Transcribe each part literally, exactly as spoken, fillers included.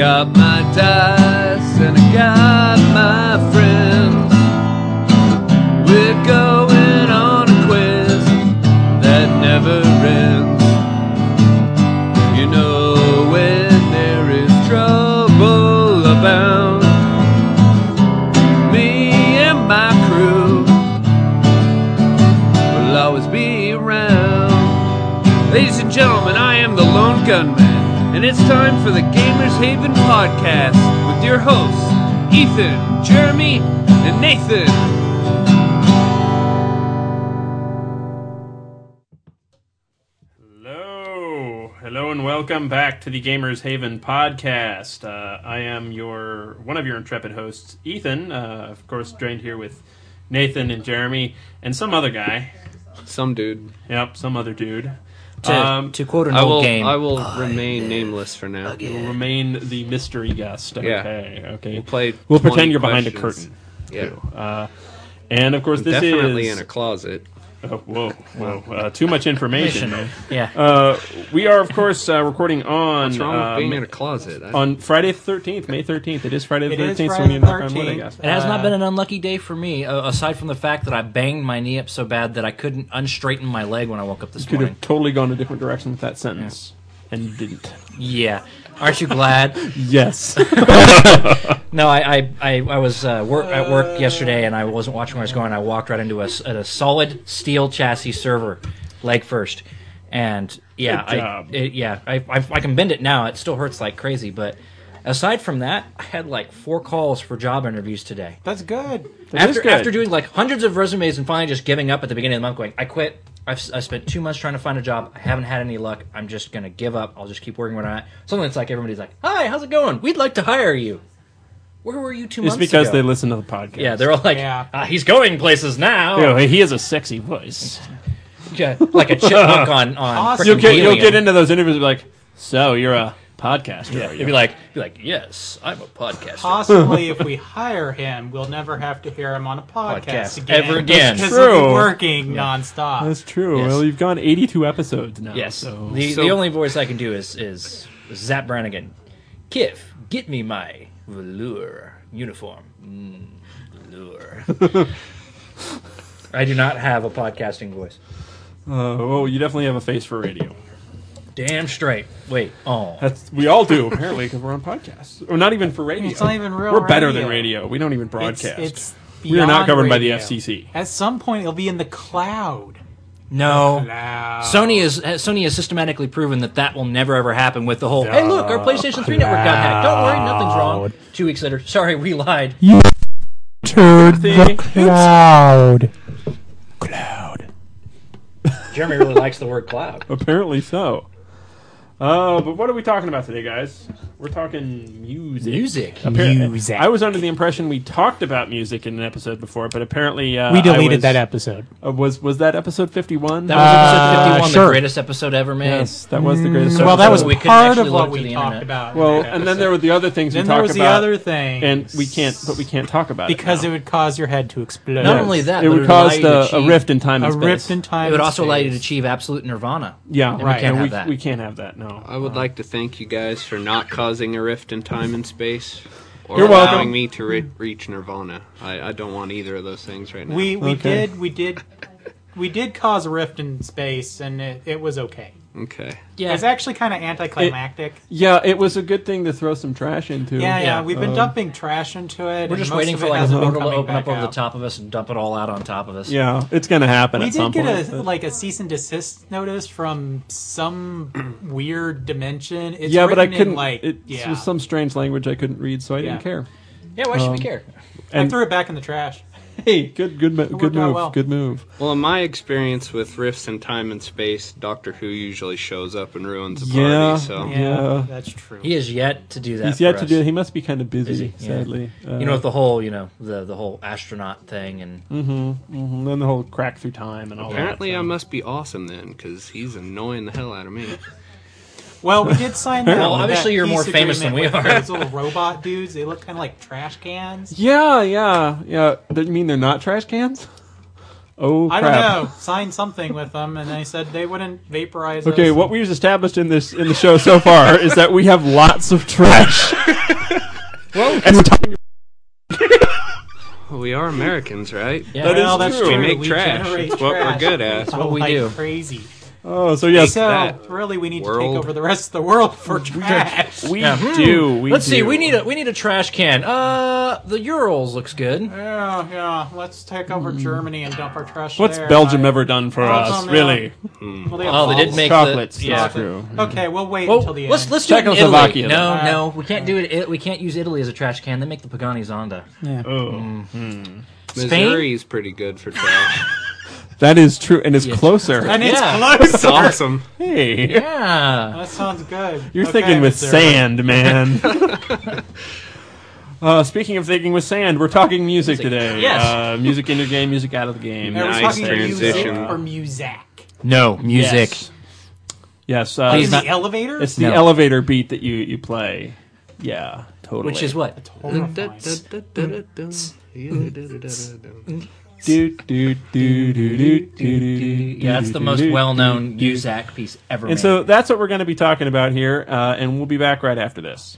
got my dice and I got my friends. We're going on a quiz that never ends. You know when there is trouble abound, me and my crew will always be around. Ladies and gentlemen, I am the Lone Gunman, and it's time for the Gamers Haven podcast with your hosts, Ethan, Jeremy, and Nathan. Hello. Hello and welcome back to the Gamers Haven podcast. Uh, I am your one of your intrepid hosts, Ethan, uh, of course joined here with Nathan and Jeremy and some other guy. Some dude. Yep, some other dude. To, um, to quote an I old will, game, I will remain nameless for now. will remain the mystery guest. Yeah. Okay, okay. We'll play. We'll pretend twenty you're behind a questions. curtain. Yeah. Too. Uh, and of course, I'm this definitely is in a closet. Oh, whoa, whoa! Uh, too much information. yeah. Uh, we are, of course, uh, recording on What's wrong with uh, being Ma- in a closet? I- on Friday the thirteenth, May thirteenth. It is Friday the It is thirteenth, so Friday we need the to knock on wood, I thirteenth. guess. It has not Uh, been an unlucky day for me, uh, aside from the fact that I banged my knee up so bad that I couldn't unstraighten my leg when I woke up this You could morning. have totally gone a different direction with that sentence, and you didn't. Yeah. Aren't you glad? Yes. No, I I, I, I was uh, work, at work yesterday, and I wasn't watching where I was going. I walked right into a, s- a solid steel chassis server, leg first. And, yeah, Good I, job. it, yeah I, I, I can bend it now. It still hurts like crazy, but aside from that, I had like four calls for job interviews today. That's good. That is After, good. after doing like hundreds of resumes and finally just giving up at the beginning of the month, going, I quit. I've I spent two months trying to find a job. I haven't had any luck. I'm just gonna give up. I'll just keep working where I'm at. Something that's like everybody's like, "Hi, how's it going? We'd like to hire you." Where were you two It's months because ago? they listen to the podcast. Yeah, they're all like, Yeah. ah, "He's going places now." You know, he has a sexy voice. Yeah, like a chipmunk on on. Awesome. frickin' You'll get, you'll helium. get into those interviews and be like, so you're a podcaster. Yeah, are you'd you?" be like, be like, "Yes, I'm a podcaster." Possibly, if we hire him, we'll never have to hear him on a podcast, Podcast. again. Ever again. Because True. he'll be working nonstop. That's true. Yes. Well, you've gone eighty-two episodes now. Yes. So. The So- the only voice I can do is is Zap Brannigan. Kiff, get me my velour uniform. Mm, velour. I do not have a podcasting voice. Uh, well, you definitely have a face for radio. Damn straight. Wait. Oh. That's we all do apparently because we're on podcasts, or not even for radio. It's not even real We're better radio. than radio. We don't even It's, broadcast. it's we are not beyond governed by the radio. F C C. At some point, it'll be in the cloud. No. Cloud. Sony is Sony has systematically proven that that will never ever happen with the whole. Hey, look, our PlayStation three network got hacked. Don't worry, nothing's wrong. Two weeks later, sorry, we lied. Turd the cloud. Cloud. Jeremy really likes the word cloud. Apparently so. Uh, but what are we talking about today, guys? We're talking music. Music. Appar- Music. I was under the impression we talked about music in an episode before, but apparently uh, We I deleted was- that episode. Uh, was was that episode fifty-one? That was episode Uh, fifty-one, sure. the greatest episode ever made. yes, that was the greatest. well, that was episode. we couldn't part actually of load what to we the talked internet. about. Well, in that and then there were the other things Then we there talked was about, the other thing, and we can't, but we can't talk about because it it now. would cause your head to explode. Not only that, it but would it would allow cause you to the, a achieve- rift in time a and space. rift in time. It would and also allow you to space. achieve absolute nirvana. Yeah, And we right. can't and have we, that. we can't have that. No. I would like to thank you guys for not causing a rift in time and space, or You're allowing welcome. me to re- reach nirvana. I, I don't want either of those things right now. We we Okay. did we did we did cause a rift in space, and it, it was okay. okay. Yeah. It's actually kind of anticlimactic. Yeah, it was a good thing to throw some trash into. yeah, yeah, Yeah. We've been Um, dumping trash into it. We're and just most waiting of for it like a hasn't been portal to coming open up back over the out. top of us and dump it all out on top of us. Yeah, it's going to happen We at did some get point. a but- like a cease and desist notice from some weird dimension. It's yeah, but I written in, couldn't. like it yeah. was some strange language I couldn't read, so I Yeah. didn't care. Yeah, why should we Um, care? I And threw it back in the trash. hey, good, good, mo- good worked out move. well. Good move. Well, in my experience with rifts in time and space, Doctor Who usually shows up and ruins the Yeah. party. So Yeah, Yeah. that's true. He is yet to do that. He's yet for to us. do. He must be kind of busy, Busy, yeah. sadly. Uh, You know, with the whole, you know, the the whole astronaut thing, and and then the whole crack through time and all apparently that. I so. must be awesome then, because he's annoying the hell out of me. Well, we did sign that. Well, obviously that you're peace more famous than agreement we with are. Those little robot dudes. They look kind of like trash cans. Yeah, yeah, yeah. Th- You mean they're not trash cans? Oh, I crap. don't know. Signed something with them, and they said they wouldn't vaporize Okay, us. what we've established in this in the show so far is that we have lots of trash. Well, and we're talking. Well, we are Americans, right? Yeah, That is Well, that's true. true. We make trash. generate It's what we're trash. good at. what we like do. Crazy. Oh, so yes, So that really, we need to world. take over the rest of the world for trash. we Yeah. Hmm. do. We Let's do. see. We need a we need a trash can. Uh, the Urals looks good. Yeah, yeah. Let's take over Germany and dump our trash What's there. Belgium I- ever done for Belgium, us? yeah. Really? Well, they have Oh, they did balls. make Chocolates. The, That's yeah. true. Okay, we'll wait Well, until the let's end. let's do it in Italy. Czechoslovakia, No, though. no, we can't do it. We can't use Italy as a trash can. They make the Pagani Zonda. Oh, Missouri is pretty good for trash. that is true, and it's closer. and it's Yeah. close. It's awesome. Hey, Yeah. That sounds good. you're Okay, thinking with Missouri. sand, man. Uh, speaking of thinking with sand, we're talking music today. Yes. Uh, music in your game, music out of the game. Are we Nice talking transition. music or music? No music. Yes. Yes, uh, Please In not- the elevator? it's the No. elevator beat that you, you play. Yeah, totally. Which is what? Do, do, do, do, do, do, do, Yeah, that's the most well-known Uzak piece ever And made. so that's what we're going to be talking about here, uh, and we'll be back right after this.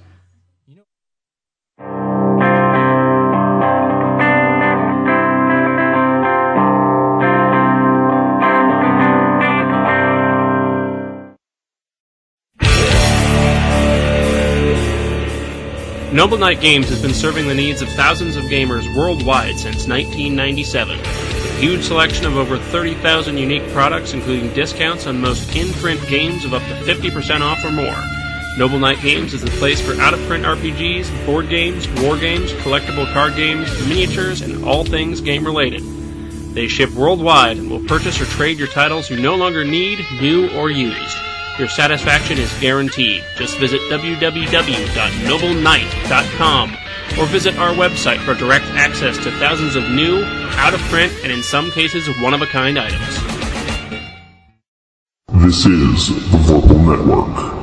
Noble Knight Games has been serving the needs of thousands of gamers worldwide since nineteen ninety-seven. With a huge selection of over thirty thousand unique products, including discounts on most in-print games of up to fifty percent off or more. Noble Knight Games is the place for out-of-print R P Gs, board games, war games, collectible card games, miniatures, and all things game-related. They ship worldwide and will purchase or trade your titles you no longer need, new, or used. Your satisfaction is guaranteed. Just visit w w w dot noble knight dot com or visit our website for direct access to thousands of new, out-of-print, and in some cases, one-of-a-kind items. This is the Vorpal Network.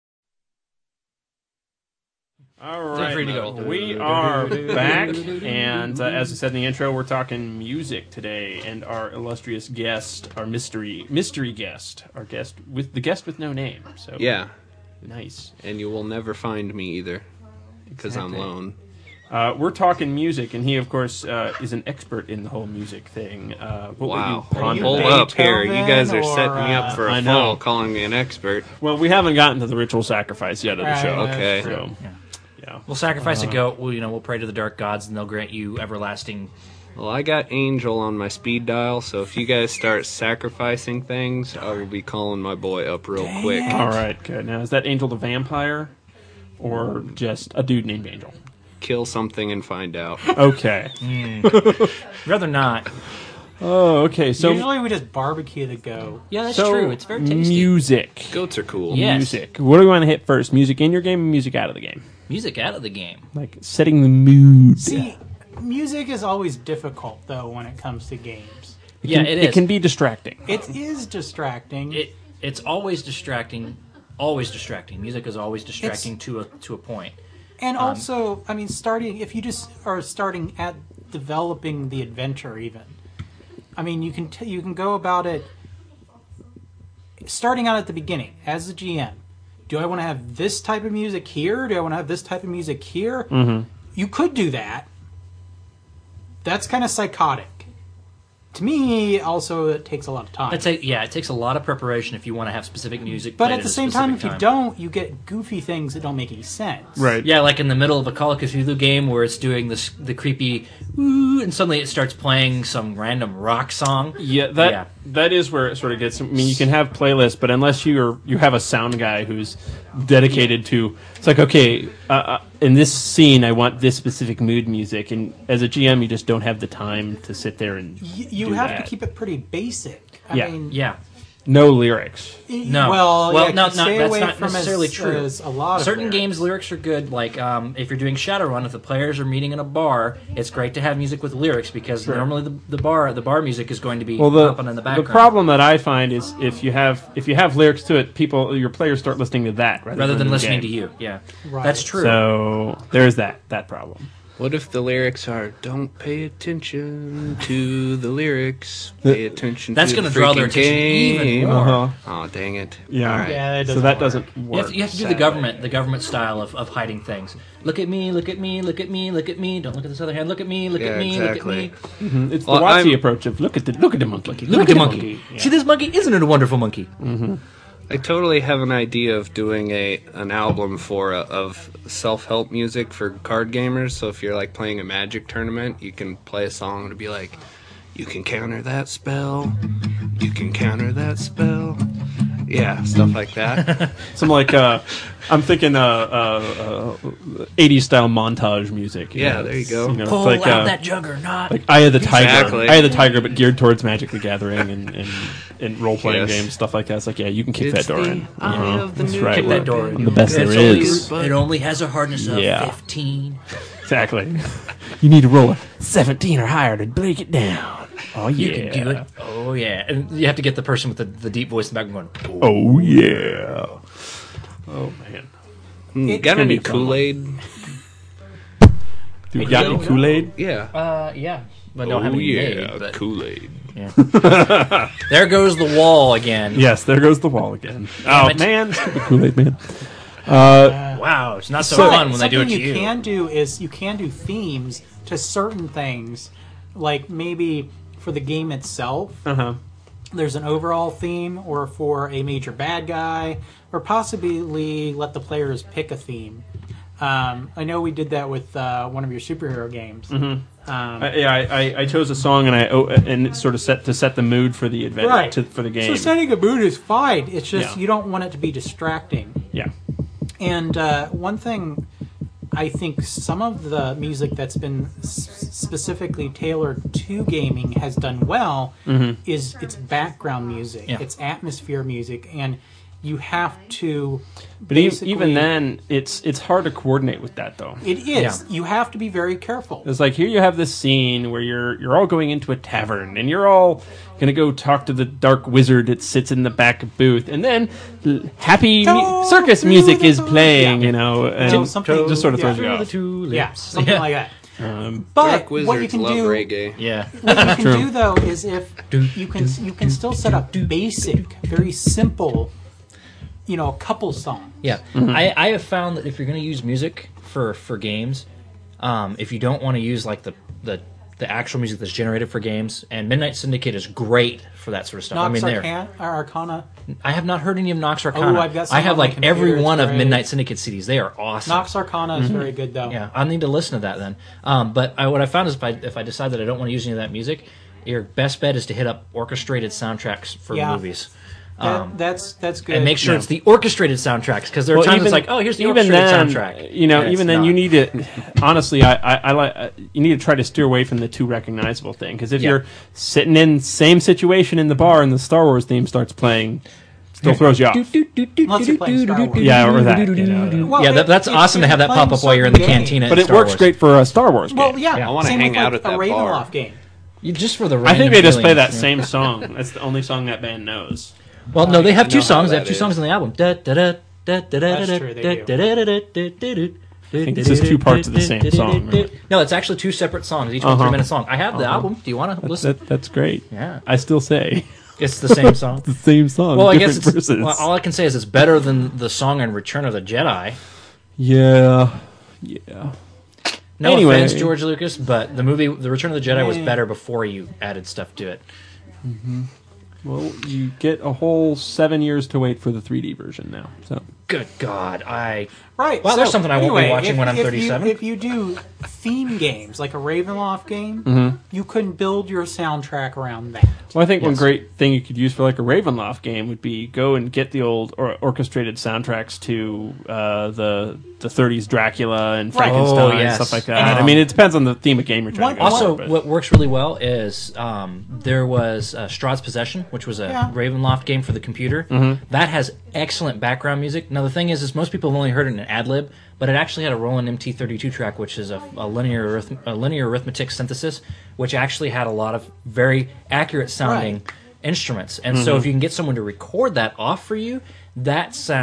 All right, free to go. we are back, and uh, as I said in the intro, we're talking music today, and our illustrious guest, our mystery mystery guest, our guest with the guest with no name. So Yeah, nice. and you will never find me either, because I'm lone. Uh, we're talking music, and he, of course, uh, is an expert in the whole music thing. Uh, what Wow. were you pondering? Hold Beethoven up here. You guys are or, setting me uh, up for I a know. fall calling me an expert. Well, we haven't gotten to the ritual sacrifice yet of the Right, show. right. Okay. So, Yeah. yeah. We'll sacrifice a goat. We'll, you know, we'll pray to the dark gods, and they'll grant you everlasting. Well, I got Angel on my speed dial, so if you guys start sacrificing things, I will be calling my boy up real quick. All right, good. Now, is that Angel the vampire, or just a dude named Angel? Kill something and find out. Okay. Rather not. Oh, okay. So, Usually we just barbecue the goat. Yeah, that's so true. It's very tasty. music. Goats are cool. Yeah. Yes. Music. What do we want to hit first? Music in your game, or music out of the game? Music out of the game. Like setting the mood. See, music is always difficult, though, when it comes to games. Yeah, can- it is. It can be distracting. It is distracting. It it's always distracting. Always distracting. Music is always distracting to a to a point. And also, I mean, starting if you just are starting at developing the adventure, even. I mean, you can t- you can go about it starting out at the beginning as the G M. Do I want to have this type of music here? Do I want to have this type of music here? Mm-hmm. You could do that. That's kind of psychotic. To me, also, it takes a lot of time. I'd say yeah, it takes a lot of preparation if you want to have specific music. but played at the a same time, if specific you don't, you get goofy things that don't make any sense. Right. Yeah, like in the middle of a Call of Cthulhu game where it's doing this the creepy ooh, and suddenly it starts playing some random rock song. Yeah, that Yeah. that is where it sort of gets. I mean, you can have playlists, but unless you're you have a sound guy who's dedicated to, it's like okay, uh, uh, in this scene, I want this specific mood music, and as a G M, you just don't have the time to sit there and Y- You do have that. to keep it pretty basic. I Yeah. mean, Yeah. no lyrics. No. Well, well, yeah, no, no, stay that's away not from necessarily as, true. as a lot of Certain lyrics. games, lyrics are good. Like um, if you're doing Shadowrun, if the players are meeting in a bar, it's great to have music with lyrics because normally the, the bar the bar music is going to be Well, the popping in the the background. problem that I find is if you have if you have lyrics to it, people your players start listening to that rather, rather than the listening game. to you. Yeah, Right. that's true. So there's that that problem. What if the lyrics are "Don't pay attention to the lyrics, pay attention That's to gonna the draw their freaking attention even game"? more. Uh-huh. Oh, dang it! Yeah. All right. Yeah, it So doesn't that work. doesn't You work. have, to, you have to do the Sadly. government, the government style of, of hiding things. Look at me, look at me, look at me, look at me. Don't look at this other hand. Look at me, look Yeah, at me, exactly. look at me. It's the Well, Watsy I'm- approach of look at the look at the monkey. Look at the monkey. See this monkey? Isn't it a wonderful monkey? I totally have an idea of doing a an album for uh, of self help music for card gamers. So if you're like playing a Magic tournament, you can play a song to be like, "You can counter that spell. You can counter that spell." Yeah, stuff like that. Some like uh, I'm thinking uh, uh, uh, eighties style montage music. you Yeah, know, there you it's, go. You know, Pull it's like out uh, that juggernaut. like Eye of the Tiger, Exactly. Eye of the Tiger, but geared towards Magic the Gathering and and, and role playing Yes. games, stuff like that. It's like, yeah, you can kick It's that door the in. eye Uh-huh. of the That's new right. Kick that door in. I'm the best It's there only- is. It only has a hardness of Yeah. fifteen. Exactly. You need to roll a seventeen or higher to break it down. Oh yeah. You can do it. Oh yeah, and you have to get the person with the, the deep voice in the back going. "Oh." Oh yeah. Oh man. Mm, It got can any be fun. Kool Aid? Do you got any Kool Aid? Yeah. Uh, yeah, but don't have Oh any yeah, made, but Kool Aid. there goes the wall again. Yes, there goes the wall again. Oh it. man, stupid Kool Aid man. Wow, it's not so But fun when they do it something to you you. can do is you can do themes to certain things, like maybe for the game itself. Uh huh. There's an overall theme, or for a major bad guy, or possibly let the players pick a theme. Um, I know we did that with uh, one of your superhero games. Mm-hmm. Um, I, yeah, I, I, I chose a song and I oh, and it's sort of set to set the mood for the event Right. to, for the game. So setting a mood is fine. It's just Yeah. you don't want it to be distracting. yeah. And uh, one thing, I think some of the music that's been s- specifically tailored to gaming has done well is its background music, Yeah. its atmosphere music, and you have to. But e- basically- even then, it's it's hard to coordinate with that though. it is. Yeah. You have to be very careful. It's like here you have this scene where you're you're all going into a tavern and you're all gonna go talk to the dark wizard that sits in the back booth, and then l- happy mu- Go circus through music the is door. playing, Yeah. you know, and know, something- just sort of yeah. throws you Through the off. tulips. Yeah, something Yeah. like that. Um, But Dark what you Wizards can love do, reggae. Yeah. what you can True. do though is if you can you can still set up basic, very simple, you know, couple song. Yeah, I, I have found that if you're going to use music for for games, um, if you don't want to use like the, the the actual music that's generated for games, and Midnight Syndicate is great for that sort of stuff. I Nox mean, there, Arcana, or Arcana. I have not heard any of Nox Arcana. Oh, I've got some I have on my like every computer, one it's of great. Midnight Syndicate C Ds. They are awesome. Nox Arcana is very good though. Yeah, I need to listen to that then. Um, but I, what I found is if I if I decide that I don't want to use any of that music, your best bet is to hit up orchestrated soundtracks for Yeah. movies. That, Um, that's that's good. and make sure Yeah. it's the orchestrated soundtracks, because there are Well, times even- it's like, oh, here's the even orchestrated then, soundtrack. You know, And even it's then, you not. need to. Honestly, I, I, I like. uh, You need to try to steer away from the too recognizable thing, because if Yeah. you're sitting in same situation in the bar and the Star Wars theme starts playing, still throws you off. Unless you're playing Star Wars. Yeah, or that. You know. Well, yeah, that, that's if awesome to you're have that playing pop up while you're in the certain cantina. games- But at it Star works Wars. great for a Star Wars game. Well, yeah. I wanna same hang with, out like, at a that bar. Ravenloft game. You, just for the I random think they just play feelings, that yeah. same song. That's the only song that band knows. Well, no, they have I two know how songs. They that have two is. songs on the album. Da, da, da, da, da, da, That's da, true, they da, do. da, da, da, da, da, da. I think this is two parts of the same song, right? No, it's actually two separate songs. Each one Uh-huh. three minutes long. I have the album. Do you want to listen? That, that's great. Yeah, I still say it's the same song. the same song. Well, I different guess it's, verses. well, all I can say is it's better than the song in Return of the Jedi. yeah, yeah. No Anyway. offense, George Lucas, but the movie The Return of the Jedi was Yeah. better before you added stuff to it. Well, you get a whole seven years to wait for the three D version now. So Good God, I Right. Well, so, there's something I won't be anyway, watching if- when I'm if you- thirty-seven. If you do theme games, like a Ravenloft game, Mm-hmm. you couldn't build your soundtrack around that. Well, I think one Yes. great thing you could use for like a Ravenloft game would be go and get the old or orchestrated soundtracks to uh, the the thirties Dracula and Right. Frankenstein Oh, and yes. stuff like that. And I mean, it depends on the theme of game you're trying to go One- Also, for. but- what works really well is um, there was uh, Strahd's Possession, which was a Yeah. Ravenloft game for the computer. Mm-hmm. That has excellent background music. Now, the thing is, is most people have only heard it in an ad lib, but it actually had a Roland M T thirty-two track, which is a, a linear arith- a linear arithmetic synthesis, which actually had a lot of very accurate sounding Right. instruments. And Mm-hmm. so, if you can get someone to record that off for you, that sounds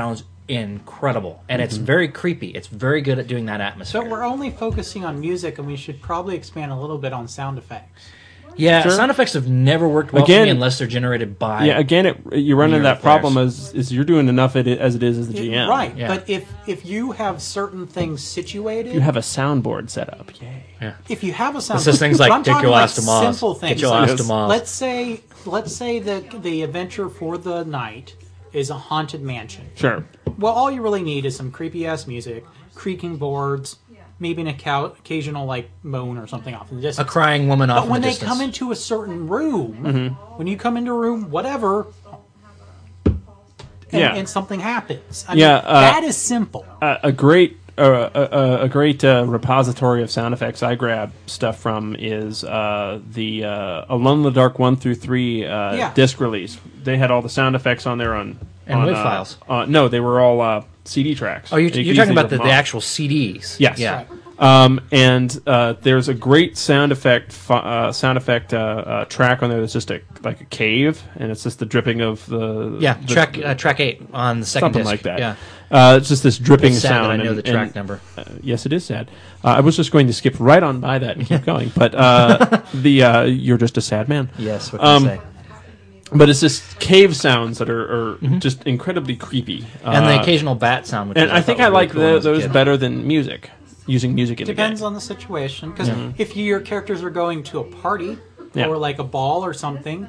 incredible, and it's very creepy. It's very good at doing that atmosphere. But we're only focusing on music, and we should probably expand a little bit on sound effects. yeah, Sure. sound effects have never worked well Again- for me unless they're generated by. Yeah, again, it, you run into Near that problem players. as is you're doing enough it, as it is as the G M. Right, Yeah. but if if you have certain things situated, You have a soundboard set up. Yay. if you have a sound, It's just things but like I'm get talking your like ass to Mars. simple things. Get your like, ass to Mars. Let's say let's say that the adventure for the night is a haunted mansion. Sure. Well, all you really need is some creepy ass music, creaking boards, maybe an occa- occasional like moan or something off in the a distance. crying woman off But in when the they distance. come into a certain room, Mm-hmm. when you come into a room, whatever, and, Yeah. and something happens. I Yeah, mean, uh, that is simple. a, a great uh, a, a great uh, repository of sound effects I grab stuff from is uh, the uh, Alone in the Dark one through three uh, Yeah. disc release. They had all the sound effects on there on And on, WAV uh, files. Uh, no, they were all uh, C D tracks. Oh, you're, You you're could talking easily about the, rip the them off. actual C Ds. Yes. Yeah. Right. Um, and uh, there's a great sound effect fi- uh, sound effect uh, uh, track on there that's just a like a cave, and it's just the dripping of the Yeah, the- track uh, track eight on the second something disc. like that. Yeah, Uh, it's just this dripping it's sad sound. that I know and- the track and- number. Uh, yes, it is sad. Uh, I was just going to skip right on by that and keep going, but uh, the uh, you're just a sad man. Yes, what can Um, I say? But it's just cave sounds that are, are just incredibly creepy. And the Uh, occasional bat sound. Which and is, I think thought I was really like cool when I the, was a those kid. better than music. Using music in Depends the game. on the situation, because if your characters are going to a party Yeah. or like a ball or something,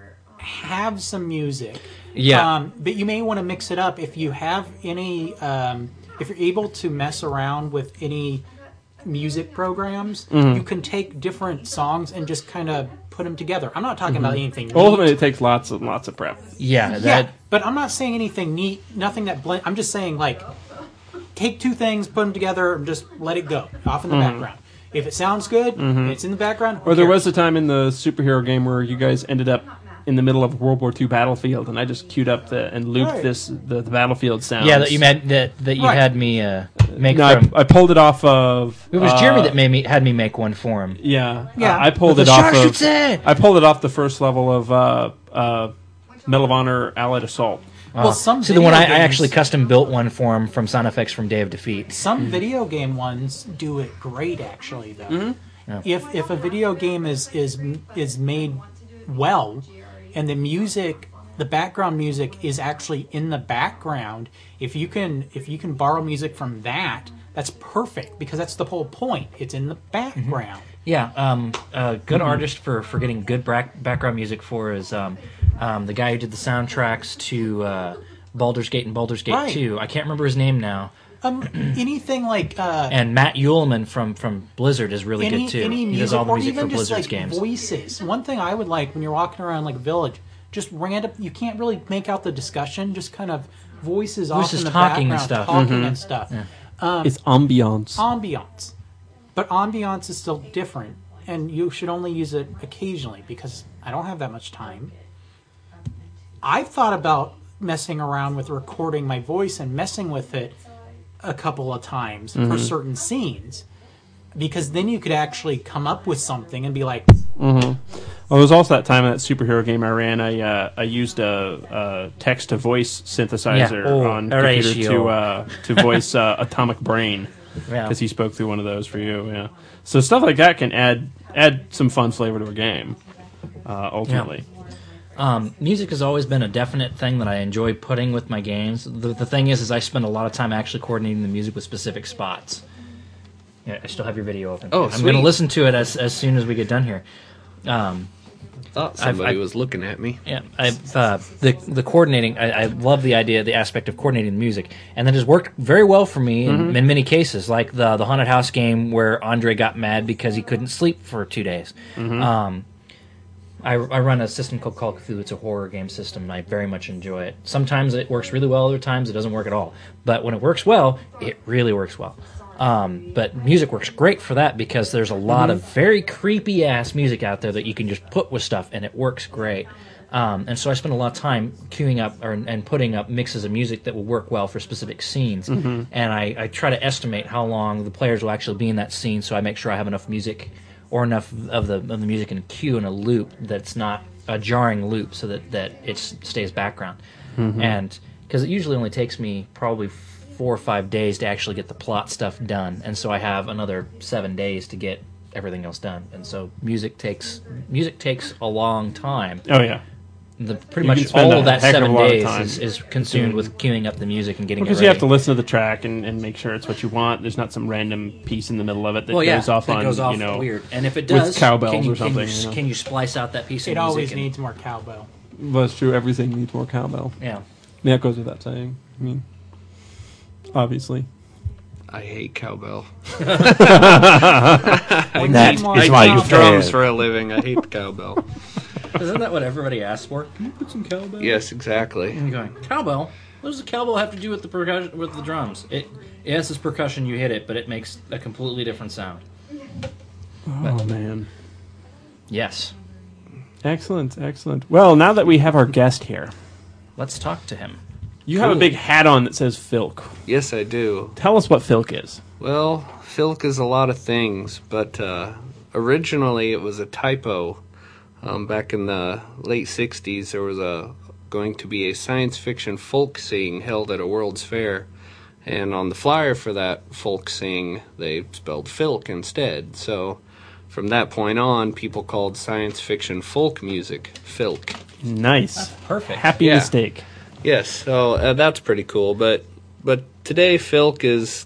have some music. Yeah. Um, but you may want to mix it up if you have any. Um, if you're able to mess around with any music programs, Mm-hmm. you can take different songs and just kind of put them together. I'm not talking about anything. Neat. Ultimately, it takes lots and lots of prep. Yeah, Yeah, that but I'm not saying anything neat. Nothing that blend. I'm just saying like, take two things, put them together, and just let it go off in the background. If it sounds good, it's in the background. who Or there cares? was a time in the superhero game where you guys ended up in the middle of a World War Two battlefield, and I just queued up the and looped Right. this the, the battlefield sounds. yeah that you had that, that you Right. had me uh, make No, from. I, I pulled it off of. It was uh, Jeremy that made me had me make one for him. Yeah, Yeah. I, I pulled With it the off shark of. shoots it! I pulled it off the first level of uh, uh, Medal of Honor Allied Assault. Well, some See, the one I, video I actually games- custom built one for him from sound effects from Day of Defeat. Some video game ones do it great, actually. Though, Mm-hmm. if if a video game is is is made well, and the music, the background music is actually in the background, if you can if you can borrow music from that, that's perfect because that's the whole point. It's in the background. Yeah, um, a good Mm-hmm. artist for, for getting good back, background music for is um, um, the guy who did the soundtracks to uh, Baldur's Gate and Baldur's Gate Right. two. I can't remember his name now. Um, anything like uh, And Matt Uelman from, from Blizzard is really any good too. any he music, does all the or music even for just Blizzard's like games. voices. One thing I would like when you're walking around like a village, just random. You can't really make out the discussion. Just kind of voices, off Voices in the talking and background, stuff. talking and stuff. it's ambiance. Ambiance, but ambiance is still different, and you should only use it occasionally because I don't have that much time. I've thought about messing around with recording my voice and messing with it a couple of times for certain scenes, because then you could actually come up with something and be like, Well, there was also that time in that superhero game I ran. I uh, I used a, a text to voice synthesizer Yeah. Oh, on computer Horatio. to uh, to voice uh, Atomic Brain Yeah. because he spoke through one of those for you. Yeah, so stuff like that can add add some fun flavor to a game. Uh, ultimately, Um, music has always been a definite thing that I enjoy putting with my games. The, the thing is, is I spend a lot of time actually coordinating the music with specific spots. Yeah, I still have your video open. Oh, I'm going to sweet. listen to it as as soon as we get done here. Um, Thought somebody I- was looking at me. Yeah, I've, uh, the the coordinating. I, I love the idea, the aspect of coordinating the music, and that has worked very well for me in, in many cases. Like the the haunted house game where Andre got mad because he couldn't sleep for two days. Um, I, I run a system called Call of Cthulhu. It's a horror game system, and I very much enjoy it. Sometimes it works really well, other times it doesn't work at all. But when it works well, it really works well. Um, but music works great for that because there's a lot of very creepy ass music out there that you can just put with stuff, and it works great. Um, and so I spend a lot of time queuing up or, and putting up mixes of music that will work well for specific scenes. And I, I try to estimate how long the players will actually be in that scene, so I make sure I have enough music or enough of the of the music in a queue in a loop that's not a jarring loop, so that that it s- stays background. And because it usually only takes me probably four or five days to actually get the plot stuff done, and so I have another seven days to get everything else done. And so music takes music takes a long time. Oh yeah. The, pretty You can much spend all a of that heck of a seven lot of days time is, is consumed doing- with queuing up the music and getting Because it you ready. have to listen to the track and, and make sure it's what you want. There's not some random piece in the middle of it that well, yeah, goes off that on, goes off you know, weird. And if it with does, cowbells can you, or something, Can you, you know. can you splice out that piece of It music? always and- needs more cowbell. Well, it's true. Everything needs more cowbell. Yeah. Yeah, it goes without saying. I mean, obviously. I hate cowbell. We That need more is I why cowbell. you do drums failed. for a living. I hate cowbell. Isn't that what everybody asks for? Put some cowbell. Yes, exactly. And you're going, cowbell? What does the cowbell have to do with the percussion, with the drums? It yes, it's percussion. You hit it, but it makes a completely different sound. Oh man. Yes. Excellent, excellent. Well, now that we have our guest here, Let's talk to him. you have a Cool. big hat on that says Filk. Yes, I do. Tell us what Filk is. Well, Filk is a lot of things, but uh, originally it was a typo. Um, back in the late sixties, there was a going to be a science fiction folk sing held at a World's Fair, and on the flyer for that folk sing, they spelled Filk instead. So, from that point on, people called science fiction folk music Filk. Nice. Perfect. Happy Yeah. mistake. Yes, so uh, that's pretty cool. But but today, Filk is,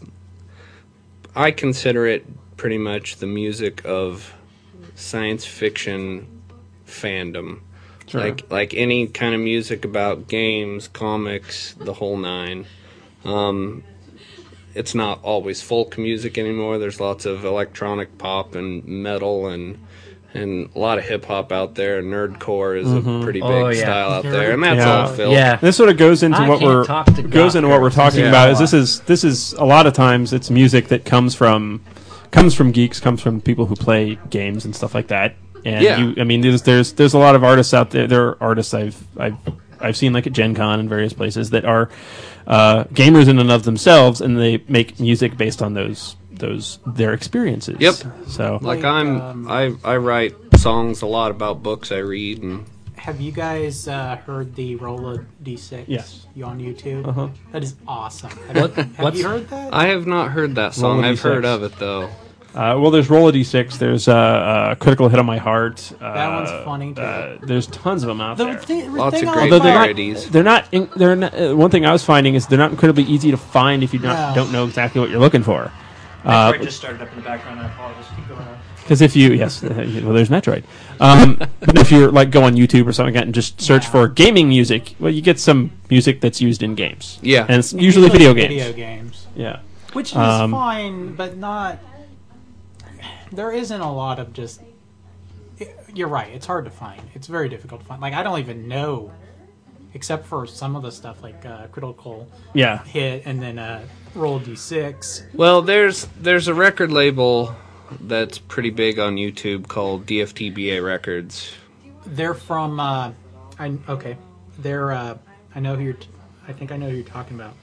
I consider it pretty much the music of science fiction fandom. Sure. Like like any kind of music about games, comics, the whole nine. Um, it's not always folk music anymore. There's lots of electronic pop and metal and and a lot of hip hop out there. Nerdcore is a pretty big Oh, yeah. style out there, and that's Yeah. all Filk. Yeah. This sort of goes into I what can't we're talk to goes into what we're Gawker. talking Yeah. about. Is this is this is a lot of times it's music that comes from comes from geeks, comes from people who play games and stuff like that. And Yeah. you, I mean, there's there's there's a lot of artists out there. There are artists I've I've I've seen like at Gen Con and various places that are uh, gamers in and of themselves, and they make music based on those those their experiences. Yep. So Like Like, I'm, um, I I write songs a lot about books I read, and Have you guys uh, heard the Rolla D six? Yes. You on YouTube? Uh-huh. That is awesome. Have, What- have what's- you heard that? I have not heard that song. Roll a I've heard D six. of it though. Uh, well, there's Roll a D six. There's uh, uh, Critical Hit on My Heart. Uh, That one's funny, too. Uh, there's tons of them out the there. thing, Lots thing of I great Although they're find- not, parodies. they're not. In, they're not. Uh, one thing I was finding is they're not incredibly easy to find if you not, No. don't know exactly what you're looking for. Metroid just started up in the background. I apologize. Keep going on. Because if you yes, uh, well, there's Metroid. Um, but if you're like go on YouTube or something like that and just search Yeah. for gaming music, well, you get some music that's used in games. Yeah. and it's usually video games. Video games. Yeah. Which is Um, fine, but not. There isn't a lot of just. You're right. It's hard to find. It's very difficult to find. Like I don't even know, except for some of the stuff like uh, Critical Yeah. Hit and then uh, Roll D six. Well, there's there's a record label that's pretty big on YouTube called D F T B A Records. They're from. Uh, I okay. They're. Uh, I know who you're. T- I think I know who you're talking about.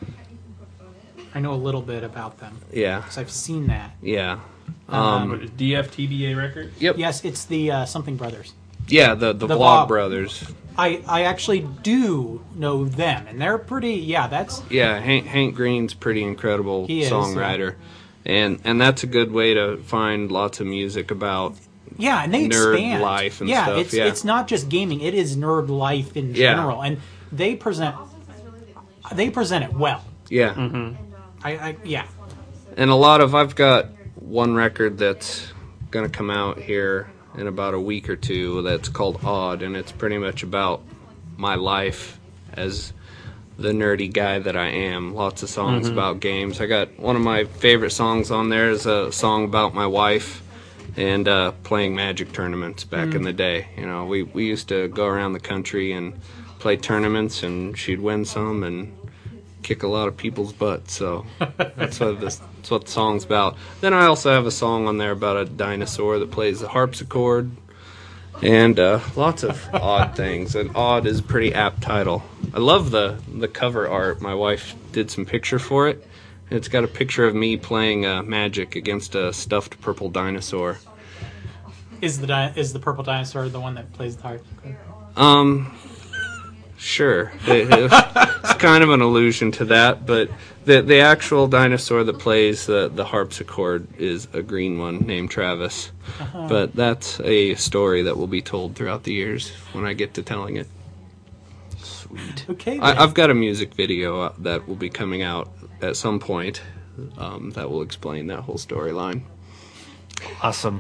I know a little bit about them Yeah, because I've seen that. yeah, Um, What is D F T B A record? yep, Yes, it's the uh, Something Brothers. yeah. The the, The Vlog Vlog. Brothers. I, I actually do know them, and they're pretty. Yeah, that's Yeah, Hank, Hank Green's pretty incredible He is, songwriter, and and that's a good way to find lots of music about. yeah, and they Nerd expand life and yeah, stuff, it's yeah. it's not just gaming; it is nerd life in Yeah. general, and they present they present it well. Yeah, I, I yeah, and a lot of I've got one record that's gonna come out here in about a week or two that's called Odd, and it's pretty much about my life as the nerdy guy that I am. Lots of songs about games. I got one of my favorite songs on there is a song about my wife and uh, playing Magic tournaments back in the day. You know, we we used to go around the country and play tournaments, and she'd win some and kick a lot of people's butts. So that's what this that's what the song's about. Then I also have a song on there about a dinosaur that plays the harpsichord, and uh, lots of odd things. And Odd is a pretty apt title. I love the the cover art. My wife did some picture for it. It's got a picture of me playing uh, Magic against a stuffed purple dinosaur. is the di- is the purple dinosaur the one that plays the harp? Um, Sure. It- it's kind of an allusion to that, but the the actual dinosaur that plays the, the harpsichord is a green one named Travis. But that's a story that will be told throughout the years when I get to telling it. Okay. I, then. I've got a music video uh, that will be coming out at some point um, that will explain that whole storyline. Awesome.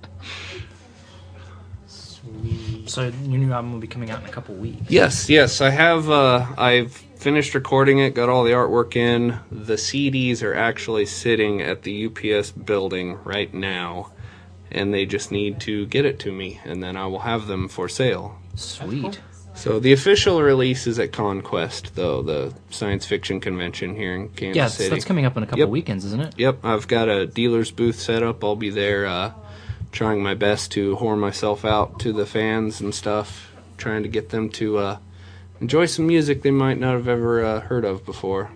So your new album will be coming out in a couple weeks. Yes, yes, I have. Uh, I've finished recording it, got all the artwork in. The C Ds are actually sitting at the U P S building right now, and they just need to get it to me, and then I will have them for sale. Sweet. So the official release is at Conquest, though, the science fiction convention here in Kansas Yeah, City. that's coming up in a couple Yep. weekends, isn't it? Yep, I've got a dealer's booth set up. I'll be there uh, trying my best to whore myself out to the fans and stuff, trying to get them to uh, enjoy some music they might not have ever uh, heard of before.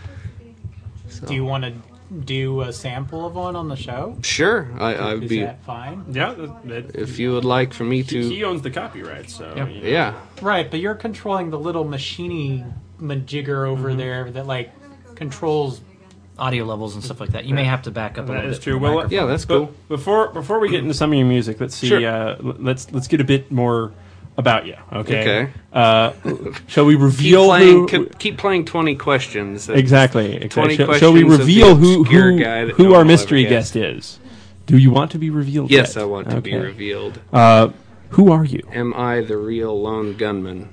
So. Do you want to do a sample of one on the show? Sure, I, I'd Is be, that fine? Yeah, that, that, if you would like for me he, to, he owns the copyright, so Yep. you know. yeah. Right, but you're controlling the little machiny majigger over Mm-hmm. there that like controls. Audio levels and stuff like that. You may have to back up a That little is bit. true. from the Well, microphone. Yeah, that's But cool. before before we get into some of your music, let's see. Sure. Uh, l- let's let's get a bit more about you. Okay. Okay. Uh, shall we Keep reveal playing, who? keep, keep playing twenty questions. Exactly. exactly. twenty Shall, shall we questions of reveal the who obscure who, guy that no who one our will mystery ever guest guess. is? Do you want to be revealed? Yes, yet? I want to be Okay. revealed. Uh, who are you? Am I the real lone gunman?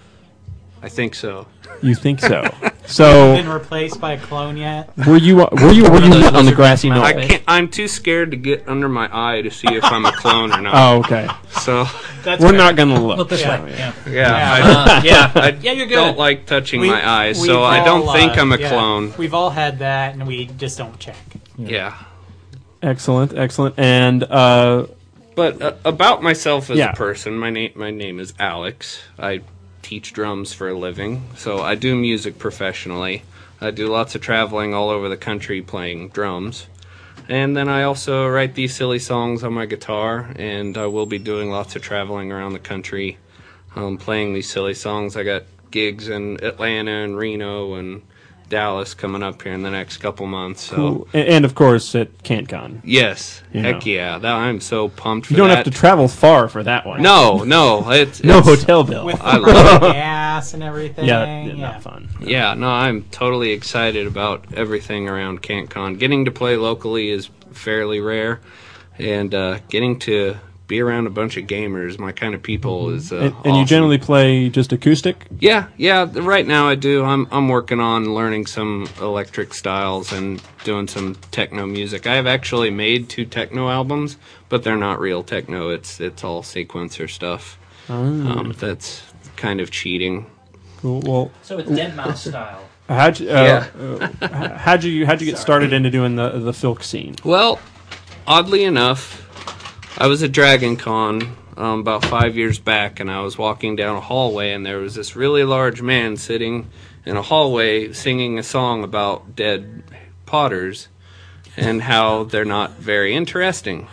I think so. You think so? So Been replaced by a clone yet? were you were you were you those on the lizard grassy knoll? I Right. can't, I'm too scared to get under my eye to see if I'm a clone or not. Oh, okay. So, That's We're fair. not gonna look. Look this Yeah. way. Yeah. yeah, Uh, yeah. I, I Yeah, you're good. don't like touching We- my eyes, we've so I don't all, think uh, I'm a yeah, clone. We've all had that, and we just don't check. Yeah. Excellent, excellent. And uh, But uh, about myself as Yeah. a person, my name my name is Alex. I teach drums for a living, so I do music professionally. I do lots of traveling all over the country playing drums. And then I also write these silly songs on my guitar, and I will be doing lots of traveling around the country um, playing these silly songs. I got gigs in Atlanta and Reno and Dallas coming up here in the next couple months. So cool. and, and of course at CanCon. yes, You heck know. yeah, that, I'm so pumped for You don't that. have to travel far for that one. No, no, it's no it's- hotel bill. With I love it. gas and everything. yeah, Yeah, yeah, not fun. Yeah, no, I'm totally excited about everything around CanCon. Getting to play locally is fairly rare, and uh, getting to be around a bunch of gamers, my kind of people, is uh, And, and you awesome. generally play just acoustic? Yeah, yeah. th- Right now I do. I'm I'm working on learning some electric styles and doing some techno music. I have actually made two techno albums, but they're not real techno. It's it's all sequencer stuff. Um, that's kind of cheating. Cool. Well, So it's Dead Mouse style. how'd you, uh, uh, how'd you how'd you get started into doing the the filk scene? Well, oddly enough, I was at Dragon Con um, about five years back, and I was walking down a hallway, and there was this really large man sitting in a hallway singing a song about dead potters and how they're not very interesting.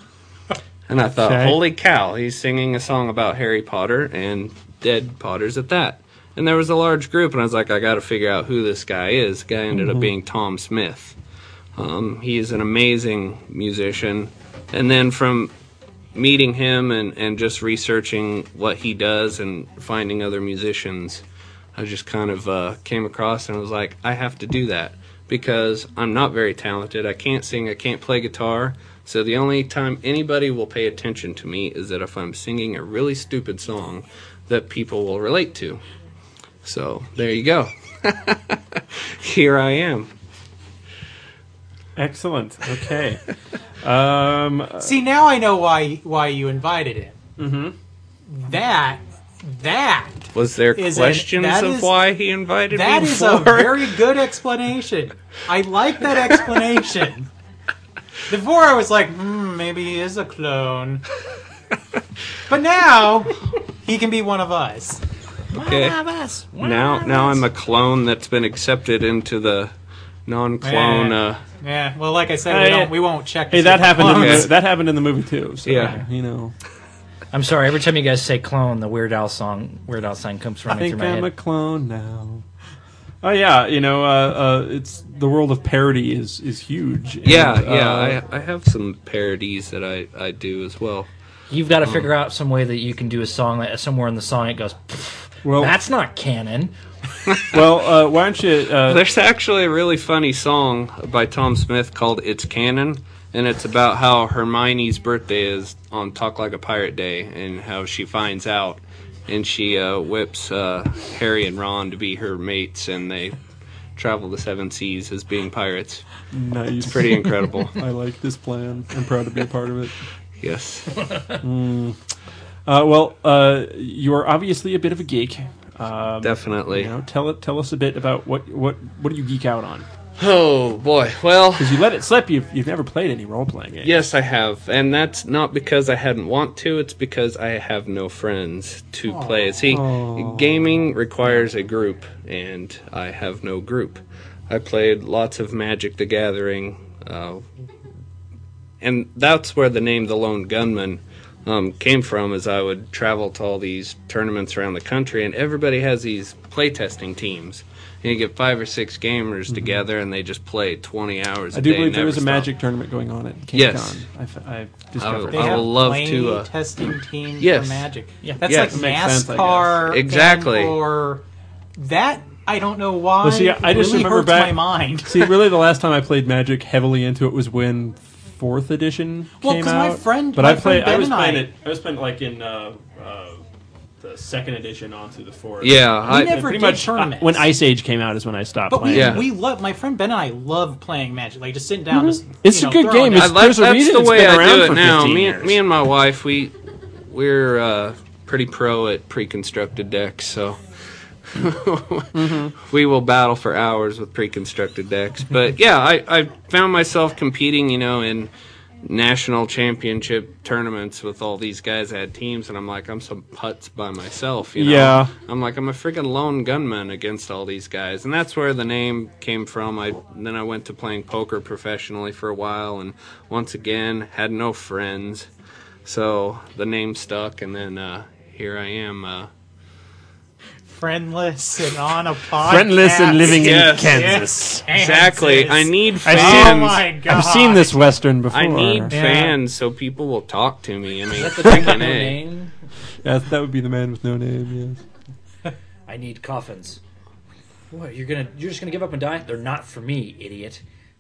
And I thought, Okay. holy cow, he's singing a song about Harry Potter and dead potters at that. And there was a large group, and I was like, I got to figure out who this guy is. The guy ended up being Tom Smith. Um, he is an amazing musician. And then from meeting him and, and just researching what he does and finding other musicians, I just kind of uh, came across and I was like, I have to do that because I'm not very talented. I can't sing, I can't play guitar. So the only time anybody will pay attention to me is that if I'm singing a really stupid song that people will relate to. So there you go. Here I am. Excellent. Okay. um, See, now I know why why you invited him. Mm-hmm. That that Was there Is an- questions that of is- why he invited that me is for? a very good explanation. I like that explanation. Before I was like, hmm, maybe he is a clone. But now he can be one of us. Okay. Now, now I'm a clone that's been accepted into the non-clone. Yeah. Uh, Yeah. Well, like I said, we Hey, don't we won't check. to hey, see that if happened. In clones- the, that happened in the movie too. So, Yeah. You know. I'm sorry. Every time you guys say "clone," the Weird Al song, Weird Al sign comes I running think through my I'm head. a clone now. Oh yeah, you know, uh, uh, it's the world of parody is is huge. And, Yeah, yeah. uh, I, I have some parodies that I, I do as well. You've got to figure out some way that you can do a song that somewhere in the song it goes, well, "That's not canon." well, uh, why don't you? Uh, There's actually a really funny song by Tom Smith called "It's Canon," and it's about how Hermione's birthday is on Talk Like a Pirate Day, and how she finds out, and she uh, whips uh, Harry and Ron to be her mates, and they travel the seven seas as being pirates. nice, Pretty incredible. I like this plan. I'm proud to be a part of it. Yes. Uh, well, uh, you are obviously a bit of a geek. Um, Definitely. You know, tell it. Tell us a bit about what what what do you geek out on? Oh, boy. Well, Because you let it slip. You've you've never played any role playing games. yes, I have. And that's not because I hadn't want to. It's because I have no friends to play. See, gaming requires a group, and I have no group. I played lots of Magic the Gathering, uh, and that's where the name The Lone Gunman um, came from, as I would travel to all these tournaments around the country, and everybody has these playtesting teams. And you get five or six gamers together, and they just play twenty hours a I do day. believe there never is a stop. Magic tournament going on at CaneCon. Yes. I've, I've I discovered. They I have will love play to, uh, testing teams Yes. for Magic. Yeah. That's Yes. like Makes sense, I NASCAR. guess. Exactly. and Or that I don't know why. Well, see, I just really remember hurts back- my mind. See, really, the last time I played Magic heavily into it was when fourth edition Well, came 'cause out. my friend- but my I played. friend Ben I was and playing I- it. I was playing like in uh, uh, the second edition onto the fourth. Yeah, We I, never pretty did much uh, tournaments. when Ice Age came out is when I stopped But we, playing. Yeah. we love my friend Ben and I love playing Magic. Like just sitting down, just It's you a know, good throwing game. down. It's- I, there's a that's reason the it's way been I around do it for now. fifteen Me, years. me and my wife, we we're uh, pretty pro at pre-constructed decks, so Mm-hmm. we will battle for hours with pre-constructed decks. But yeah, I, I found myself competing, you know, in national championship tournaments with all these guys that had teams, and I'm like, I'm some putz by myself, you know. Yeah. I'm like, I'm a freaking lone gunman against all these guys, and that's where the name came from. I then I went to playing poker professionally for a while, and once again had no friends, so the name stuck, and then uh, here I am. Uh, friendless and on a podcast. Friendless and living Yes. in Kansas. exactly, I need I've fans. seen, Oh my god! I've seen this western before. I need Yeah. fans so people will talk to me. I mean, The freaking A. name. Yeah, that would be the man with no name. Yes. I need coffins. What? You're gonna? You're just gonna give up and die? They're not for me, idiot.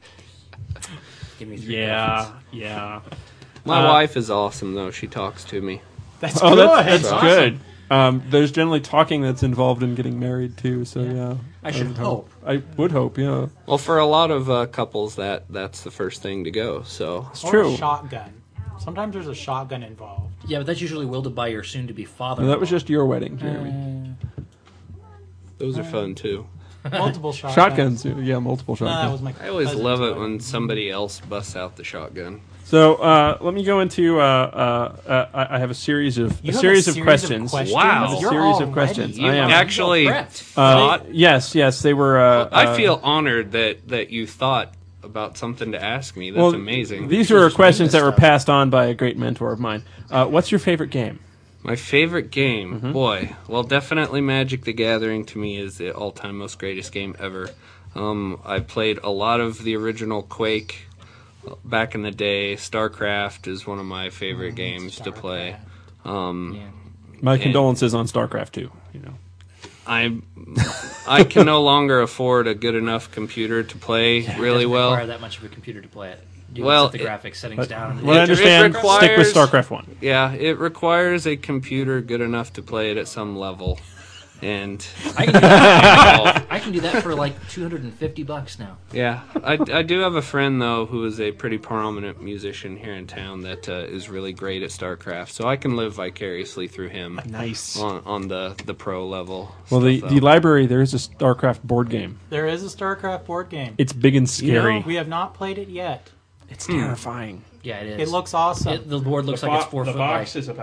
Give me three Yeah. coffins. Yeah. My Uh, wife is awesome, though. She talks to me. That's Oh, good. that's, that's awesome. good. Um, there's generally talking that's involved in getting married too. So yeah, I should would hope. I would hope. Yeah, Well, for a lot of uh, couples, that that's the first thing to go. So it's Or true. a shotgun. Sometimes there's a shotgun involved. Yeah, but that's usually wielded by your soon-to-be father. No, that was just your wedding, Jeremy. those are fun too. Multiple shotguns. Shotguns, yeah, multiple No, that shotguns. was my I always cousin's love it wedding. when somebody else busts out the shotgun. So uh, let me go into. Uh, uh, uh, I I have a series of You a have series, a of series questions. questions? Wow. A You're series of already- questions. You I am. actually, prepped. Uh, thought- yes, yes, they were. Uh, I uh, feel honored that that you thought about something to ask me. That's well, amazing. These were Just questions doing that were this stuff. passed on by a great mentor of mine. Uh, what's your favorite game? My favorite game, Mm-hmm. boy, well, definitely Magic the Gathering to me is the all-time most greatest game ever. Um, I played a lot of the original Quake back in the day. StarCraft is one of my favorite games to play. Um, My And- condolences on StarCraft two. You know, I I can no longer afford a good enough computer to play really Doesn't well. require that much of a computer to play it. You Well, can set the it- graphics settings down. what I it understand, stick with requires- StarCraft one. Yeah, it requires a computer good enough to play it at some level. And I can do that, I can do that for like two hundred fifty bucks now. yeah, I, I do have a friend though who is a pretty prominent musician here in town that uh, is really great at StarCraft, so I can live vicariously through him Nice. on, on the, the pro level. Well, the, stuff, the though. library, there is a StarCraft board game. There is a StarCraft board game. It's big and scary. We have not played it yet. It's terrifying. Yeah, it is. It looks awesome. It, the board looks like it's four the foot box high. is about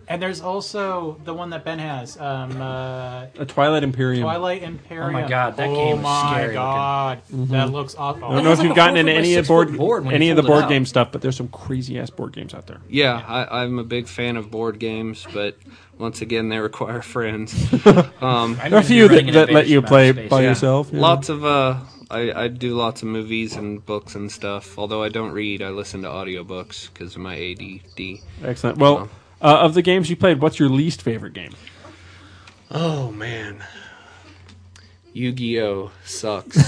And there's also the one that Ben has, um, uh, A Twilight Imperium. Twilight Imperium. Oh my God, that oh game is my scary God, that looks awful. I don't know if you've gotten into any of the board, board when you any of the fold it board out. game stuff, but there's some crazy ass board games out there. Yeah, I, I'm a big fan of board games, but once again, they require friends. Um, I'm There are a gonna be few running that, an that let invasion you amount play of space. by yeah. yourself. yeah. Lots of uh, I, I do lots of movies and books and stuff. Although I don't read, I listen to audiobooks because of my A D D. Excellent. Well, uh, of the games you played, what's your least favorite game? Oh man, Yu-Gi-Oh sucks.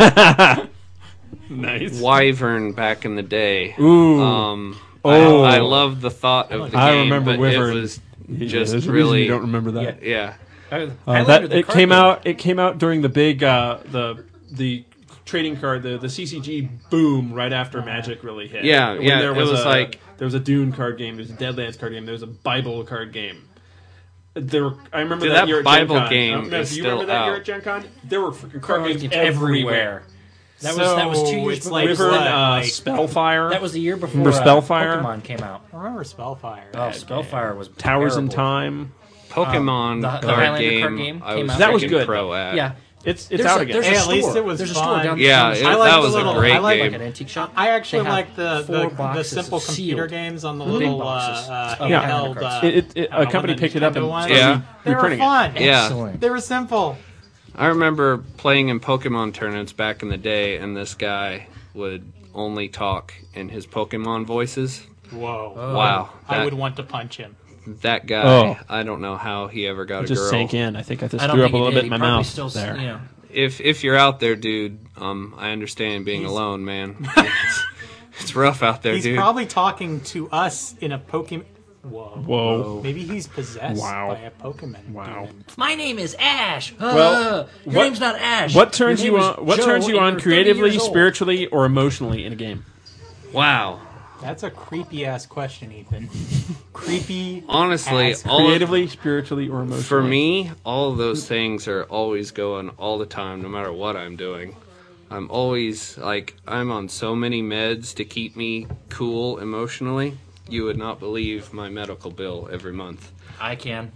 Nice. Wyvern back in the day. Ooh. Um, Oh. I, I love the thought of the I game, remember but Wyvern. it was Yeah, just there's a reason really you don't remember that. yeah. Uh, Highlander, that the it card came game. out. It came out during the big uh, the the trading card, the the C C G boom right after Magic really hit. Yeah, When yeah, There it was, was a, like- there was a Dune card game. There was a Deadlands card game. There was a Bible card game. There, were, I remember Dude, that, that year at Bible Gen Con. game I don't know, is do you still remember that year out. at Gen Con? There were freaking Card card games games everywhere. That was that was two So years it's before. like Wyvern, what, uh, like- Spellfire. That was the year before Remember uh, Spellfire? Pokemon came out. I remember Spellfire. Oh, Spellfire was Towers in terrible. Time. Pokemon Um, the- the card, Highlander game, card game I came was out. That was freaking good, pro though. at. Yeah, It's it's there's out a, again. There's Hey, a at store. least it was there's a fun. store down Yeah, down the it- street. I like that the was a little- great I like game. like an antique shop. I actually They have like the four the, the boxes simple of computer sealed. games on the The big little uh, boxes. uh, Oh, yeah. handheld. Uh, It, it, it, I don't a know, company the picked it up Nintendo and ones. started Yeah. They were reprinting it. fun. Yeah. Excellent. They were simple. I remember playing in Pokemon tournaments back in the day, and this guy would only talk in his Pokemon voices. Whoa. Wow, I that- would want to punch him. That guy, Oh. I don't know how he ever got It a just girl. sank in. I think I just I don't threw up think a he little did. bit in He my probably mouth still, there. You know, If if you're out there, dude, um, I understand being alone, man. It's, it's rough out there, He's dude. probably talking to us in a Pokemon. Whoa. Whoa. Maybe he's possessed Wow. by a Pokemon. Wow. demon. my name is Ash. Well, Uh, your what- name's not Ash. What turns Your you name on? is What Joe, turns you and on you're thirty creatively, years old. spiritually, or emotionally in a game? Wow. That's a creepy ass question, Ethan. Creepy. Honestly, ass- all of, Creatively, spiritually, or emotionally? for me, all of those things are always going all the time, no matter what I'm doing. I'm always like I'm on so many meds to keep me cool emotionally. You would not believe my medical bill every month. I can.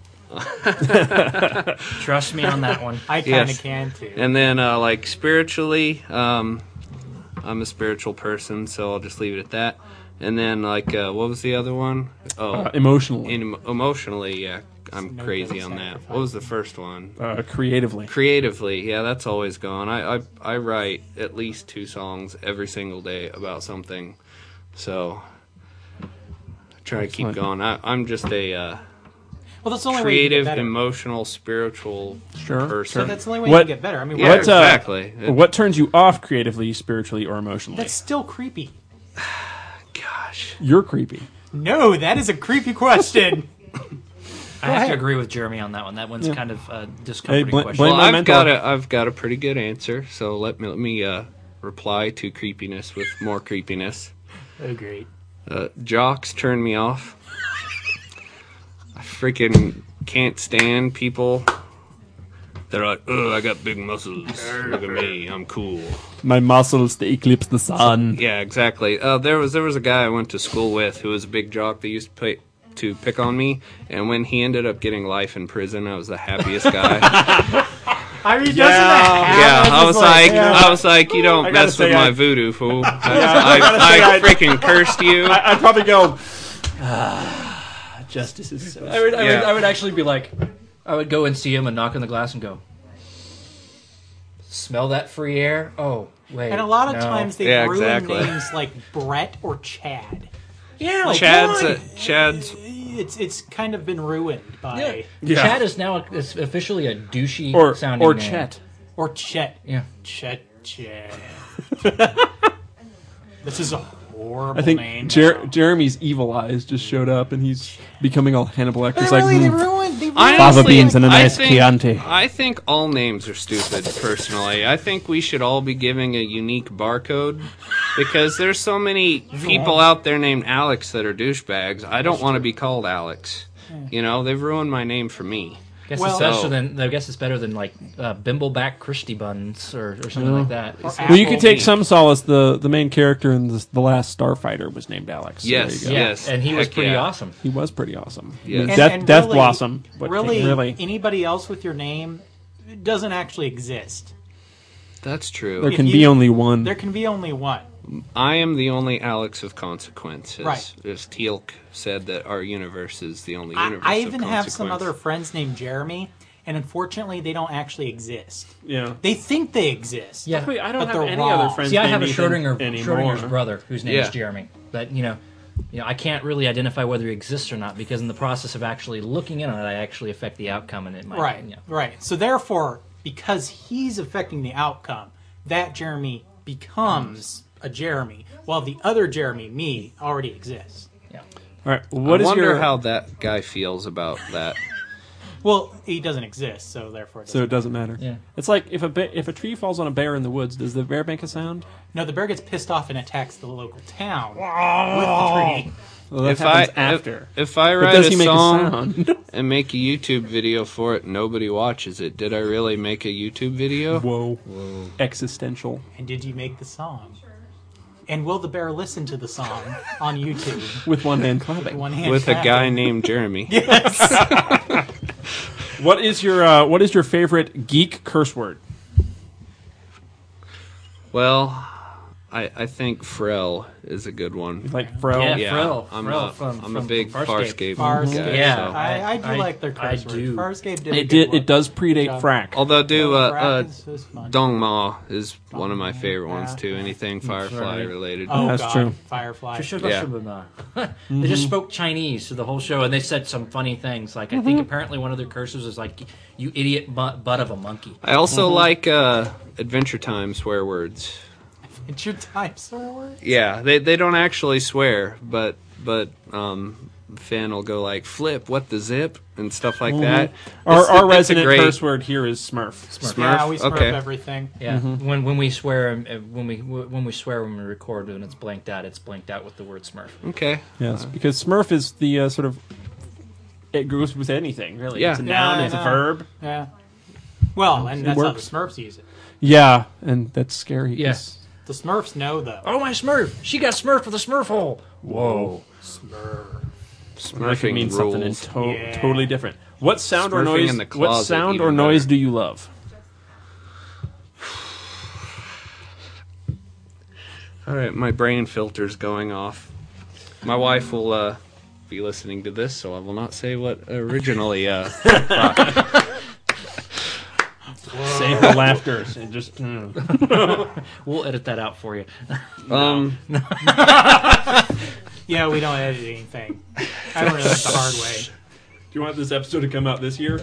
Trust me on that one. I kind of Yes. can too. And then, uh, like, spiritually, um, I'm a spiritual person, so I'll just leave it at that. And then, like, uh, what was the other one? Oh, Uh, emotionally, in, emotionally, yeah, I'm No crazy double on that. sacrifice. What was the first one? uh, creatively. Creatively, yeah, that's always going. I, I I write at least two songs every single day about something, so I try to keep Excellent. going. I, I'm just a uh, Well, that's the only way you creative, can get better. emotional, spiritual Sure, person. So that's the only way What- you can get better. I mean, Yeah, what- What, uh, exactly. It- What turns you off creatively, spiritually, or emotionally? that's still creepy. Gosh. You're creepy. No, that is a creepy question. I have ahead. to agree with Jeremy on that one. That one's kind of a Hey, discomforting bl- question. blame Well, my I've mentor. got a I've got a pretty good answer. So let me let me uh, reply to creepiness with more creepiness. Oh, great. Uh, jocks turn me off. I freaking can't stand people. They're like, oh, I got big muscles. Look at me, I'm cool. My muscles, they eclipse the sun. Yeah, exactly. Uh, there was there was a guy I went to school with who was a big jock that used to play, to pick on me, and when he ended up getting life in prison, I was the happiest guy. I mean, doesn't Yeah. that Yeah, happen? I was It's like, yeah. I was like, you don't I gotta mess with say, my I- voodoo, fool. I, I gotta I, say, I I- freaking cursed you. I, I'd probably go. "Ah, justice is so. I would, I, would, Yeah. I would actually be like, I would go and see him and knock on the glass and go, smell that free air? Oh, wait. And a lot of no. times they Yeah, ruin exactly. names like Brett or Chad. Yeah, like, Chad's why? a, Chad's It's it's kind of been ruined by Yeah. Yeah. Chad is now is officially a douchey Or sounding or name. Chet. or Chet. Yeah. Chet Chet. This is a horrible I think name. Jer- Jeremy's evil eyes just showed up, and he's becoming all Hannibal Lecter's They like really they "Hmm, ruined. They ruined fava Honestly, beans and a I nice think- Chianti. I think all names are stupid, personally. I think we should all be giving a unique barcode because there's so many people out there named Alex that are douchebags. I don't want to be called Alex. You know, they've ruined my name for me. I guess Well- it's better So- than I guess it's better than like uh, Bimbleback Christie buns or, or something like that. Or Well, you can take Applebee. some solace. The the main character in the, the last Starfighter was named Alex. So Yes. there you go. Yeah, Yes. and he was Heck pretty yeah. awesome. He was pretty awesome. Yes. I mean, And- Death, and Death really- Blossom. But Really, really, anybody else with your name doesn't actually exist. That's true. there if can you- be only one. There can be only one. I am the only Alex of consequence. As, Right. as Teal'c said that our universe is the only I, universe I of even have some consequence. other friends named Jeremy, and unfortunately, they don't actually exist. Yeah. They think they exist. Yeah. Luckily, I don't But have they're any wrong. other friends. See, I named have a Ethan Schrodinger, anymore. Schrodinger's brother whose name is Yeah. Jeremy. But you know, you know, I can't really identify whether he exists or not because in the process of actually looking in on it, I actually affect the outcome, and it might. Right, You know. right. So therefore, because he's affecting the outcome, that Jeremy becomes a Jeremy, while the other Jeremy, me, already exists. Yeah. All right. What I is wonder your? how that guy feels about that. Well, he doesn't exist, so therefore it doesn't. So it doesn't matter. Yeah. It's like if a ba- if a tree falls on a bear in the woods, does the bear make a sound? No, the bear gets pissed off and attacks the local town with the tree. Well, that if I happens after. If, if I But write does a he make song a sound? and make a YouTube video for it, nobody watches it. Did I really make a YouTube video? Whoa. Existential. And did you make the song? And will the bear listen to the song on YouTube? With one hand clapping. One hand With a clapping? guy named Jeremy. What is your uh, What is your favorite geek curse word? Well, I I think Frel is a good one. Like Fro? Yeah. Yeah, Frel, I'm, Frel a, from- I'm a from- big from Farscape, Farscape. Farscape. guy. Yeah. so- I, I do I- like their curse I words. do. Farscape did a It good did. one. It does predate job. Frack. Although do uh, Frack uh, is- is fun. Dongma is one of my favorite ones Yeah. too. Anything Firefly right. related. Oh, That's God. true. Firefly. Yeah. They just spoke Chinese through the whole show, and they said some funny things. Like I think apparently one of their curses is like, "You idiot butt, butt of a monkey." I also like uh, Adventure Time swear words. It's your time, swear word? Yeah, they they don't actually swear, but but um, Finn will go like flip, what the zip, and stuff like that. Our, It's- our it's a resident great- curse word here is Smurf. Smurf. Yeah, we smurf Okay. everything. Yeah, when when we swear, um, uh, when we when we swear when we record and it's blanked out, it's blanked out with the word Smurf. Okay. Yes, because Smurf is the uh, sort of. It goes with anything, really. Yeah. It's a Yeah, noun. I It's a know. verb. Yeah. Well, and It that's how the works. Smurfs use it. Yeah, and that's scary. Yes. The Smurfs know, though. Oh my Smurf! She got Smurfed with a Smurf hole. Whoa. Smurf. That could mean Smurfing something in rules. to- Yeah. totally different. What sound or Smurfing noise? in the What closet, sound or even noise better. do you love? All right, my brain filter's going off. My wife will uh, be listening to this, so I will not say what originally. Uh, Save the laughter and just. mm. We'll edit that out for you. um, Yeah, we don't edit anything. I learned that the hard way. Do you want this episode to come out this year?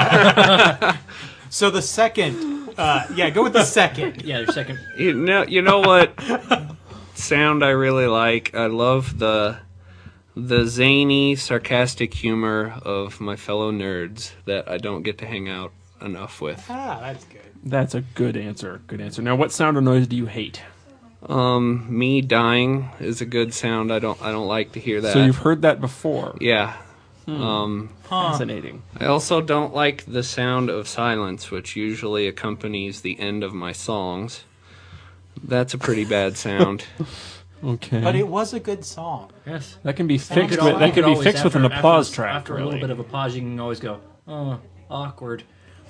So the second, uh, yeah, go with the second. Yeah, your second. you know, you know what sound I really like? I love the the zany, sarcastic humor of my fellow nerds that I don't get to hang out enough with. Ah, that's good. That's a good answer. Good answer. Now, what sound or noise do you hate? Um, me dying is a good sound. I don't I don't like to hear that. So you've heard that before. yeah. Um, Fascinating. I also don't like the sound of silence, which usually accompanies the end of my songs. That's a pretty bad sound. Okay. But it was a good song. Yes. that can be Sound fixed. good. With, that You could be always, fixed with an after- applause after, track. After a really. little bit of a pause, you can always go, "Oh, awkward."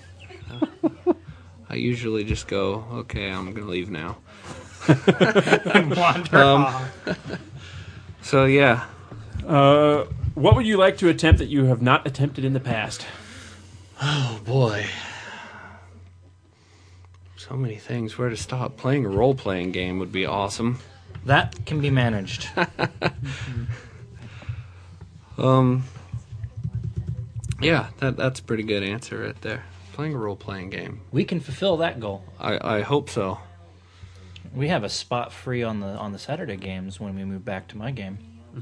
I usually just go, okay, I'm gonna leave now. And wander Um, off. So yeah, Uh, what would you like to attempt that you have not attempted in the past? oh boy, so many things. Where to stop? Playing a role-playing game would be awesome. That can be managed. Um, yeah, that that's a pretty good answer right there. Playing a role-playing game. We can fulfill that goal. I, I hope so. We have a spot free on the on the Saturday games when we move back to my game.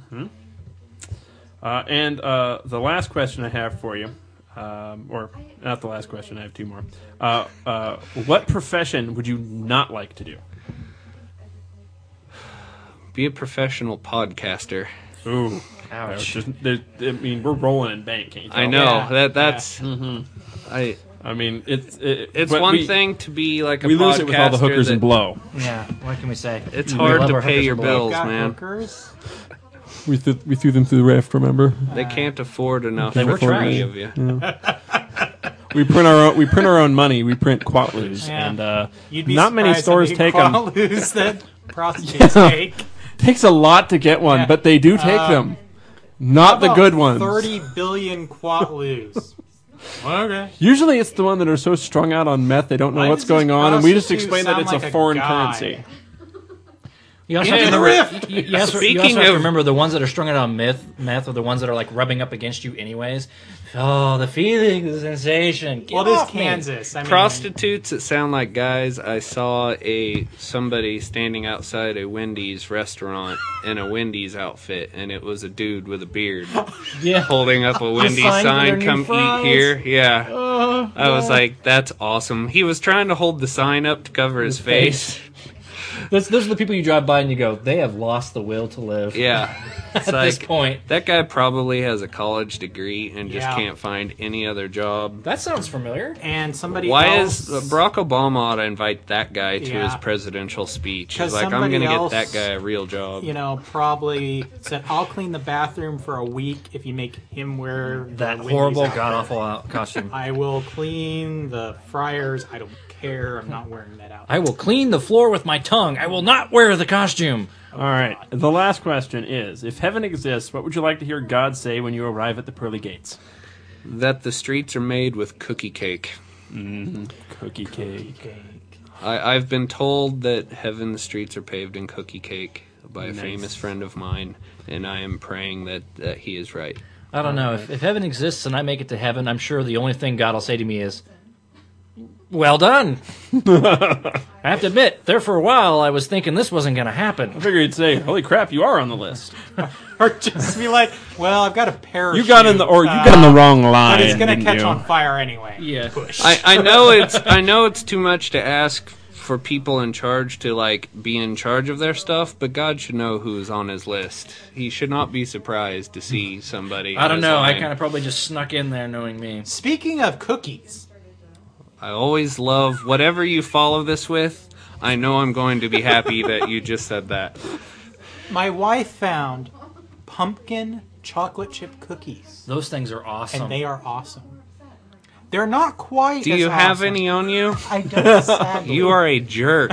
Uh, and uh, the last question I have for you, um, or not the last question, I have two more. Uh, uh, what profession would you not like to do? Be a professional podcaster. Ooh. Ouch. Just, there- I mean, we're rolling in bank, can't you tell? I know Yeah. that that's. Mhm. I. I mean, it's it, It's but one we, thing to be like a We lose it with all the podcaster hookers that- and blow. Yeah, what can we say? It's We hard love to our pay hookers your and blow. bills, Got man. hookers. We th- we threw them through the rift. Remember? They can't afford enough They were for trash. any of you. We print our own, we print our own money. We print Quatloos, Yeah. and uh, You'd be not many surprised stores how take many them. Quaaludes that prostitutes Yeah. take. Takes a lot to get one, Yeah. but they do take Um, them. Not the About good ones. Thirty billion Quaaludes. Okay. Usually, it's the one that are so strung out on meth they don't know Why what's does going this on, and we just prostitute explain that sound it's like a a foreign guy? currency. You also, Yeah, have to the remember, rift. you, you also, you Speaking also have to of- remember the ones that are strung out on meth, meth are the ones that are like rubbing up against you anyways. Oh, the feeling, the sensation. Get Well, this off me. Kansas. I mean, Prostitutes that sound like guys. I saw a somebody standing outside a Wendy's restaurant in a Wendy's outfit, and it was a dude with a beard Yeah. holding up a Wendy's sign for their sign, new "Come fries." eat here." Yeah, Oh, I was like, "That's awesome." He was trying to hold the sign up to cover his, His face. face. Those, those are the people you drive by and you go, they have lost the will to live. Yeah, it's At this like point. that guy probably has a college degree and just Yeah. can't find any other job. That sounds familiar. and somebody Why else, is uh, Barack Obama ought to invite that guy to Yeah. his presidential speech? He's 'Cause like, I'm somebody going to get else, that guy a real job. you know, probably said, "I'll clean the bathroom for a week if you make him wear the That Wendy's horrible, outfit. god awful costume. I will clean the fryers. I don't care. I'm not wearing that out." I will clean the floor with my tongue. I will not wear the costume. All right. The last question is: if heaven exists, what would you like to hear God say when you arrive at the pearly gates? That the streets are made with cookie cake. Cookie cake. I, I've been told that heaven's streets are paved in cookie cake by a Nice. famous friend of mine, and I am praying that, that he is right. I don't know. If, if heaven exists and I make it to heaven, I'm sure the only thing God will say to me is, well done. I have to admit, there for a while I was thinking this wasn't going to happen. I figured you'd say, "Holy crap, you are on the list. Or just be like, "Well, I've got a parachute. You got in the or you uh, got in the wrong line." but it's gonna didn't catch you? on fire anyway." Yeah. Push. I, I know it's I know it's too much to ask for people in charge to like be in charge of their stuff, but God should know who's on his list. He should not be surprised to see somebody. I don't on his know. I line. kind of probably just snuck in there knowing me. Speaking of cookies, I always love whatever you follow this with. I know I'm going to be happy that you just said that. my wife found pumpkin chocolate chip cookies, Those things are awesome. and they are awesome. They're not quite. Do as you have awesome. any on you? I don't. Sadly. You are a jerk.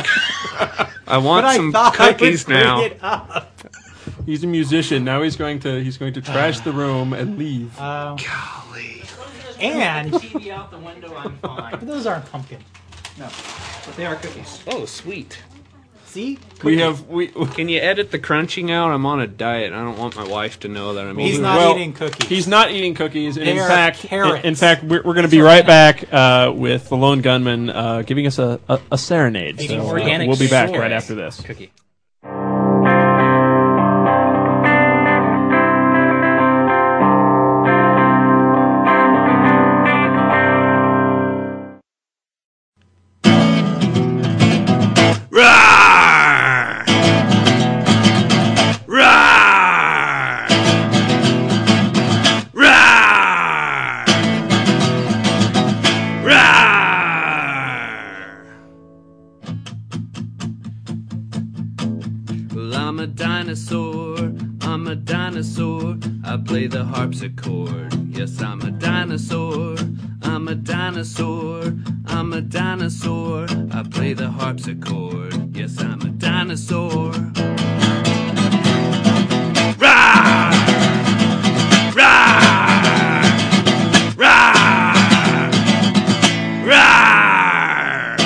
I want But I some thought I would cookies bring now. it up. He's a musician. Now he's going to he's going to trash the room and leave. Um, Golly. and T V out the window, I'm fine. but those aren't pumpkin. No, but they are cookies. Oh, sweet. See, we have we. Can you edit the crunching out? I'm on a diet. I don't want my wife to know that I'm He's eating. not well, eating cookies. He's not eating cookies. And They in are fact, carrots. in, in fact, we're, we're going to be right back uh, with the Lone Gunman uh, giving us a, a, a serenade. Eating So, uh, organic we'll be back soy. right after this. Cookie. Rawr! Rawr! Rawr! Rawr! Well, I'm a dinosaur, I'm a dinosaur, I play the harpsichord. Yes, I'm a dinosaur, I'm a dinosaur, I'm a dinosaur, I play the harpsichord. Yes, I'm a dinosaur. Rawr! Rawr! Rawr! Rawr!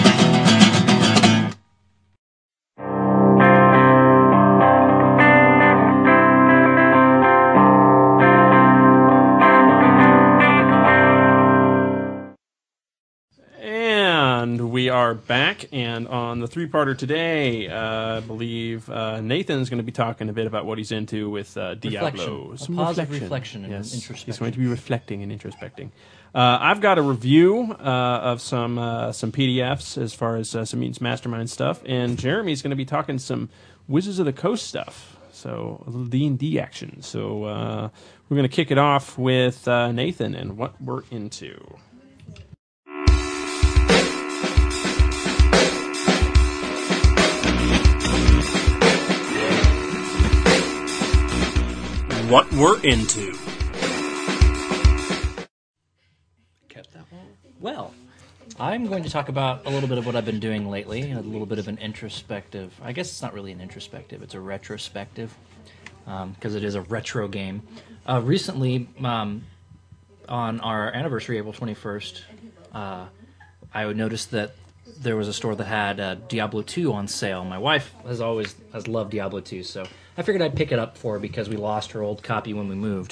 And we are back, and on the three-parter today, uh, I believe uh, Nathan's going to be talking a bit about what he's into with uh, Diablo. Reflection. A positive reflection and yes. introspection. He's going to be reflecting and introspecting. Uh, I've got a review uh, of some uh, some P D Fs as far as uh, some Mutants Mastermind stuff, and Jeremy's going to be talking some Wizards of the Coast stuff. So a little D and D action. So uh, we're going to kick it off with uh, Nathan and what we're into. What we're into. Kept that one. Well, I'm going to talk about a little bit of what I've been doing lately, a little bit of an introspective. I guess it's not really an introspective; it's a retrospective, because um, it is a retro game. Uh, recently, um, on our anniversary, April twenty-first, uh, I noticed that there was a store that had uh, Diablo two on sale. My wife has always has loved Diablo two, so I figured I'd pick it up for her because we lost her old copy when we moved,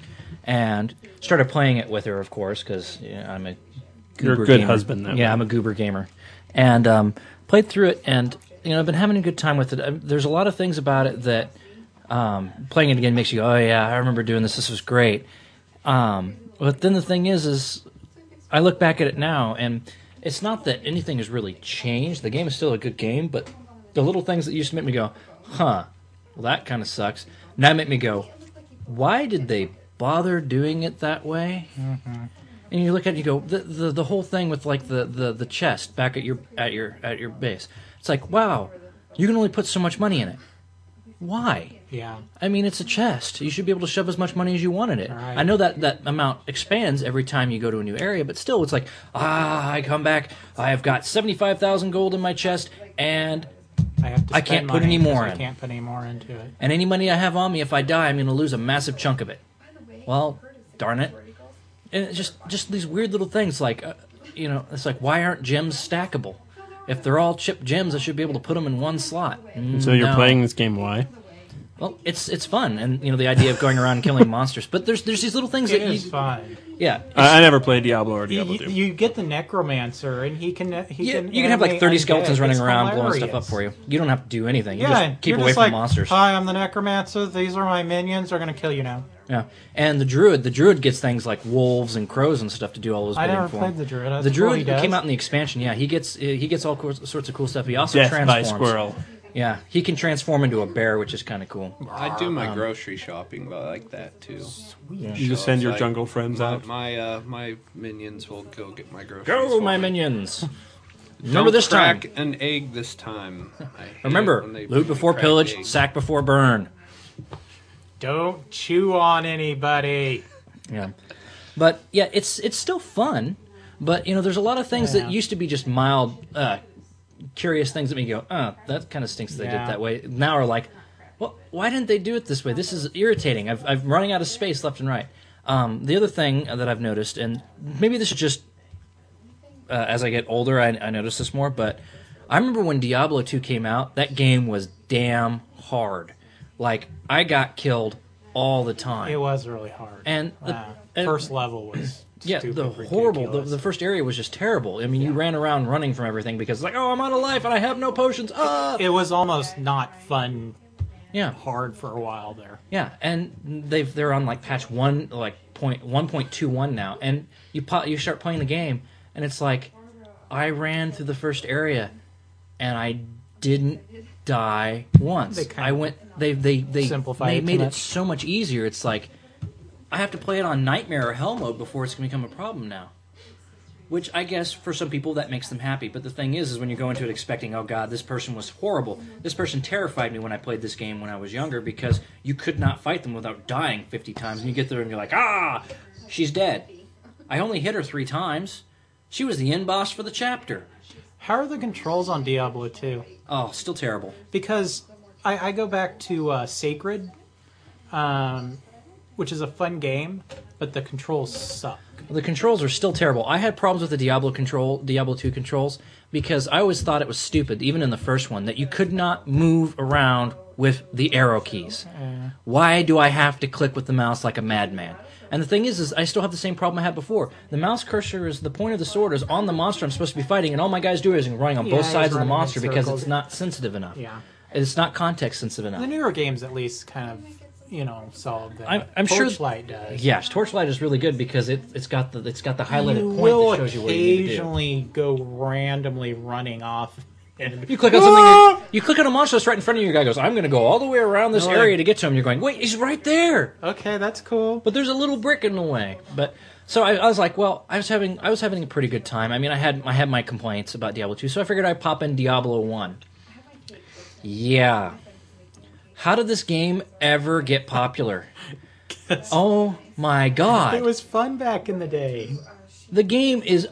and started playing it with her, of course, because you know, I'm a You're a goober good gamer. husband. That yeah, way. I'm a goober gamer, and um, played through it, and you know I've been having a good time with it. Um, There's a lot of things about it that um, playing it again makes you go, oh yeah, I remember doing this. This was great. Um, but then the thing is, is I look back at it now, and it's not that anything has really changed. The game is still a good game, but the little things that used to make me go, huh, well that kind of sucks, now make me go, why did they bother doing it that way? Mm-hmm. And you look at it, you go, the, the the whole thing with like the, the, the chest back at your at your at your base. It's like, wow, you can only put so much money in it. Why? Yeah. I mean, it's a chest. You should be able to shove as much money as you want in it. Right. I know that that amount expands every time you go to a new area, but still, it's like, ah, I come back, I have got seventy-five thousand gold in my chest, and I have to I spend can't put money any more 'cause I in. can't put any more into it. and any money I have on me, if I die, I'm going to lose a massive chunk of it. Well, darn it. And it's just just these weird little things, like, uh, you know, it's like, why aren't gems stackable? If they're all chipped gems, I should be able to put them in one slot. Mm, So you're no. playing this game why? Well, it's it's fun, and you know the idea of going around and killing monsters. But there's there's these little things It that is you, fun. yeah, I, I never played Diablo or You, Diablo you, two. you get the necromancer, and he can he yeah, can you can have like animate thirty undead. skeletons running It's around blowing hilarious. stuff up for you. You don't have to do anything. You Yeah, just keep you're away just from like, the monsters. Hi, I'm the necromancer. These are my minions. They're going to kill you now. Yeah, and the druid, the druid gets things like wolves and crows and stuff to do all those. I bidding never for played him. the druid. That's The cool druid he that does. came out in the expansion. Yeah, he gets he gets all course- sorts of cool stuff. He also Death by transforms. squirrel. Yeah, he can transform into a bear, which is kind of cool. I do my grocery shopping like that too. You just send your Like, jungle friends my, out. My uh, my minions will go get my groceries. Go, for my me. minions! Don't Remember this time. crack an egg this time. I hate Remember, it when they loot before crack pillage, eggs. sack before burn. Don't chew on anybody. Yeah, but yeah, it's it's still fun. But you know, there's a lot of things Yeah. that used to be just mild, uh, curious things that make you go, "Oh, that kind of stinks." That they did Yeah. it that way. Now are like, well, why didn't they do it this way? This is irritating. I've I'm running out of space left and right. Um, the other thing that I've noticed, and maybe this is just uh, as I get older, I, I notice this more. But I remember when Diablo two came out, that game was damn hard. Like I got killed all the time. It was really hard. And the- Wow. and- first level was Yeah, stupid, the horrible. The, ridiculous. the first area was just terrible. I mean, you ran around running from everything because, like, oh, I'm out of life and I have no potions. Ah, It was almost not fun. yeah, Hard for a while there. yeah. And they've they're on like patch one, like point one point two one now, and you po- you start playing the game, and it's like, I ran through the first area, and I didn't die once. They kinda I went. They they they simplified they it too made it much. so much easier. It's like I have to play it on nightmare or hell mode before it's going to become a problem now. Which I guess for some people that makes them happy. But the thing is, is when you go into it expecting, oh god, this person was horrible. This person terrified me when I played this game when I was younger because you could not fight them without dying fifty times. And you get there and you're like, ah, she's dead. I only hit her three times. She was the end boss for the chapter. How are the controls on Diablo two? Oh, still terrible. Because I, I go back to uh, Sacred, um, which is a fun game, but the controls suck. The controls are still terrible. I had problems with the Diablo control, Diablo two controls, because I always thought it was stupid, even in the first one, that you could not move around with the arrow keys. Why do I have to click with the mouse like a madman? And the thing is, is I still have the same problem I had before. The mouse cursor is the point of the sword is on the monster I'm supposed to be fighting, and all my guys do is running on Yeah, both he's sides of the running in monster because circles. it's not sensitive enough. Yeah. It's not context sensitive enough. The newer games at least kind of, you know, solve that. I'm- I'm sure- Torchlight does. Yes, Torchlight is really good because it, it's got the it's got the highlighted You point will that shows you what you need to do. occasionally go randomly running off. And You click on something, You click on a monster that's right in front of you. Your guy goes, "I'm going to go all the way around this No, area like- to get to him." You're going, "Wait, he's right there." Okay, that's cool. But there's a little brick in the way. But so I, I was like, well, I was having I was having a pretty good time. I mean, I had I had my complaints about Diablo two, so I figured I'd pop in Diablo one. Yeah. How did this game ever get popular? Oh my god. It was fun back in the day. The game is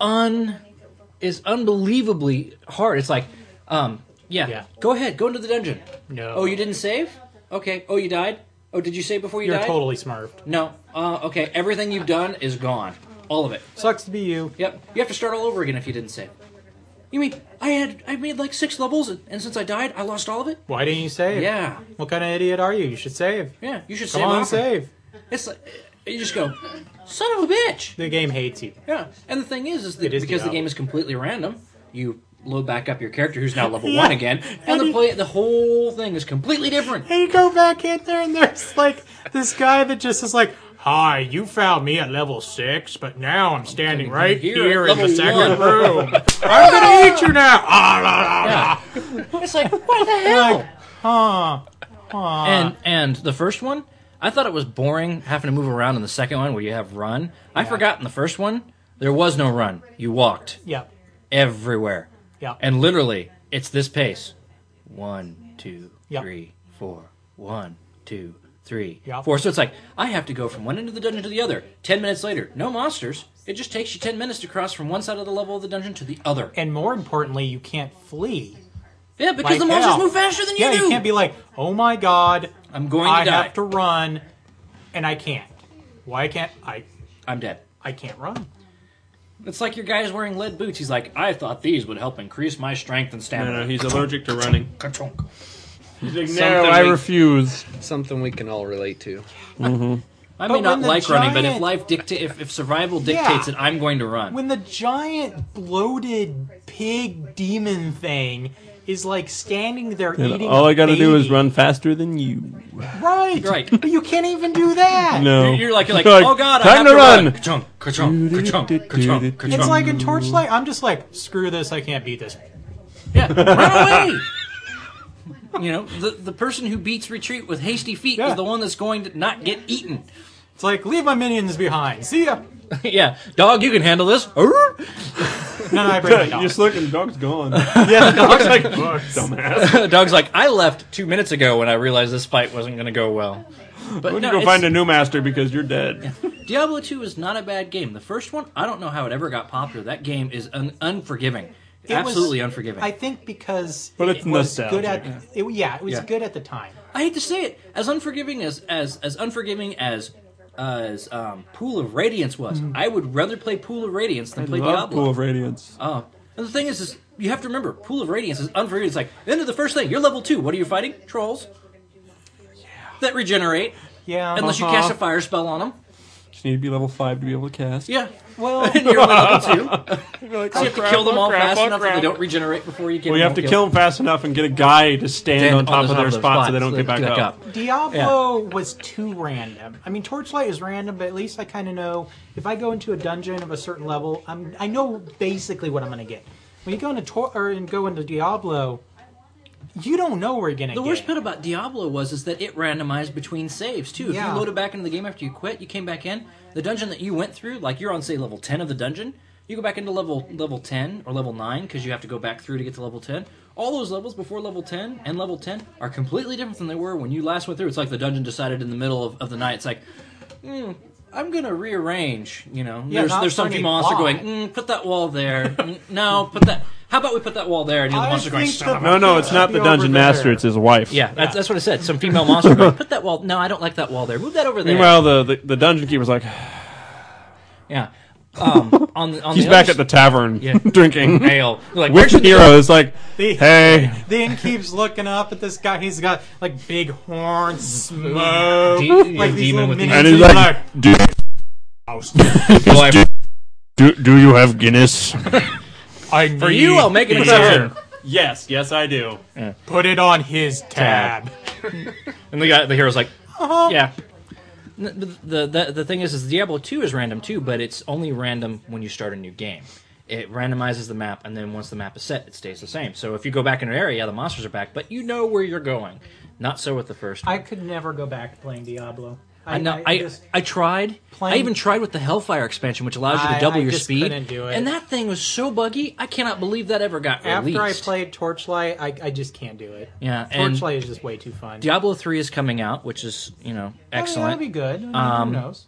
un is unbelievably hard. It's like, um, yeah, Yeah. go ahead, go into the dungeon. No. Oh, you didn't save? Okay. Oh, you died? Oh, did you save before you You're died? totally smurfed. No. Uh, okay, everything you've done is gone. All of it. Sucks to be you. Yep. You have to start all over again if you didn't save. You mean I had I made like six levels and, and since I died I lost all of it? Why didn't you save? Yeah. What kind of idiot are you? You should save. Yeah. You should Come save on, often. save. It's like you just go, son of a bitch. The game hates you. Yeah. And the thing is, is that It is because the Diablo. game is completely random, you load back up your character who's now level Yeah. one again, and the play the whole thing is completely different. And you go back in there, and there's like this guy that just is like, "Hi, you found me at level six, but now I'm standing right here here, at in the level second one." room. I'm gonna eat you now." Ah, la, la, la. It's like, what the hell? Huh. Huh. And and the first one, I thought it was boring having to move around in the second one where you have run. I forgot in the first one there was no run. You walked Yep. everywhere. Yep. And literally, it's this pace. One, two, Yep. three, four. One, two, three, Yep. four. So it's like, I have to go from one end of the dungeon to the other. Ten minutes later, no monsters. It just takes you ten minutes to cross from one side of the level of the dungeon to the other. And more importantly, you can't flee. Yeah, because Like the monsters hell. move faster than you Yeah, do. you can't be like, "Oh my god, I'm going to I die. have to run, and I can't." Why can't I? I'm dead. I can't run. It's like your guy is wearing lead boots. He's like, I thought these would help increase my strength and No, stamina. no, he's allergic to running. Ka-chunk. He's like, Something no, I we- refuse. Something we can all relate to. I may But not when the like running, but if giant- life dicta- if, if survival dictates it, I'm going to run. When the giant bloated pig demon thing is like standing there And eating all a I gotta do is baby. run faster than you. Right. Right. But you can't even do that. No. You're, you're like, you're like, Like, oh god, I time have to to run. run. Ka-chunk, ka-chunk, ka-chunk, ka-chunk, ka-chunk. It's like in Torchlight, I'm just like, screw this, I can't beat this. Yeah, run away. You know, the the person who beats retreat with hasty feet Yeah. is the one that's going to not get eaten. It's like, leave my minions behind. See ya. Yeah, dog, you can handle this. No, no, I bring my You dog. just look and the dog's gone. Yeah, the dog's like, Dumbass. Dog's like, I left two minutes ago when I realized this fight wasn't going to go well. But Why don't no, you go it's- find a new master because you're dead? Diablo two is not a bad game. The first one, I don't know how it ever got popular. That game is un- unforgiving. It was- Absolutely unforgiving. I I, think because But it's it was good nostalgic. at it, yeah, it was Yeah. good at the time. hate to say it, as unforgiving as as as unforgiving as as um, Pool of Radiance was, I would rather play Pool of Radiance than play Love Diablo. Pool of Radiance. Uh, and the thing is, is you have to remember, Pool of Radiance is unforgiving. It's like into the first thing. You're level two. What are you fighting? Trolls. That regenerate Yeah. unless you Uh-huh. cast a fire spell on them. Just need to be level five to be able to cast. Yeah. well, And you're only level two. Like, So you have to kill them all fast enough that they don't regenerate before you get Well, you have to kill them fast enough and get a guy to stand Stand on top the of their top spot so they don't get back back up. Diablo was too random. I mean, Torchlight is random, but at least I kind of know if I go into a dungeon of a certain level, I'm I know basically what I'm going to get. When you go into Tor- or and go into Diablo, you don't know where you're going to The get. worst part about Diablo was is that it randomized between saves too. If Yeah. you loaded back into the game after you quit, you came back in, the dungeon that you went through, like you're on say level ten of the dungeon, you go back into level level ten or level nine because you have to go back through to get to level ten. All those levels before level ten and level ten are completely different than they were when you last went through. It's like the dungeon decided in the middle of, of the night. It's like, mm, I'm gonna rearrange. You know, Yeah, there's not there's some for any monster plot. going, mm, put that wall there. Mm, no, put that. How about we put that wall there? And you're the I monster going, think son the- of a No, no, it's not Be the over dungeon there. master, it's his wife. yeah, that's, that's what I said. Some female monster going, put that wall. No, I don't like that wall there. Move that over there. Meanwhile, the, the, the dungeon keeper's like, Yeah. Um, on the, on he's the back other at the tavern Yeah. drinking. ale. Like, Which where's your hero is like, The- hey, The inn keeps looking up at this guy. He's got like big horns, smoke, De- like these demon little with the- minions. and he's like, do, do, do, do you have Guinness? I For you, I'll make an exception. Yes, yes, I do. Put it on his tab. And the guy, the hero's like, Uh-huh. yeah. N- The, the the the thing is, is Diablo two is random too, but it's only random when you start a new game. It randomizes the map, and then once the map is set, it stays the same. So if you go back in an area, yeah, the monsters are back, but you know where you're going. Not so with the first one. I could never go back to playing Diablo. I know. I, I, just, I tried. playing- I even tried with the Hellfire expansion, which allows you to I- double I your just speed. couldn't do it. And that thing was so buggy. I cannot believe that ever got released. after I played Torchlight, I, I just can't do it. Yeah, and Torchlight is just way too fun. Diablo three is coming out, which is you know I mean, excellent. that'll be good. I mean, Um, who knows?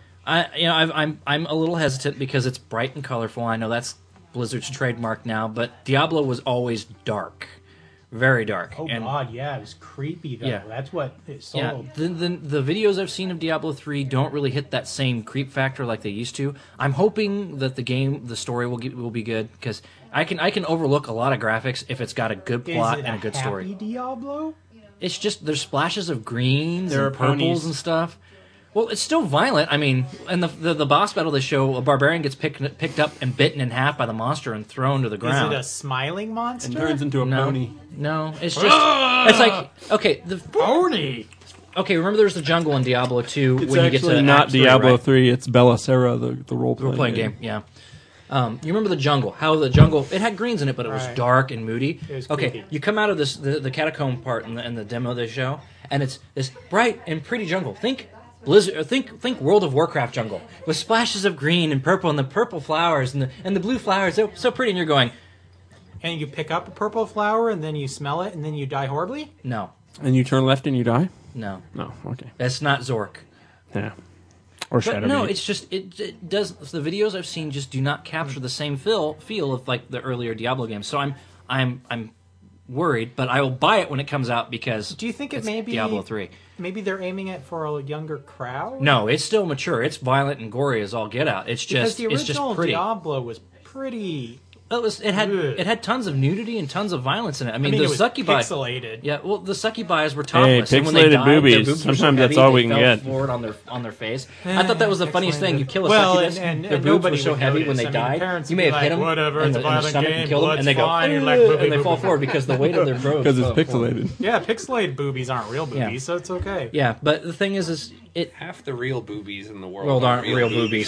I you know I've, I'm I'm a little hesitant because it's bright and colorful. I know that's Blizzard's trademark now, but Diablo was always dark, very dark. Oh and, god, yeah, it was creepy though. Yeah. That's what it Yeah, sold. the, the the videos I've seen of Diablo three don't really hit that same creep factor like they used to. I'm hoping that the game, the story will get, will be good because I can I can overlook a lot of graphics if it's got a good plot is it and a good happy story. Diablo? It's just there's splashes of greens There and are purples ponies. and stuff. Well, it's still violent. I mean, in the, the the boss battle they show, a barbarian gets picked picked up and bitten in half by the monster and thrown to the Is ground. it a smiling monster? And turns into a no, pony. no, it's just it's like okay, the pony. okay. Remember, there's the jungle in Diablo two It's when you get actually to not Act three, Diablo right? three. It's Bella Sera, the the role playing Role-playing game, yeah. Um, you remember the jungle? How the jungle? It had greens in it, but it was Right. dark and moody. It was okay, creepy. you come out of this the, the catacomb part in the, in the demo they show, and it's this bright and pretty jungle. Think Blizzard, or think think World of Warcraft jungle with splashes of green and purple and the purple flowers and the and the blue flowers so so pretty. And you're going, And you pick up a purple flower and then you smell it and then you die horribly? no, And you turn left and you die? no, No, okay. that's not Zork. Yeah. Or But Shadow no, Meat. it's just it, it does. The videos I've seen just do not capture the same feel feel of like the earlier Diablo games. So I'm I'm I'm worried, but I will buy it when it comes out because Do you think it it's may be Diablo three? Maybe they're aiming it for a younger crowd? No, it's still mature. It's violent and gory as all get out. It's Because just the it's just original pretty. Diablo was pretty. It was it had Ugh. it had tons of nudity and tons of violence in it. I I mean, mean, the it was succubi. pixelated. Yeah, well, the succubis were Hey, topless, and when they pixelated died, their boobies. boobs were so Sometimes that's heavy, all they we can fell get. forward on their on their face. I thought that was the funniest thing. You kill a Well, succubus, and- and- their and boobs nobody were so would heavy when notice. they I mean, the died. parents You would may be have hit like, them "Whatever, in it's the, a in the violent stomach and game, kill them, and they go, blood's fine," you're like, "Ugh," "Booby, and they fall booby." forward because the weight of their boobs. Because it's fell forward. pixelated. Yeah, pixelated boobies aren't real boobies, Yeah. so it's okay. Yeah, but the thing is, is it Half the real boobies in the world, World aren't real boobies.